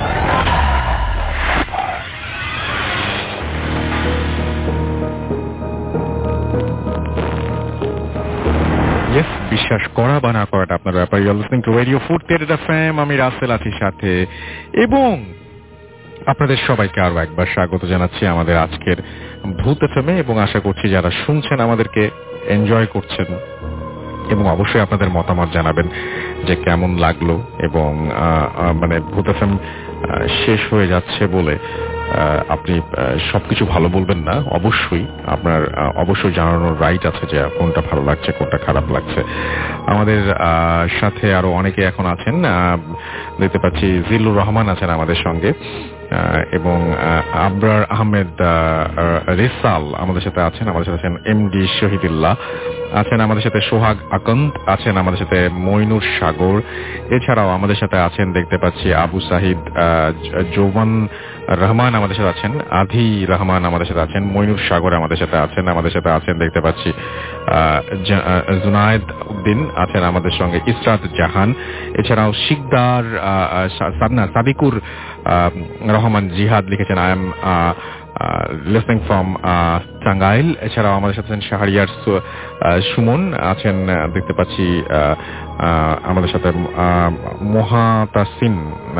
[SPEAKER 2] বিশ্বাস করা বা না করাটা আপনার ব্যাপার। You are listening to radio Foorti FM, আমি রাসেল আছি সাথে, এবং আপনাদের সবাইকে আরো একবার স্বাগত জানাচ্ছি আমাদের আজকের ভূত এফএমে, এবং আশা করছি যারা শুনছেন আমাদেরকে এনজয় করছেন, এবং অবশ্যই আপনাদের মতামত জানাবেন যে কেমন লাগলো। এবং মানে ভূত এফএম শেষ হয়ে যাচ্ছে বলে আপনি সবকিছু ভালো বলবেন না, অবশ্যই আপনার অবশ্যই জানানোর রাইট আছে যে কোনটা ভালো লাগছে কোনটা খারাপ লাগছে। আমাদের সাথে আরো অনেকে এখন আছেন, দেখতে পাচ্ছি জিল্লুর রহমান আছেন আমাদের সঙ্গে, এবং আবরার আহমেদ রেসাল আমাদের সাথে আছেন, আমাদের সাথে আছেন এমডি শহীদুল্লাহ আছেন, আমাদের সাথে সোহাগ আকন্দ আছেন, আমাদের সাথে মইনুর সাগর, এছাড়াও আমাদের সাথে আছেন দেখতে পাচ্ছি আবু সাহিদ জৌবান রহমান আমাদের সাথে আছেন, আধি রহমান আমাদের সাথে আছেন, মইনুর সাগর আমাদের সাথে আছেন, আমাদের সাথে আছেন দেখতে পাচ্ছি জুনায়েদ উদ্দিন আছেন আমাদের সঙ্গে, ইসরাত জাহান, এছাড়াও শিকদার সাদনা সাদিকুর রহমান জিহাদ লিখেছেন I am listening from Tangail. এছাড়াও আমাদের সাথে আছেন শাহরিয়ার সুমন আছেন দেখতে পাচ্ছি, আমাদের সাথে মহাতাসিন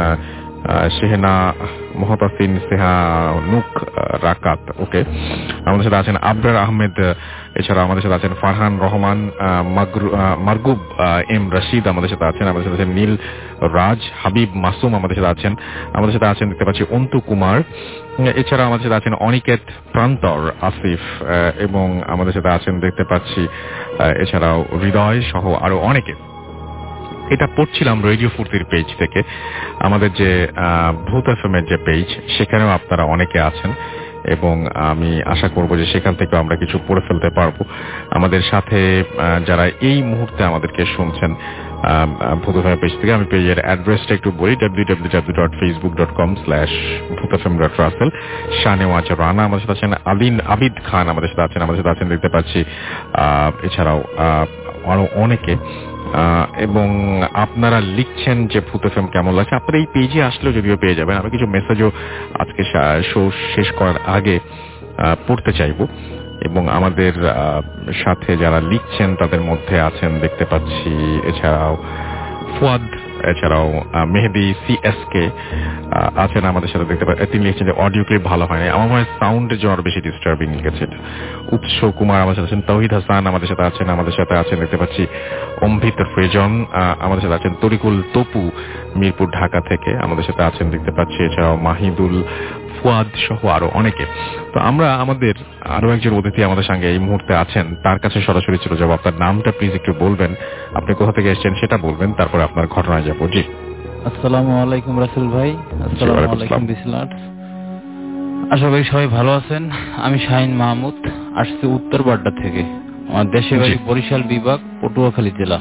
[SPEAKER 2] সেহেনা মহাতাসিন সেহা নুক রাকাত, ওকে, আমাদের সাথে আছেন আবরার আহমেদ, এছাড়া আমাদের সাথে আছেন ফারহান রহমান, মারগুব এম রশিদ আমাদের সাথে আছেন, আমাদের সাথে আছেন নীল রাজ, হাবিব মাসুম আমাদের সাথে আছেন, আমাদের সাথে আছেন দেখতে পাচ্ছি অন্তু কুমার, এছাড়া আমাদের সাথে আছেন অনিকেত প্রান্তর আসিফ, এবং আমাদের সাথে আছেন দেখতে পাচ্ছি এছাড়াও হৃদয় সহ আরো অনেকে। এটা পড়ছিলাম রেডিও ফুর্তির পেজ থেকে, আমাদের যে ভূত এফএমের যে পেজ সেখানেও আপনারা অনেকে আছেন, এবং আমি আশা করব যে সেখান থেকে আমরা কিছু পড়ে ফেলতে পারবো। আমাদের সাথে যারা এই মুহূর্তে আমাদেরকে শুনছেন ভূত এফএম পেজ থেকে, আমি পেজের অ্যাড্রেসটা একটু বলি, W W W dot Facebook dot com slash Bhoot FM dot Rasel. Shahnewaz Rana আমাদের সাথে আছেন, আলিন আবিদ খান আমাদের সাথে আছেন, আমাদের সাথে আছেন দেখতে পাচ্ছি এছাড়াও আরো অনেকে, এবং আপনারা লিখছেন যে ভূত এফএম কেমন লাগছে। আপনারা এই পেজে আসলেও যদিও পেয়ে যাবেন, আমি কিছু মেসেজও আজকে শো শেষ করার আগে পড়তে চাইব, এবং আমাদের সাথে যারা লিখছেন তাদের মধ্যে আছেন দেখতে পাচ্ছি এছাড়াও ফুয়াদ, এছাড়াও মেহেদি সিএসকে আছেন আমাদের সাথে দেখতে পাচ্ছি, তিনি লিখছেন যে অডিও ক্লিপ ভালো হয় না, আমার মনে হয় সাউন্ডের জন্য আরো বেশি ডিস্টার্বিং লিখেছে। উৎস কুমার আমাদের সাথে আছেন, তৌহিদ হাসান আমাদের সাথে আছেন, আমাদের সাথে আছেন দেখতে পাচ্ছি অম্ভিত ফ্রেজন, আমাদের সাথে আছেন তরিকুল তপু মিরপুর ঢাকা থেকে আমাদের সাথে আছেন দেখতে পাচ্ছি, এছাড়াও মাহিদুল ফুয়াদ সহ আরো অনেকে। তো আমরা আমাদের আরো একজন অতিথি আমাদের সঙ্গে এই মুহূর্তে আছেন, তার কাছে সরাসরি চলে যাবো। আপনার নামটা প্লিজ একটু বলবেন, আপনি কোথা থেকে এসেছেন সেটা বলবেন, তারপরে আপনার ঘটনায় যাবো। জি,
[SPEAKER 13] আসসালামু আলাইকুম রাসেল ভাই। আসসালামু আলাইকুম বিসলাট, আশা করি সবাই ভালো আছেন। আমি শাহিন মাহমুদ, আসছি উত্তর বাড্ডা থেকে, আমার দেশের বাড়ি বরিশাল বিভাগ, পটুয়াখালী জেলা।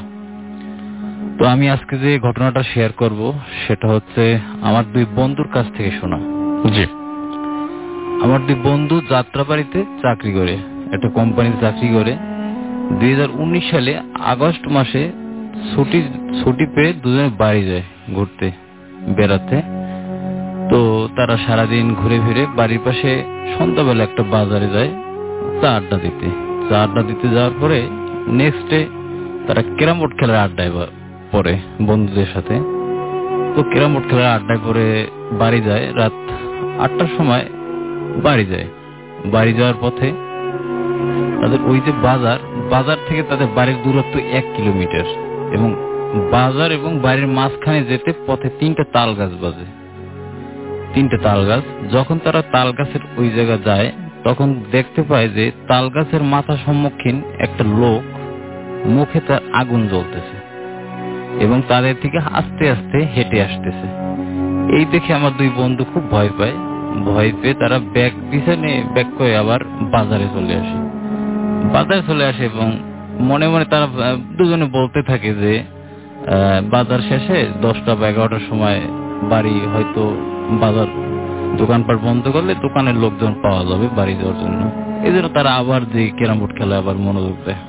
[SPEAKER 13] তো আমি আজকে যে ঘটনাটা শেয়ার করব সেটা হচ্ছে আমার দুই বন্ধুর কাছ থেকে শোনা।
[SPEAKER 2] জি,
[SPEAKER 13] আমার দুই বন্ধু যাত্রাবাড়িতে চাকরি করে, একটা কোম্পানিতে চাকরি করে। দুই হাজার উনিশ সালে আগস্ট মাসে ছুটি ছুটি পেয়ে দুজনে বাড়ি যায় ঘুরতে বেড়াতে। তো তারা সারাদিন ঘুরে ফিরে বাড়ির পাশে সন্ধ্যাবেলা একটা বাজারে যায় চা আড্ডা দিতে। চা আড্ডা দিতে যাওয়ার পরে নেক্সট ডে তারা ক্যারাম বোর্ড খেলার আড্ডায় পরে বন্ধুদের সাথে। তো ক্যারাম বোর্ড খেলার আড্ডায় পরে বাড়ি যায়, রাত আটটার সময় বাড়ি যায়। বাড়ি যাওয়ার পথে তাদের ওই যে বাজার, বাজার থেকে তাদের বাড়ির দূরত্ব এক কিলোমিটার এবং বাজার এবং বাড়ির মাঝখানে যেতে পথে তিনটা তাল গাছ বাজে, তিনটে তাল গাছ। যখন তারা তাল গাছের ওই জায়গা যায় তখন দেখতে পায় যে তাল গাছের মাথা সম্মুখীন একটা লোক, মুখে তার আগুন জ্বলতেছে এবং তাদের থেকে আস্তে আস্তে হেঁটে আসতেছে। এই দেখে আমার দুই বন্ধু খুব ভয় পায়। ভয় পেয়ে তারা ব্যাগ পিছনে ব্যাগ করে আবার বাজারে চলে আসে। বাজারে চলে আসে এবং মনে মনে তারা দুজনে বলতে থাকে যে বাজার শেষে দশটা বা এগারোটার সময় বাড়ি হয়তো বাজার দোকানপাট বন্ধ করলে দোকানের লোকজন পাওয়া যাবে বাড়ি যাওয়ার জন্য। এই জন্য তারা আবার যে ক্যারাম বোর্ড খেলা আবার মনোযোগ দেয়।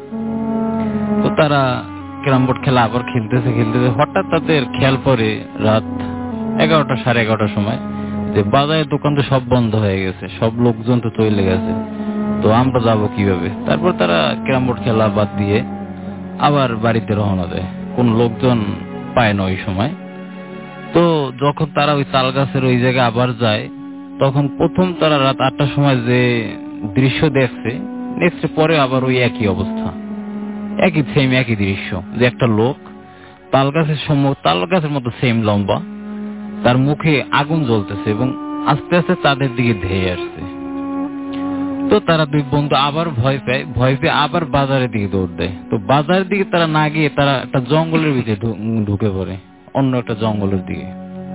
[SPEAKER 13] তো তারা ক্যারাম বোর্ড খেলা আবার খেলতেছে খেলতেছে হঠাৎ তাদের খেয়াল পড়ে রাত এগারোটা সাড়ে এগারোটার সময় যে বাজারের দোকান তো সব বন্ধ হয়ে গেছে, সব লোকজন তো চলে গেছে, তো আমরা যাবো কিভাবে? তারপর তারা ক্যারাম বোর্ড খেলা বাদ দিয়ে আবার বাড়িতে রওনা দেয়। কোন লোকজন পায় না ওই সময়। তো যখন তারা ওই তাল গাছের ওই জায়গায় আবার যায় তখন প্রথম তারা রাত আটটার সময় যে দৃশ্য দেখছে, নেক্সট পরে আবার ওই একই অবস্থা, একই সেম একই দৃশ্য যে একটা লোক তাল গাছের সম্মুখ, তাল গাছের মতো সেম লম্বা, তার মুখে আগুন জ্বলতেছে এবং আস্তে আস্তে তাদের দিকে ধেয়ে আসছে। তো তারা দুই বন্ধু আবার ভয় পায়, ভয় পেয়ে আবার বাজারের দিকে দৌড় দেয়। তো বাজারের দিকে তারা না গিয়ে তারা একটা জঙ্গলের ভিতরে ঢুকে পড়ে, অন্য একটা জঙ্গলের দিকে।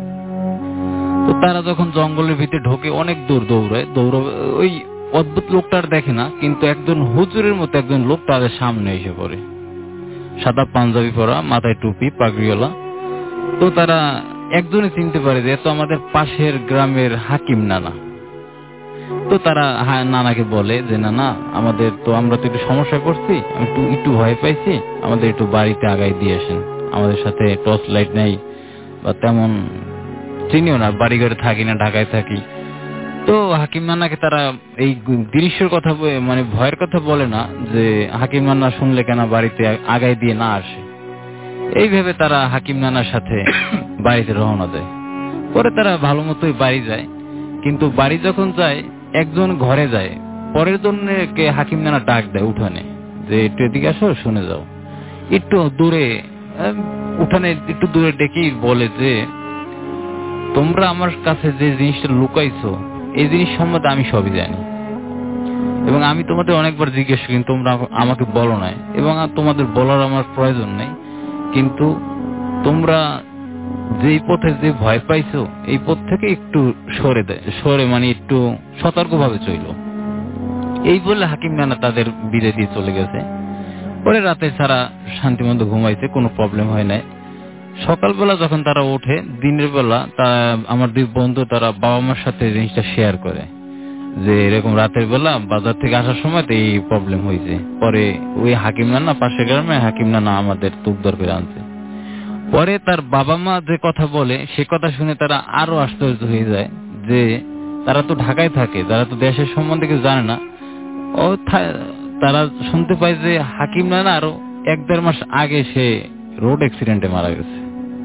[SPEAKER 13] তো তারা যখন জঙ্গলের ভিতরে ঢোকে অনেক দূর দৌড়ায়, দৌড় ওই অদ্ভুত লোকটার দেখে না, কিন্তু একজন হুজুরের মতো একজন লোক তাদের সামনে এসে পড়ে, সাদা পাঞ্জাবি পরা, মাথায় টুপি, পাগড়িওয়ালা। তো তারা একজনে চিনতে পারে যে তো আমাদের পাশের গ্রামের হাকিম নানা। তো তারা নানাকে বলে যে নানা আমাদের তো আমরা তো একটু সমস্যায় পড়ছি, আমি একটু একটু ভয় পাইছি, আমাদের একটু বাড়িতে আগায় দিয়ে আসেন, আমাদের সাথে টর্চ লাইট নেই বা তেমন চিনিও না, বাড়ি ঘরে থাকি না, ঢাকায় থাকি। তো হাকিম নানাকে তারা এই দৃশ্যের কথা মানে ভয়ের কথা বলে না যে হাকিম নানা শুনলে কেন বাড়িতে আগায় দিয়ে না আসে। এই ভেবে তারা হাকিম নানার সাথে বাড়িতে রওনা দেয়। পরে তারা ভালো মতোই বাড়ি যায়, কিন্তু বাড়ি যখন যায় একজন ঘরে যায়, পরের জন্য কে হাকিম নানা ডাক দেয় উঠানে যে একটু এদিকে আসো, শুনে যাও। একটু দূরে উঠানে একটু দূরে ডেকেই বলে যে তোমরা আমার কাছে যে জিনিসটা লুকাইছো এই জিনিস সম্বন্ধে আমি সবই জানি এবং আমি তোমাদের অনেকবার জিজ্ঞেস করি, তোমরা আমাকে বলো না এবং তোমাদের বলার আমার প্রয়োজন নেই, কিন্তু তোমরা যেই পথে যে ভয় পাইছো এই পথ থেকে একটু সরে দেয় সরে মানে একটু সতর্কভাবে চইলো। এই বলে হাকিম নানা তাদের বিদায় দিয়ে চলে গেছে। পরে রাতে সারা শান্তিমতো ঘুমাইছে, কোনো প্রবলেম হয় নাই। সকালবেলা যখন তারা ওঠে, দিনের বেলা তারা আমার দুই বন্ধু তারা বাবা মার সাথে জিনিসটা শেয়ার করে যে এরকম রাতের বেলা বাজার থেকে আসার সময় তো এই প্রবলেম হয়েছে। পরে ওই হাকিম নানা পাশের গ্রামে হাকিম নানা আমাদের তুকদর করে আনছে। পরে তার বাবা মা যে কথা বলে সে কথা শুনে তারা আরো আশ্চর্য হয়ে যায় যে তারা তো ঢাকায় থাকে, তারা তো দেশের সম্বন্ধে কিছু জানে না। ও তারা শুনতে পায় যে হাকিম নানা আরো এক দেড় মাস আগে সে রোড অ্যাক্সিডেন্টে মারা গেছে।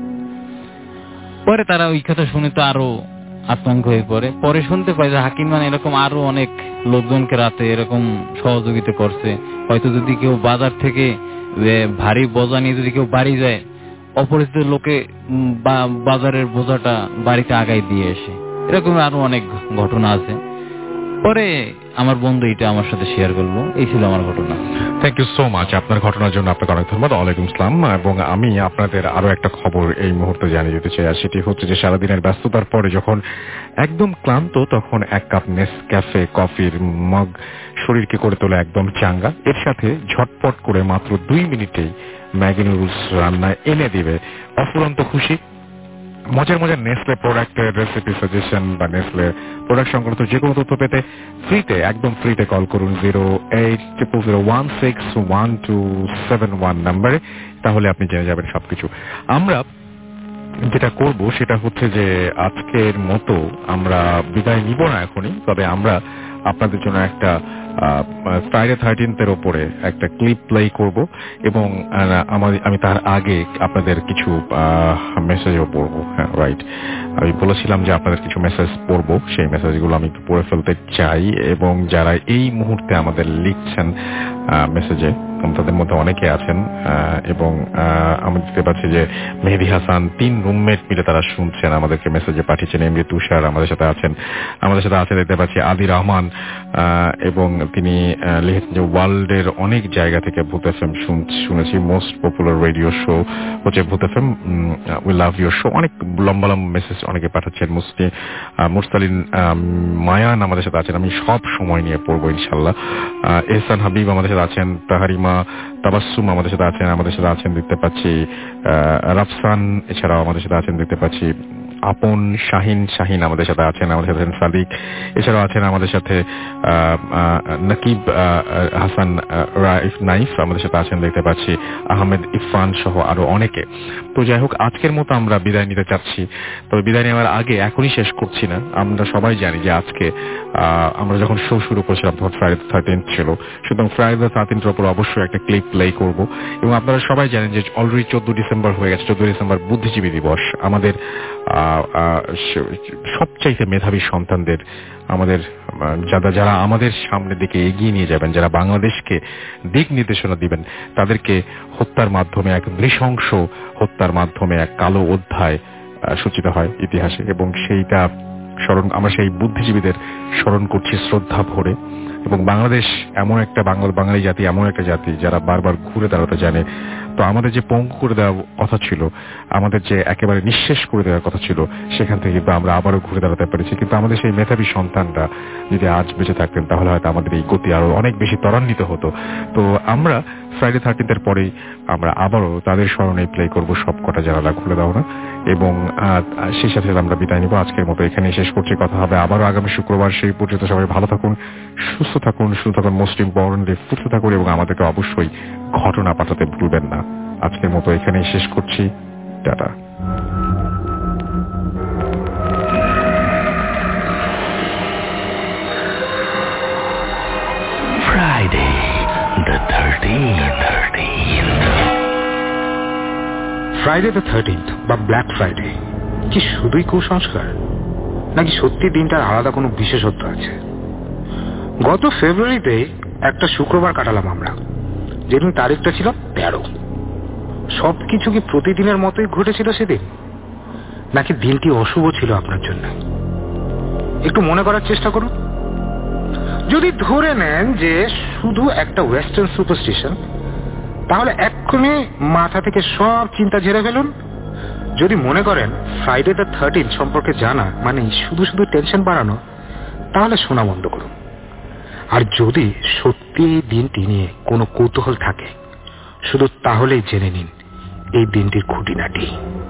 [SPEAKER 13] পরে তারা ওই কথা শুনে তো আরো আতঙ্ক হয়ে পড়ে। পরে শুনতে পায় যে হাকিম নানা এরকম আরো অনেক লোকজনকে রাতে এরকম সহযোগিতা করছে। হয়তো যদি কেউ বাজার থেকে ভারী বোঝা নিয়ে যদি কেউ বাড়ি যায়, অপরিচিত লোকে বাজারের বোঝাটা বাড়িতে আগায় দিয়ে আসে। এরকম আরো অনেক ঘটনা আছে। পরে আমার বন্ধু এটা আমার সাথে শেয়ার করলো। এই ছিল আমার ঘটনা।
[SPEAKER 2] থ্যাংক ইউ সো মাচ আপনার ঘটনার জন্য। আপনাকে অনেক ধন্যবাদ। ওয়ালাইকুম আসসালাম। এবং আমি আপনাদের আরো একটা খবর এই মুহূর্তে জানিয়ে দিতে চাই, আর সেটি হচ্ছে যে সারাদিনের ব্যস্ততার পরে যখন একদম ক্লান্ত তখন এক কাপ নেসক্যাফে কফির মগ শরীরকে করে তোলে একদম চাঙ্গা। এর সাথে ঝটপট করে মাত্র দুই মিনিটেই ম্যাগি নুডলস রান্না এনে দিবে অফুরন্ত খুশি। মজার মজার নেসলে প্রোডাক্টের রেসিপি সাজেশন বা নেসলে প্রোডাক্ট সংক্রান্ত যে কোনো তথ্য পেতে ফ্রিতে একদম ফ্রিতে কল করুন zero eight triple zero one six one two seven one নাম্বারে। তাহলে আপনি জেনে যাবেন সবকিছু। আমরা যেটা করব সেটা হচ্ছে যে আজকের মতো আমরা বিদায় নিব না এখনই, তবে আমরা আপনাদের জন্য একটা ফ্রাইডে থার্টিনথের ওপরে একটা ক্লিপ প্লে করব এবং আমি তার আগে আপনাদের কিছু মেসেজও পড়বো। হ্যাঁ রাইট, আমি বলেছিলাম যে আপনাদের কিছু মেসেজ পড়বো, সেই মেসেজগুলো আমি একটু পড়ে ফেলতে চাই। এবং যারা এই মুহূর্তে আমাদের লিখছেন মেসেজে, তাদের মধ্যে অনেকে আছেন এবং আমি দেখতে পাচ্ছি যে মেহেদি হাসান তিন রুমমেট মিলে তারা শুনছেন, আমাদেরকে মেসেজে পাঠিয়েছেন। এমনি তুষার আমাদের সাথে আছেন, আমাদের সাথে আছে দেখতে পাচ্ছি আদি রহমান, এবং তিনি লিখেছেন যে ওয়ার্ল্ডের অনেক জায়গা থেকে ভূত এফ এম শুনেছি, মোস্ট পপুলার রেডিও শো হচ্ছে Bhoot F M, we love your show. অনেক লম্বা লম্বা মেসেজ অনেকে পাঠাচ্ছেন। মুসলি মুরসালিন মায়ান আমাদের সাথে আছেন, আমি সব সময় নিয়ে পড়বো ইনশাল্লাহ। এহসান হাবিব আমাদের সাথে আছেন, তাহারিমা তাবাসসুম আমাদের সাথে আছেন, আমাদের সাথে আছেন দেখতে পাচ্ছি রাফসান, এছাড়াও আমাদের সাথে আছেন দেখতে পাচ্ছি আপন, শাহিন শাহিন আমাদের সাথে আছেন, আমাদের সাথে আছেন সাদিক, এছাড়াও আছেন আমাদের সাথে নকিব হাসান রাইফ নাইফ আমাদের সাথে আছেন দেখতে পাচ্ছি, আহমেদ ইরফান সহ আরো অনেকে। তো যাই হোক, আজকের মতো আমরা বিদায় নিতে চাচ্ছি, তবে বিদায় নেওয়ার আগে এখনই শেষ করছি না। আমরা সবাই জানি যে আজকে আমরা যখন শো শুরু করেছিলাম তখন ফ্রাইডে থার্টিনথ ছিল, সুতরাং ফ্রাইডে থার্টিনথের উপর অবশ্যই একটা ক্লিপ প্লে করব। এবং আপনারা সবাই জানেন যে অলরেডি চোদ্দ ডিসেম্বর হয়ে গেছে, চোদ্দ ডিসেম্বর বুদ্ধিজীবী দিবস। আমাদের সবচাইতে মেধাবী সন্তানদের, আমাদের যারা যারা আমাদের সামনের দিকে এগিয়ে নিয়ে যাবেন, যারা বাংলাদেশকে দিক নির্দেশনা দিবেন, তাদেরকে হত্যার মাধ্যমে, এক নৃশংস হত্যার মাধ্যমে এক কালো অধ্যায় সূচিত হয় ইতিহাসে। এবং সেইটা স্মরণ, আমরা সেই বুদ্ধিজীবীদের স্মরণ করছি শ্রদ্ধা ভরে। এবং বাংলাদেশ এমন একটা বাঙাল বাঙালি জাতি, এমন একটা জাতি যারা বারবার ঘুরে দাঁড়াতে জানে। তো আমাদের যে পঙ্গু করে দেওয়ার কথা ছিল, আমাদের যে একেবারে নিঃশেষ করে দেওয়ার কথা ছিল, সেখান থেকে কিন্তু আমরা আবারও ঘুরে দাঁড়াতে পেরেছি। কিন্তু আমাদের সেই মেধাবী সন্তানরা যদি আজ বেঁচে থাকতেন, তাহলে হয়তো আমাদের এই গতি আরো অনেক বেশি ত্বরান্বিত হতো। তো আমরা ফ্রাইডে থার্টিনথের পরেই আমরা আবারও তাদের স্মরণে প্লে করব সব কটা জানালা খুলে দাও না। এবং সেই সাথে আমরা বিদায় নিব আজকের মতো, এখানে শেষ করছি। কথা হবে আবারও আগামী শুক্রবার। সেই পর্যন্ত সবাই ভালো থাকুন, সুস্থ থাকুন, সুস্থ থাকুন, মোস্ট ইম্পর্টেন্টলি সুস্থ থাকুন, এবং আমাদেরকে অবশ্যই ঘটনা পাঠাতে ভুলবেন না। আজকের মতো এখানেই শেষ করছি, tata.
[SPEAKER 1] Friday the thirteenth.
[SPEAKER 14] Friday the thirteenth বা ব্ল্যাক ফ্রাইডে কি শুধুই কুসংস্কার, নাকি সত্যি দিনটার আলাদা কোনো বিশেষত্ব আছে? গত ফেব্রুয়ারিতে একটা শুক্রবার কাটালাম আমরা, যেদিন তারিখটা ছিল তেরো। সবকিছু কি প্রতিদিনের মতোই ঘটেছিল সেদিন, নাকি দিনটি অশুভ ছিল আপনার জন্য? একটু মনে করার চেষ্টা করুন। যদি ধরে নেন যে শুধু একটা ওয়েস্টার্ন সুপারস্টিশন, তাহলে এক্ষুনি মাথা থেকে সব চিন্তা ঝেড়ে ফেলুন। যদি মনে করেন ফ্রাইডে দ্য থার্টিন সম্পর্কে জানা মানে শুধু শুধু টেনশন বাড়ানো, তাহলে শোনা বন্ধ করুন। আর যদি সত্যি এই দিনটি নিয়ে কোনো কৌতূহল থাকে, শুধু তাহলেই জেনে নিন এই দিনটির খুঁটিনাটি।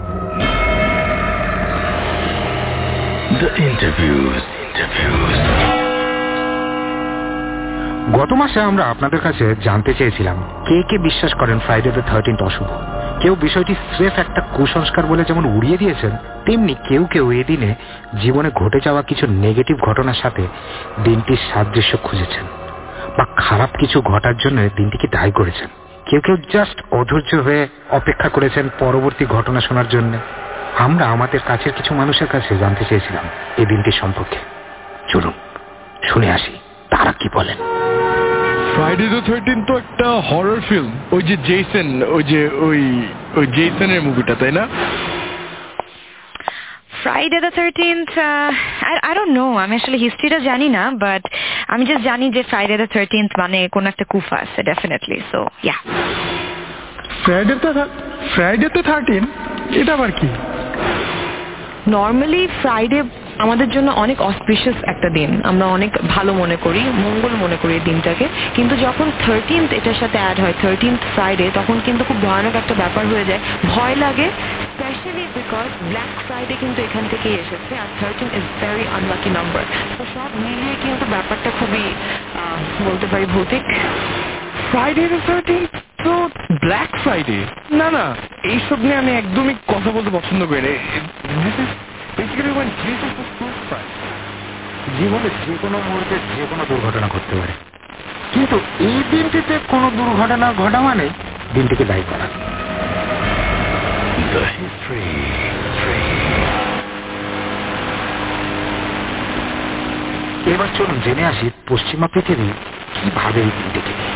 [SPEAKER 14] গত মাসে আমরা আপনাদের কাছে জানতে চেয়েছিলাম কে কে বিশ্বাস করেন ফ্রাইডে দ্য থার্টিন্থ অশুভ। কেউ বিষয়টি স্রেফ একটা কুসংস্কার বলে যেমন উড়িয়ে দিয়েছেন, তেমনি কেউ কেউ এই দিনে জীবনে ঘটে যাওয়া কিছু নেগেটিভ ঘটনার সাথে দিনটির সাদৃশ্য খুঁজেছেন, বা খারাপ কিছু ঘটার জন্য দিনটিকে দায়ী করেছেন। কেউ কেউ জাস্ট অধৈর্য হয়ে অপেক্ষা করেছেন পরবর্তী ঘটনা শোনার জন্য। আমরা আমাদের কাছের কিছু মানুষের কাছে জানতে চেয়েছিলাম এই দিনটির সম্পর্কে। চলুন শুনে আসি তারা কি বলেন।
[SPEAKER 15] ফ্রাইডে দ্য থার্টিন্থ তো একটা হরর ফিল্ম, ওই যে জেসন, ওই যে ওই ওই জেসনের মুভিটা, তাই না?
[SPEAKER 5] Friday the thirteenth I don't know, আমি আসলে হিস্ট্রিটা জানি না, বাট আমি জাস্ট জানি যে ফ্রাইডে দ্য থার্টিন্থ মানে কোন একটা কুফা আছে definitely. So yeah,
[SPEAKER 15] Friday the Friday the thirteen এটা আবার কি?
[SPEAKER 5] নর্মালি ফ্রাইডে আমাদের জন্য অনেক অসপিশিয়াস একটা দিন, আমরা অনেক ভালো মনে করি, মঙ্গল মনে করি এই দিনটাকে। কিন্তু যখন থার্টিন্থ এটার সাথে অ্যাড হয়, থার্টিন্থ ফ্রাইডে, তখন কিন্তু খুব ভয়ানক একটা ব্যাপার হয়ে যায়, ভয় লাগে, স্পেশালি বিকজ ব্ল্যাক ফ্রাইডে কিন্তু এখান থেকেই এসেছে, আর thirteen is very unlucky number. তো সব মিলিয়ে কিন্তু ব্যাপারটা খুবই বলতে পারি ভৌতিক।
[SPEAKER 15] ফ্রাইডে দ্য থার্টিন্থ তো ব্ল্যাক ফ্রাইডে, না না এইসব নিয়ে আমি একদমই কথা বলতে পছন্দ করি না।
[SPEAKER 14] জীবনে যে কোনো মুহূর্তে যে কোনো দুর্ঘটনা ঘটতে পারে, কিন্তু এই দিনটিতে কোনো দুর্ঘটনা ঘটা মানে দিনটিকে দায়ী করা। এবার চলুন জেনে আসি পশ্চিমা পৃথিবী কিভাবে এই দিনটিকে নিয়ে।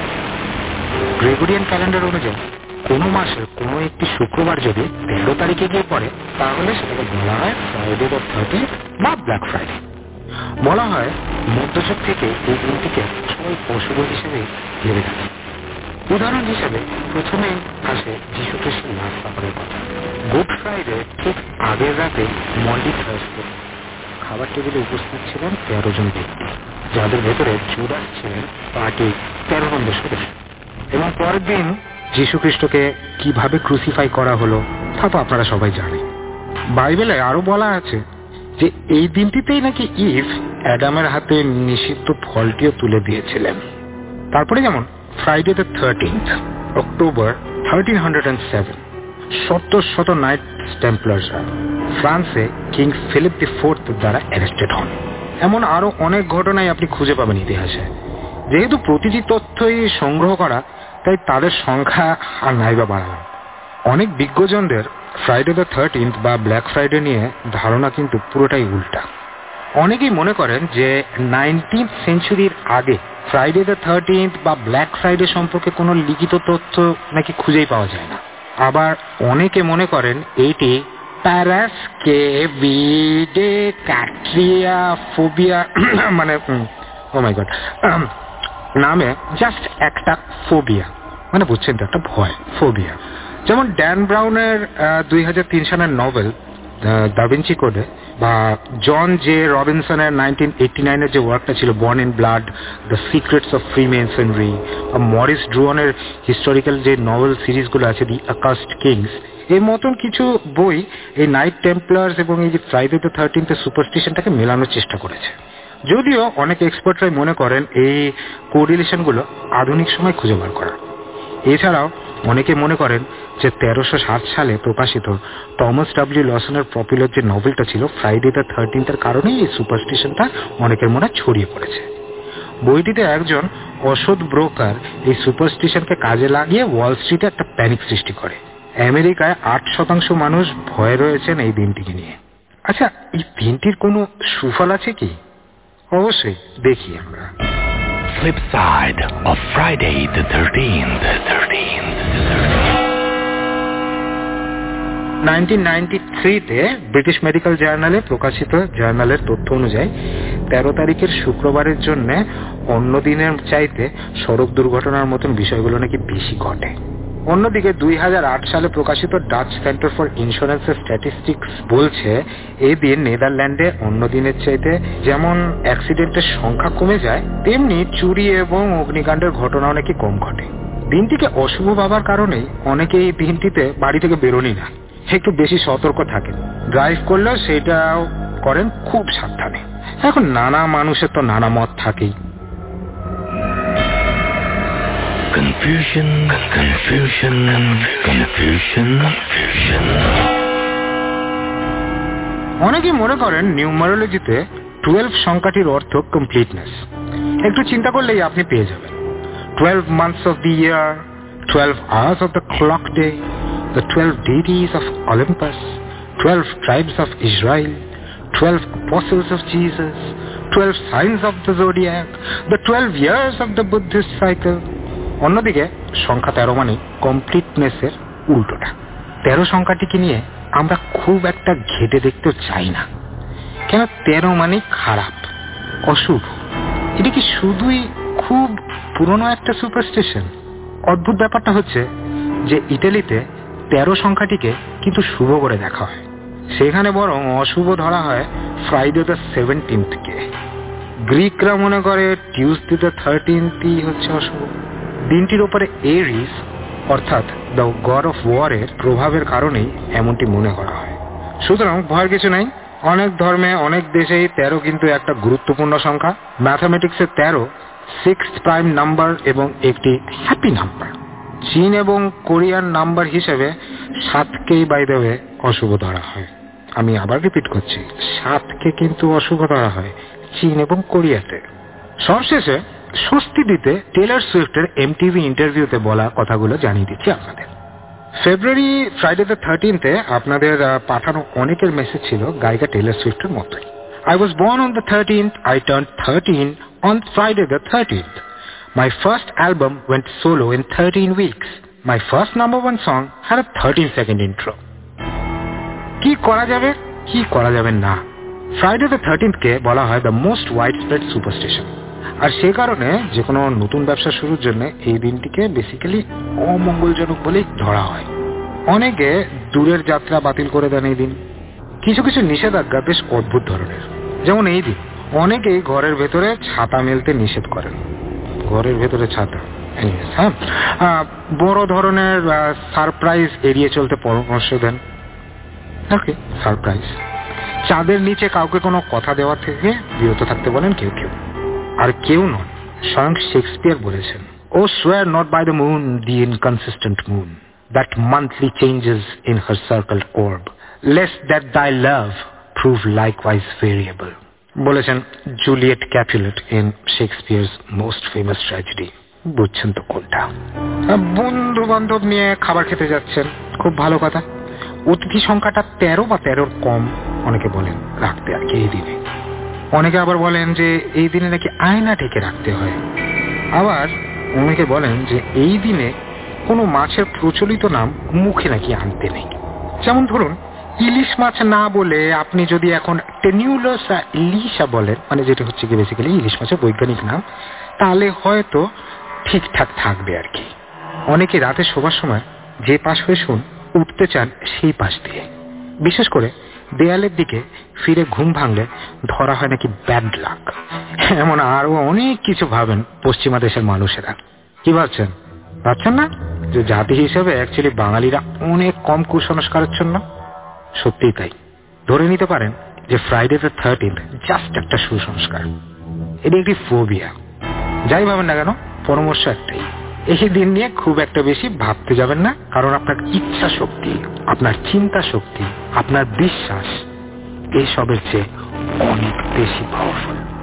[SPEAKER 14] গ্রেগরিয়ান ক্যালেন্ডার অনুযায়ী কোনো মাসের কোনো একটি শুক্রবার যদি তেরো তারিখে গিয়ে পড়ে তাহলে সেটাকে বলা হয় ফ্রাইডে দ্য থার্টিন্থ বা ব্ল্যাক ফ্রাইডে। বলা হয় মধ্যযুগ থেকে এই দিনটিকে সবাই অশুভ হিসেবে ভেবে থাকে। উদাহরণ হিসেবে প্রথমে আসে যীশু খ্রিস্টের লাশ সাপারের কথা। গুড ফ্রাইডে ঠিক আগের রাতে মন্ডি থার্সডে খাবার টেবিলে উপস্থিত ছিলেন তেরো জন ব্যক্তি, যাদের ভেতরে জুডাস ছিলেন পার্টির তেরো নম্বর সদস্য। এবং পরের দিন যীশু খ্রিস্টকে কিভাবে ক্রুসিফাই করা হলো তা তো আপনারা সবাই জানেন। বাইবেলে আরো বলা আছে যে এই দিনটিতেই নাকি ইভ অ্যাডামের হাতে নিষিদ্ধ ফলটিও তুলে দিয়েছিলেন। তারপরে যেমন Friday the thirteenth October thirteen hundred and seven শত শত নাইট টেম্পলার্সরা ফ্রান্সে কিং ফিলিপ দি ফোর্থ দ্বারা অ্যারেস্টেড হন। এমন আরো অনেক ঘটনাই আপনি খুঁজে পাবেন ইতিহাসে। যেহেতু প্রতিটি তথ্যই সংগ্রহ করা, তাই তাদের সংখ্যা আর নাইবা বাড়ালাম। অনেক বিজ্ঞজনদের ফ্রাইডে দ্য থার্টিন্থ বা ব্ল্যাক ফ্রাইডে নিয়ে ধারণা কিন্তু পুরোটাই উল্টা। অনেকেই মনে করেন যে নাইনটিন্থ সেঞ্চুরির আগে ফ্রাইডে দ্য থার্টিন্থ বা ব্ল্যাক ফ্রাইডে সম্পর্কে কোনো লিখিত তথ্য নাকি খুঁজেই পাওয়া যায় না। আবার অনেকে মনে করেন এইটি প্যারাস্কেভিডে ক্যাট্রিয়া ফোবিয়া মানে ও মাই গড নামে জাস্ট একটা ফোবিয়া, মানে বুঝছেন তো, একটা ভয়, ফোবিয়া। যেমন ড্যান ব্রাউনের দুই হাজার তিন সালের নভেল দা ভিঞ্চি কোডে, বা জন জে রবিনসনের নাইনটিন এইটি নাইনের যে ওয়ার্কটা ছিল born in blood, the secrets of freemasonry, বা মরিস ড্রুয়নের হিস্টোরিক্যাল যে নভেল সিরিজগুলো আছে দি অ্যাকাস্ট কিংস, এর মতন কিছু বই এই নাইট টেম্পলার্স এবং এই যে ফ্রাইডে দ্য থার্টিন্থ সুপারস্টিশনটাকে মেলানোর চেষ্টা করেছে। যদিও অনেক এক্সপার্টরাই মনে করেন এই কোরিলেশনগুলো আধুনিক সময় খুঁজে বার করা। এছাড়াও অনেকে মনে করেন যে তেরোশো সাত সালে প্রকাশিত টমাস ডাব্লিউ লসনের পপুলার যে নভেলটা ছিল ফ্রাইডে দ্য থার্টিন্থের কারণেই এই সুপারস্টিশনটা অনেকের মনে ছড়িয়ে পড়েছে। বইটিতে একজন অসৎ ব্রোকার এই সুপারস্টিশনকে কাজে লাগিয়ে ওয়াল স্ট্রিটে একটা প্যানিক সৃষ্টি করে। আমেরিকায় আট শতাংশ মানুষ ভয়ে রয়েছেন এই দিনটিকে নিয়ে। আচ্ছা, এই দিনটির কোনো সুফল আছে কি? অবশ্যই, দেখি আমরা।
[SPEAKER 1] Flip side of Friday the thirteenth.
[SPEAKER 14] Nineteen ninety থ্রিতে ব্রিটিশ মেডিকেল জার্নালে প্রকাশিত জার্নালের তথ্য অনুযায়ী তেরো তারিখের শুক্রবারের জন্য অন্য দিনের চাইতে সড়ক দুর্ঘটনার মতন বিষয়গুলো নাকি বেশি ঘটে। অন্যদিকে দুই হাজার আট সালে প্রকাশিত Dutch centre for insurance statistics বলছে এই দিন নেদারল্যান্ডে অন্য দিনের চাইতে যেমন অ্যাক্সিডেন্টের সংখ্যা কমে যায়, তেমনি চুরি এবং অগ্নিকাণ্ডের ঘটনাও নাকি কম ঘটে। দিনটিকে অশুভ ভাবার কারণেই অনেকে এই দিনটিতে বাড়ি থেকে বেরোনি না, একটু বেশি সতর্ক থাকেন। ড্রাইভ করলেও সেটাও করেন খুব সাবধানে। এখন নানা মানুষের তো নানা মত থাকেই।
[SPEAKER 1] Confusion, confusion, confusion, confusion.
[SPEAKER 14] অনেকে মনে করেন নিউমারোলজিতে টুয়েলভ সংখ্যাটির অর্থ কমপ্লিটনেস। একটু চিন্তা করলেই আপনি পেয়ে যাবেন twelve months of the year, twelve hours of the clock day, the twelve deities of Olympus, twelve tribes of Israel, twelve apostles of Jesus, twelve signs of the zodiac, the twelve years of the Buddhist cycle. অন্যদিকে সংখ্যা তেরো মানে কমপ্লিটনেসের উল্টোটা। তেরো সংখ্যাটিকে নিয়ে আমরা খুব একটা ঘেটে দেখতেও চাই না, কেন তেরো মানে খারাপ, অশুভ। এটা কি শুধুই খুব পুরনো একটা সুপারস্টিশন? অদ্ভুত ব্যাপারটা হচ্ছে যে ইটালিতে তেরো সংখ্যাটিকে কিন্তু শুভ করে দেখা হয়, সেখানে বরং অশুভ ধরা হয় ফ্রাইডে দ্য সেভেন্টিন্থকে। গ্রিকরা মনে করে টিউসডে দ্য থার্টিন্থই হচ্ছে অশুভ। দিনটির ওপরে এরিস অর্থাৎ দ্য গড অফ ওয়ারের প্রভাবের কারণেই এমনটি মনে করা হয়। সুতরাং ভয়ের কিছু নেই। অনেক ধর্মে অনেক দেশেই তেরো কিন্তু একটা গুরুত্বপূর্ণ সংখ্যা। ম্যাথামেটিক্সে তেরো সিক্সথ প্রাইম নাম্বার এবং একটি হ্যাপি নাম্বার। চীন এবং কোরিয়ার নাম্বার হিসেবে সাতকেই বাই দ্য ওয়ে অশুভ ধরা হয়। আমি আবার রিপিট করছি, সাতকে কিন্তু অশুভ ধরা হয় চীন এবং কোরিয়াতে। সবশেষে স্বস্তি দিতে টেলর সুইফটের এমটিভি ইন্টারভিউতে বলা কথাগুলো জানিয়ে দিচ্ছি আপনাদের। ফেব্রুয়ারি ফ্রাইডে দ্য থার্টিনথে আপনাদের পাঠানো অনেকের মেসেজ ছিল গায়িকা টেলর সুইফটের মতোই। I was born on the thirteenth, I turned thirteen on Friday the thirteenth. My first album went solo in thirteen weeks. My first number one song had a thirteen second intro. কি করা যাবে কি করা যাবে না, ফ্রাইডে দ্য থার্টিনথকে বলা হয় the most widespread superstition. আর সে কারণে যে কোনো নতুন ব্যবসা শুরুর জন্য এই দিনটিকে বেসিক্যালি অমঙ্গলজনক বলেই ধরা হয়। অনেকে দূরের যাত্রা বাতিল করে দেন এই দিন। কিছু কিছু নিষেধাজ্ঞা বেশ অদ্ভুত ধরনের, যেমন এই দিন অনেকেই ঘরের ভেতরে ছাতা মেলতে নিষেধ করেন। ঘরের ভেতরে ছাতা, হ্যাঁ, বড় ধরনের সারপ্রাইজ এড়িয়ে চলতে পরামর্শ দেন। ওকে, সারপ্রাইজ। চাঁদের নিচে কাউকে কোনো কথা দেওয়া থেকে বিরত থাকতে বলেন কেউ কেউ। আর কেউ নন, স্বয়ং শেক্সপিয়ার বলেছেন, O swear not by the moon, the inconsistent moon, that monthly changes in her circle orb, lest that thy love prove likewise variable, বলেছেন Juliet Capulet in Shakespeare's most famous tragedy. বুঝছেন তো কোনটা? বন্ধু বান্ধব নিয়ে খাবার খেতে যাচ্ছেন, খুব ভালো কথা। অতিথি সংখ্যাটা তেরো বা তেরোর কম অনেকে বলেন রাখতে আর কি এই দিনে। অনেকে আবার বলেন যে এই দিনে নাকি আয়না ঢেকে রাখতে হয়। আবার অনেকে বলেন যে এই দিনে কোনো মাছের প্রচলিত নাম মুখে নাকি আনতে নেই। যেমন ধরুন ইলিশ মাছ না বলে আপনি যদি এখন টেনিউলাসা ইলিশা বলেন, মানে যেটা হচ্ছে কি বেসিক্যালি ইলিশ মাছের বৈজ্ঞানিক নাম, তাহলে হয়তো ঠিকঠাক থাকবে আর কি। অনেকে রাতে শোবার সময় যে পাশ হয়ে শুন উঠতে চান সেই পাশ দিয়ে। বিশেষ করে দেয়ালের দিকে ফিরে ঘুম ভাঙলে ধরা হয় নাকি ব্যাড লাক। এমন আরো অনেক কিছু ভাবেন পশ্চিমা দেশের মানুষেরা। কি ভাবছেন? ভাবছেন না যে জাতি হিসেবে অ্যাকচুয়ালি বাঙালিরা অনেক কম কুসংস্কারাচ্ছন্ন? সত্যিই তাই। ধরে নিতে পারেন যে ফ্রাইডে দ্য থার্টিন্থ জাস্ট একটা সুসংস্কার, এটি একটি ফোবিয়া। যাই ভাবেন না কেন, পরামর্শ একটাই, এই দিন নিয়ে খুব একটা বেশি ভাবতে যাবেন না, কারণ আপনার ইচ্ছা শক্তি, আপনার চিন্তা শক্তি, আপনার বিশ্বাস এসবের চেয়ে অনেক বেশি পাওয়ারফুল।